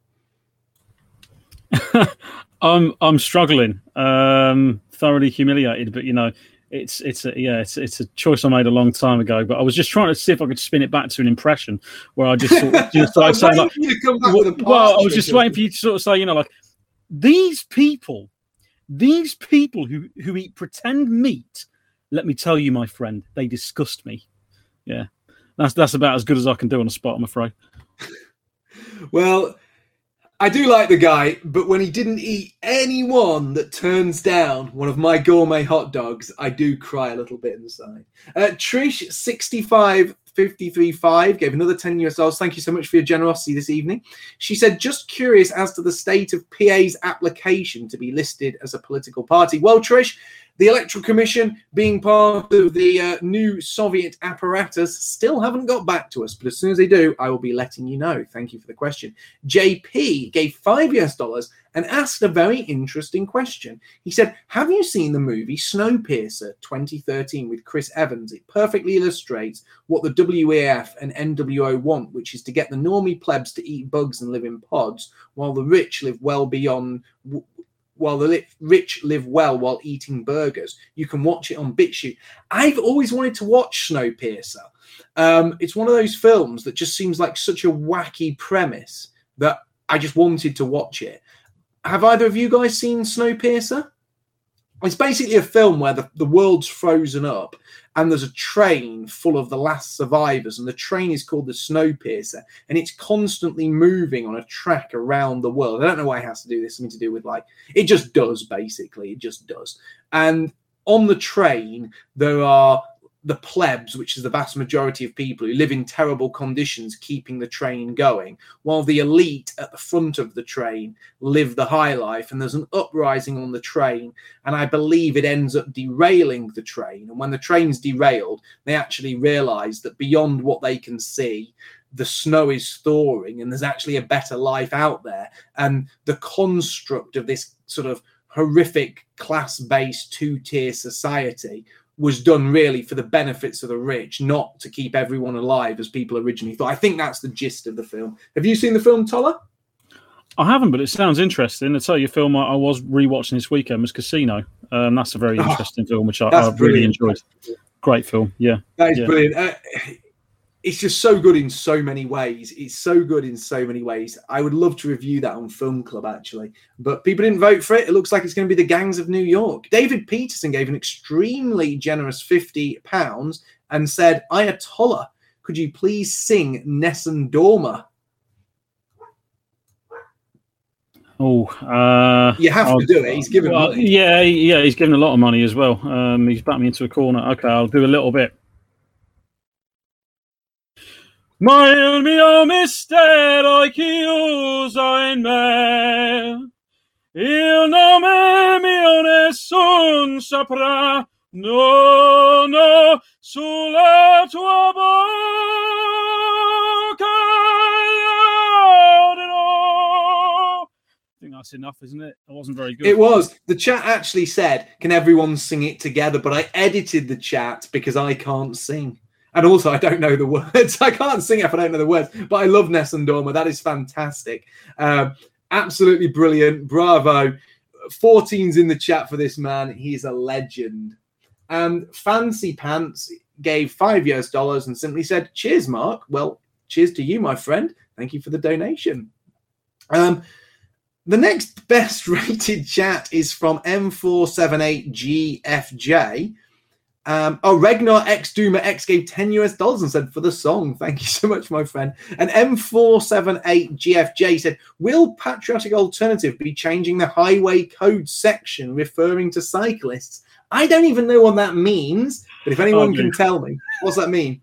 I'm I'm struggling, um, thoroughly humiliated. But you know, it's it's a yeah it's it's a choice I made a long time ago. But I was just trying to see if I could spin it back to an impression where I just sort of just like saying like, well, well, I was just waiting for you to sort of say, you know, like these people, these people who who eat pretend meat. Let me tell you, my friend, they disgust me. Yeah, that's that's about as good as I can do on the spot, I'm afraid. Well, I do like the guy, but when he didn't eat anyone that turns down one of my gourmet hot dogs, I do cry a little bit inside. Uh, Trish sixty-five fifty-three five gave another ten U S dollars. Thank you so much for your generosity this evening. She said, just curious as to the state of P A's application to be listed as a political party. Well, Trish, the Electoral Commission, being part of the uh, new Soviet apparatus, still haven't got back to us. But as soon as they do, I will be letting you know. Thank you for the question. J P gave five U S dollars and asked a very interesting question. He said, have you seen the movie Snowpiercer twenty thirteen with Chris Evans? It perfectly illustrates what the W E F and N W O want, which is to get the normie plebs to eat bugs and live in pods, while the rich live well beyond... W- while the li- rich live well while eating burgers. You can watch it on BitChute. I've always wanted to watch Snowpiercer. Um, it's one of those films that just seems like such a wacky premise that I just wanted to watch it. Have either of you guys seen Snowpiercer? It's basically a film where the, the world's frozen up and there's a train full of the last survivors, and the train is called the Snowpiercer, and it's constantly moving on a track around the world. I don't know why it has to do this, something to do with like, it just does, basically. It just does. And on the train, there are the plebs, which is the vast majority of people who live in terrible conditions, keeping the train going, while the elite at the front of the train live the high life. And there's an uprising on the train, and I believe it ends up derailing the train. And when the train's derailed, they actually realize that beyond what they can see, the snow is thawing and there's actually a better life out there. And the construct of this sort of horrific class-based two-tier society was done really for the benefits of the rich, not to keep everyone alive as people originally thought. I think that's the gist of the film. Have you seen the film, Toller? I haven't, but it sounds interesting. I tell you, a film I, I was rewatching this weekend was Casino. Um, that's a very interesting oh, film, which I, I really enjoyed. Great film, yeah. That is yeah. brilliant. Uh, it's just so good in so many ways. It's so good in so many ways. I would love to review that on Film Club, actually. But people didn't vote for it. It looks like it's going to be The Gangs of New York. David Peterson gave an extremely generous fifty pounds and said, Ayatollah, could you please sing Nessun Dorma? Oh, uh, you have I'll, to do it. He's given well, money. Yeah, yeah, he's given a lot of money as well. Um, he's backed me into a corner. Okay, I'll do a little bit. Ma il mio mistero chiuso in me, il nome mio nessun saprà, no, no, sulla tua bocca io I think that's enough, isn't it? It wasn't very good. It was. The chat actually said, can everyone sing it together? But I edited the chat because I can't sing. And also, I don't know the words. I can't sing it if I don't know the words. But I love Nessun Dorma. That is fantastic. Um, absolutely brilliant. Bravo. fourteen's in the chat for this man. He's a legend. And Fancy Pants gave five U S dollars and simply said, cheers, Mark. Well, cheers to you, my friend. Thank you for the donation. Um, the next best rated chat is from M four seven eight G F J. Um, oh, Regnar X Duma X gave ten U S dollars and said, for the song. Thank you so much, my friend. And M four seven eight G F J said, will Patriotic Alternative be changing the highway code section referring to cyclists? I don't even know what that means, but if anyone oh, can tell me, what's that mean?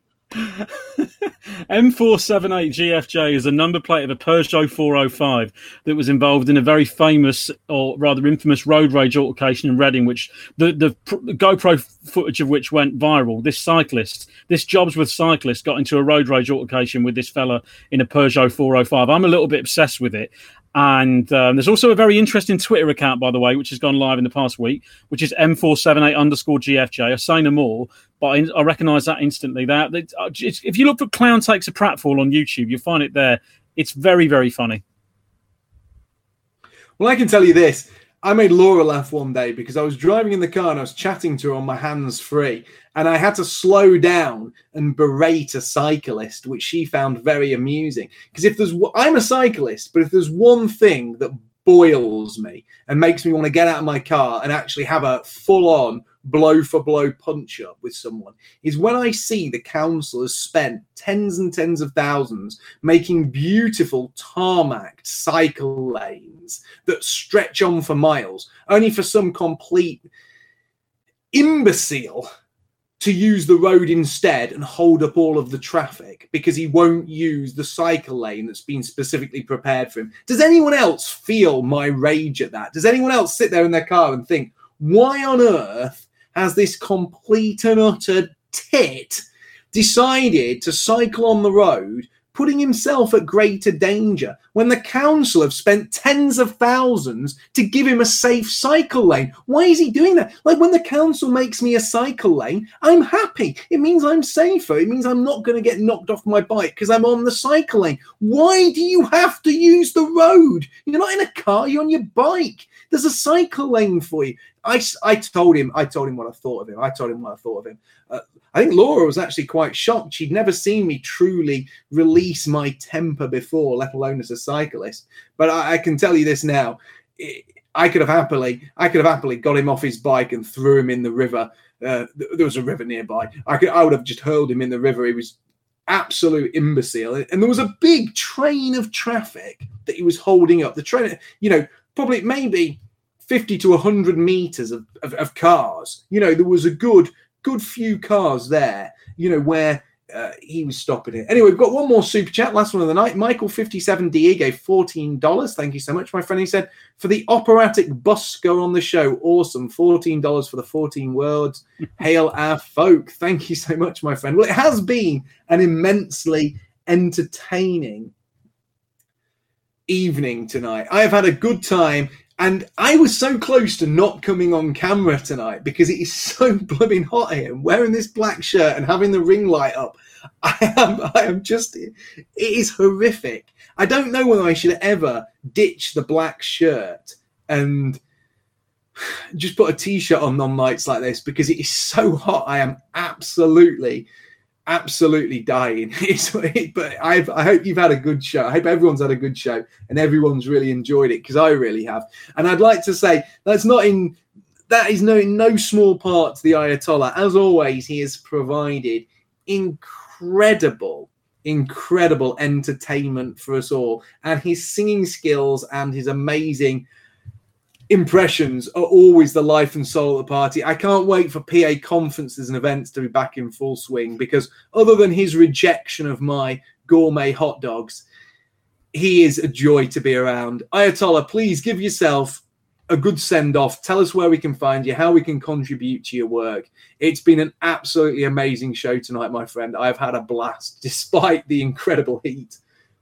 M four seven eight G F J is a number plate of a Peugeot four oh five that was involved in a very famous, or rather infamous, road rage altercation in Reading, which the, the, the GoPro footage of which went viral. This cyclist, this Jobs with cyclist, got into a road rage altercation with this fella in a Peugeot four oh five. I'm a little bit obsessed with it. And um, there's also a very interesting Twitter account, by the way, which has gone live in the past week, which is M four seven eight underscore G F J. I say no more, but I, I recognise that instantly. That if you look for Clown Takes a Pratfall on YouTube, you'll find it there. It's very, very funny. Well, I can tell you this. I made Laura laugh one day because I was driving in the car and I was chatting to her on my hands free, and I had to slow down and berate a cyclist, which she found very amusing. Because if there's, I'm a cyclist, but if there's one thing that boils me and makes me want to get out of my car and actually have a full-on blow for blow punch up with someone, is when I see the council has spent tens and tens of thousands making beautiful tarmacked cycle lanes that stretch on for miles, only for some complete imbecile to use the road instead and hold up all of the traffic because he won't use the cycle lane that's been specifically prepared for him. Does anyone else feel my rage at that? Does anyone else sit there in their car and think, why on earth has this complete and utter tit decided to cycle on the road, putting himself at greater danger when the council have spent tens of thousands to give him a safe cycle lane? Why is he doing that? Like, when the council makes me a cycle lane, I'm happy. It means I'm safer. It means I'm not going to get knocked off my bike because I'm on the cycle lane. Why do you have to use the road? You're not in a car, you're on your bike. There's a cycle lane for you. I, I told him I told him what I thought of him. I told him what I thought of him. Uh, I think Laura was actually quite shocked. She'd never seen me truly release my temper before, let alone as a cyclist. But I, I can tell you this now. It, I could have happily, I could have happily got him off his bike and threw him in the river. Uh, there was a river nearby. I could, I would have just hurled him in the river. He was absolute imbecile. And there was a big train of traffic that he was holding up. The train, you know, probably maybe fifty to one hundred meters of, of, of cars. You know, there was a good, good few cars there, you know, where uh, he was stopping it. Anyway, we've got one more super chat, last one of the night. Michael fifty-seven D E gave fourteen dollars. Thank you so much, my friend. He said, for the operatic busker on the show, awesome. fourteen dollars for the fourteen words. Hail our folk. Thank you so much, my friend. Well, it has been an immensely entertaining evening tonight. I have had a good time. And I was so close to not coming on camera tonight because it is so blooming hot here. And wearing this black shirt and having the ring light up, I am, I am just, it is horrific. I don't know whether I should ever ditch the black shirt and just put a t-shirt on on nights like this because it is so hot. I am absolutely, absolutely dying. But I've, I hope you've had a good show. I hope everyone's had a good show and everyone's really enjoyed it because I really have. And I'd like to say that's not in that is no in no small part to the Ayatollah. As always, he has provided incredible, incredible entertainment for us all, and his singing skills and his amazing impressions are always the life and soul of the party. I can't wait for P A conferences and events to be back in full swing because other than his rejection of my gourmet hot dogs, he is a joy to be around. Ayatollah, please give yourself a good send-off. Tell us where we can find you, how we can contribute to your work. It's been an absolutely amazing show tonight, my friend. I've had a blast despite the incredible heat.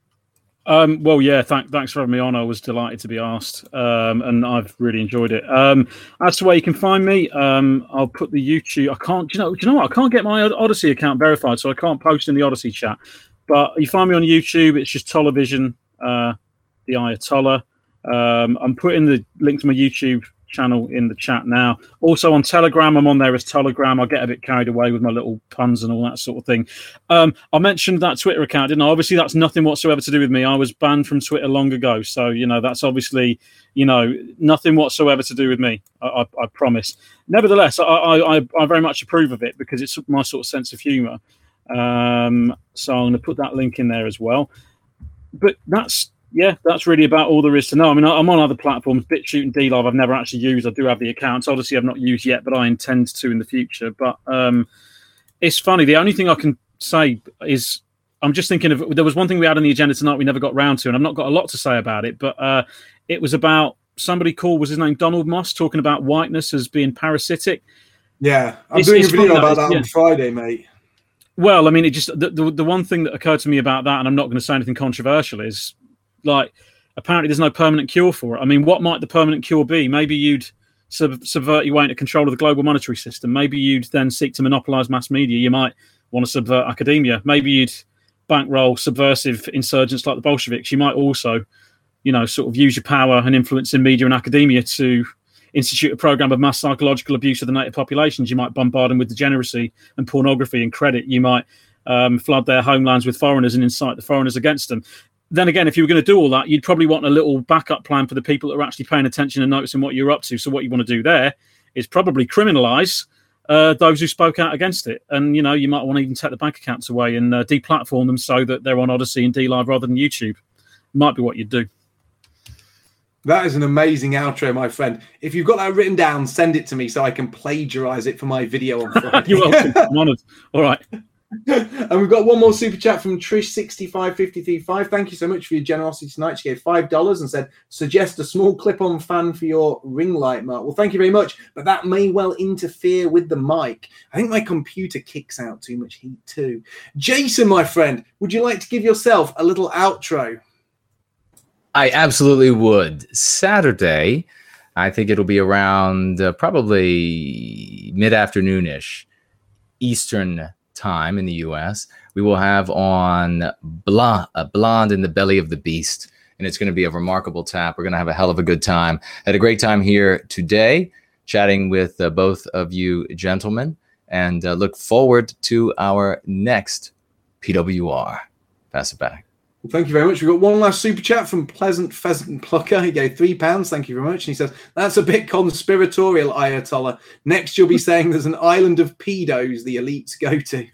Um, well, yeah, thank, thanks for having me on. I was delighted to be asked, um, and I've really enjoyed it. Um, as to where you can find me, um, I'll put the YouTube. I can't, do you know, do you know what? I can't get my Odyssey account verified, so I can't post in the Odyssey chat. But you find me on YouTube. It's just Television, uh, the Ayatollah. Um, I'm putting the link to my YouTube channel in the chat now. Also on Telegram, I'm on there as Telegram. I get a bit carried away with my little puns and all that sort of thing. Um, I mentioned that Twitter account, didn't I? Obviously, that's nothing whatsoever to do with me. I was banned from Twitter long ago. So, you know, that's obviously, you know, nothing whatsoever to do with me. I, I, I promise. Nevertheless, I, I, I very much approve of it because it's my sort of sense of humour. Um, so I'm going to put that link in there as well. But that's, yeah, that's really about all there is to know. I mean, I'm on other platforms, BitChute and DLive I've never actually used. I do have the accounts. Obviously, I've not used yet, but I intend to in the future. But um, it's funny. The only thing I can say is I'm just thinking of, there was one thing we had on the agenda tonight we never got round to, and I've not got a lot to say about it, but uh, it was about somebody called, was his name Donald Moss, talking about whiteness as being parasitic. Yeah, I'm it's, doing it's a video funny, about that yeah. on Friday, mate. Well, I mean, it just the, the, the one thing that occurred to me about that, and I'm not going to say anything controversial, is like, apparently there's no permanent cure for it. I mean, what might the permanent cure be? Maybe you'd sub- subvert your way into control of the global monetary system. Maybe you'd then seek to monopolise mass media. You might want to subvert academia. Maybe you'd bankroll subversive insurgents like the Bolsheviks. You might also you know, sort of use your power and influence in media and academia to institute a program of mass psychological abuse of the native populations. You might bombard them with degeneracy and pornography and credit. You might um, flood their homelands with foreigners and incite the foreigners against them. Then again, if you were going to do all that, you'd probably want a little backup plan for the people that are actually paying attention and noticing what you're up to. So what you want to do there is probably criminalise uh, those who spoke out against it. And, you know, you might want to even take the bank accounts away and uh, deplatform them so that they're on Odyssey and D Live rather than YouTube. Might be what you'd do. That is an amazing outro, my friend. If you've got that written down, send it to me so I can plagiarise it for my video on Friday. You're welcome. I'm honoured. All right. And we've got one more super chat from Trish sixty-five fifty-three five. Thank you so much for your generosity tonight. She gave five dollars and said, suggest a small clip-on fan for your ring light, Mark. Well, thank you very much, but that may well interfere with the mic. I think my computer kicks out too much heat too. Jason, my friend, would you like to give yourself a little outro? I absolutely would. Saturday, I think it'll be around uh, probably mid-afternoon-ish Eastern time in the U S. We will have on Blah, uh, Blonde in the Belly of the Beast, and it's going to be a remarkable tap. We're going to have a hell of a good time. Had a great time here today, chatting with uh, both of you gentlemen, and uh, look forward to our next P W R. Pass it back. Well, thank you very much. We've got one last super chat from Pleasant Pheasant Plucker. He gave three pounds. Thank you very much. And he says, that's a bit conspiratorial, Ayatollah. Next, you'll be saying there's an island of pedos the elites go to.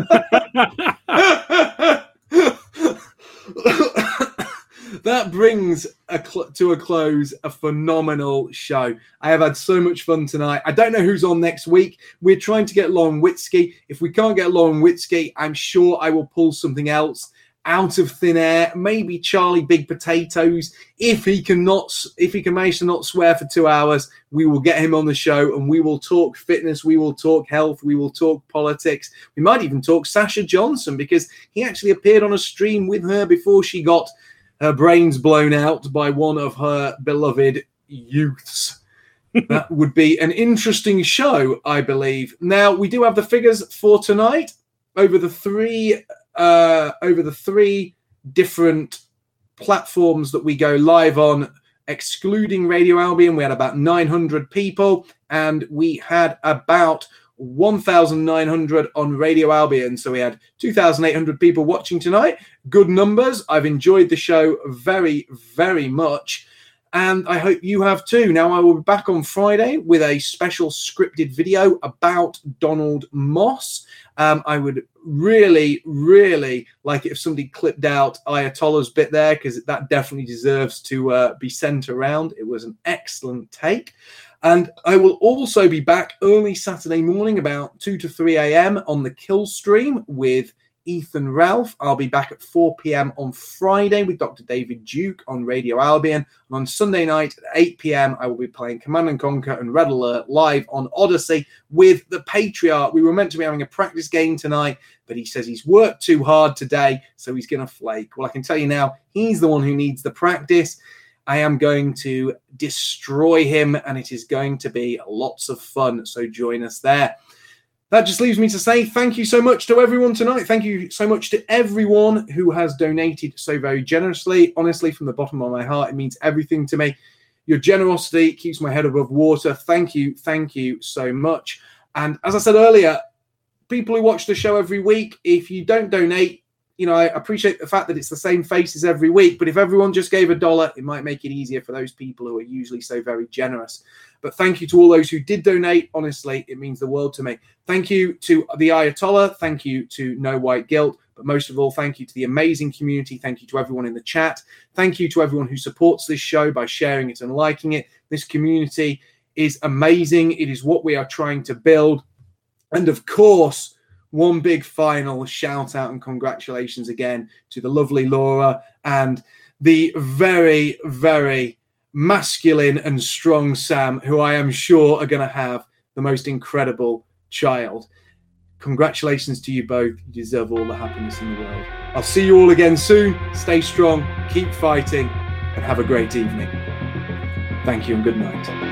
That brings a cl- to a close a phenomenal show. I have had so much fun tonight. I don't know who's on next week. We're trying to get Lauren Witzke. If we can't get Lauren Witzke, I'm sure I will pull something else out of thin air, maybe Charlie Big Potatoes. If he can not, if he can manage to not swear for two hours, we will get him on the show and we will talk fitness, we will talk health, we will talk politics. We might even talk Sasha Johnson because he actually appeared on a stream with her before she got her brains blown out by one of her beloved youths. That would be an interesting show, I believe. Now, we do have the figures for tonight over the three uh, over the three different platforms that we go live on, excluding Radio Albion. We had about nine hundred people, and we had about one thousand nine hundred on Radio Albion. So we had two thousand eight hundred people watching tonight. Good numbers. I've enjoyed the show very, very much. And I hope you have too. Now, I will be back on Friday with a special scripted video about Donald Moss. Um, I would really, really like it if somebody clipped out Ayatollah's bit there, because that definitely deserves to uh, be sent around. It was an excellent take. And I will also be back early Saturday morning, about two to three a.m. on the Kill Stream with Ethan Ralph. I'll be back at four p.m. on Friday with Doctor David Duke on Radio Albion. And on Sunday night at eight p.m. I will be playing Command and Conquer and Red Alert live on Odyssey with the Patriarch. We were meant to be having a practice game tonight, but he says he's worked too hard today, so he's going to flake. Well, I can tell you now, he's the one who needs the practice. I am going to destroy him, and it is going to be lots of fun, so join us there. That just leaves me to say thank you so much to everyone tonight. Thank you so much to everyone who has donated so very generously. Honestly, from the bottom of my heart, it means everything to me. Your generosity keeps my head above water. Thank you. Thank you so much. And as I said earlier, people who watch the show every week, if you don't donate, you know, I appreciate the fact that it's the same faces every week, but if everyone just gave a dollar, it might make it easier for those people who are usually so very generous. But thank you to all those who did donate. Honestly, it means the world to me. Thank you to the Ayatollah. Thank you to No White Guilt. But most of all, thank you to the amazing community. Thank you to everyone in the chat. Thank you to everyone who supports this show by sharing it and liking it. This community is amazing. It is what we are trying to build. And of course, one big final shout out and congratulations again to the lovely Laura and the very, very masculine and strong Sam, who I am sure are going to have the most incredible child. Congratulations to you both. You deserve all the happiness in the world. I'll see you all again soon. Stay strong, keep fighting, and have a great evening. Thank you and good night.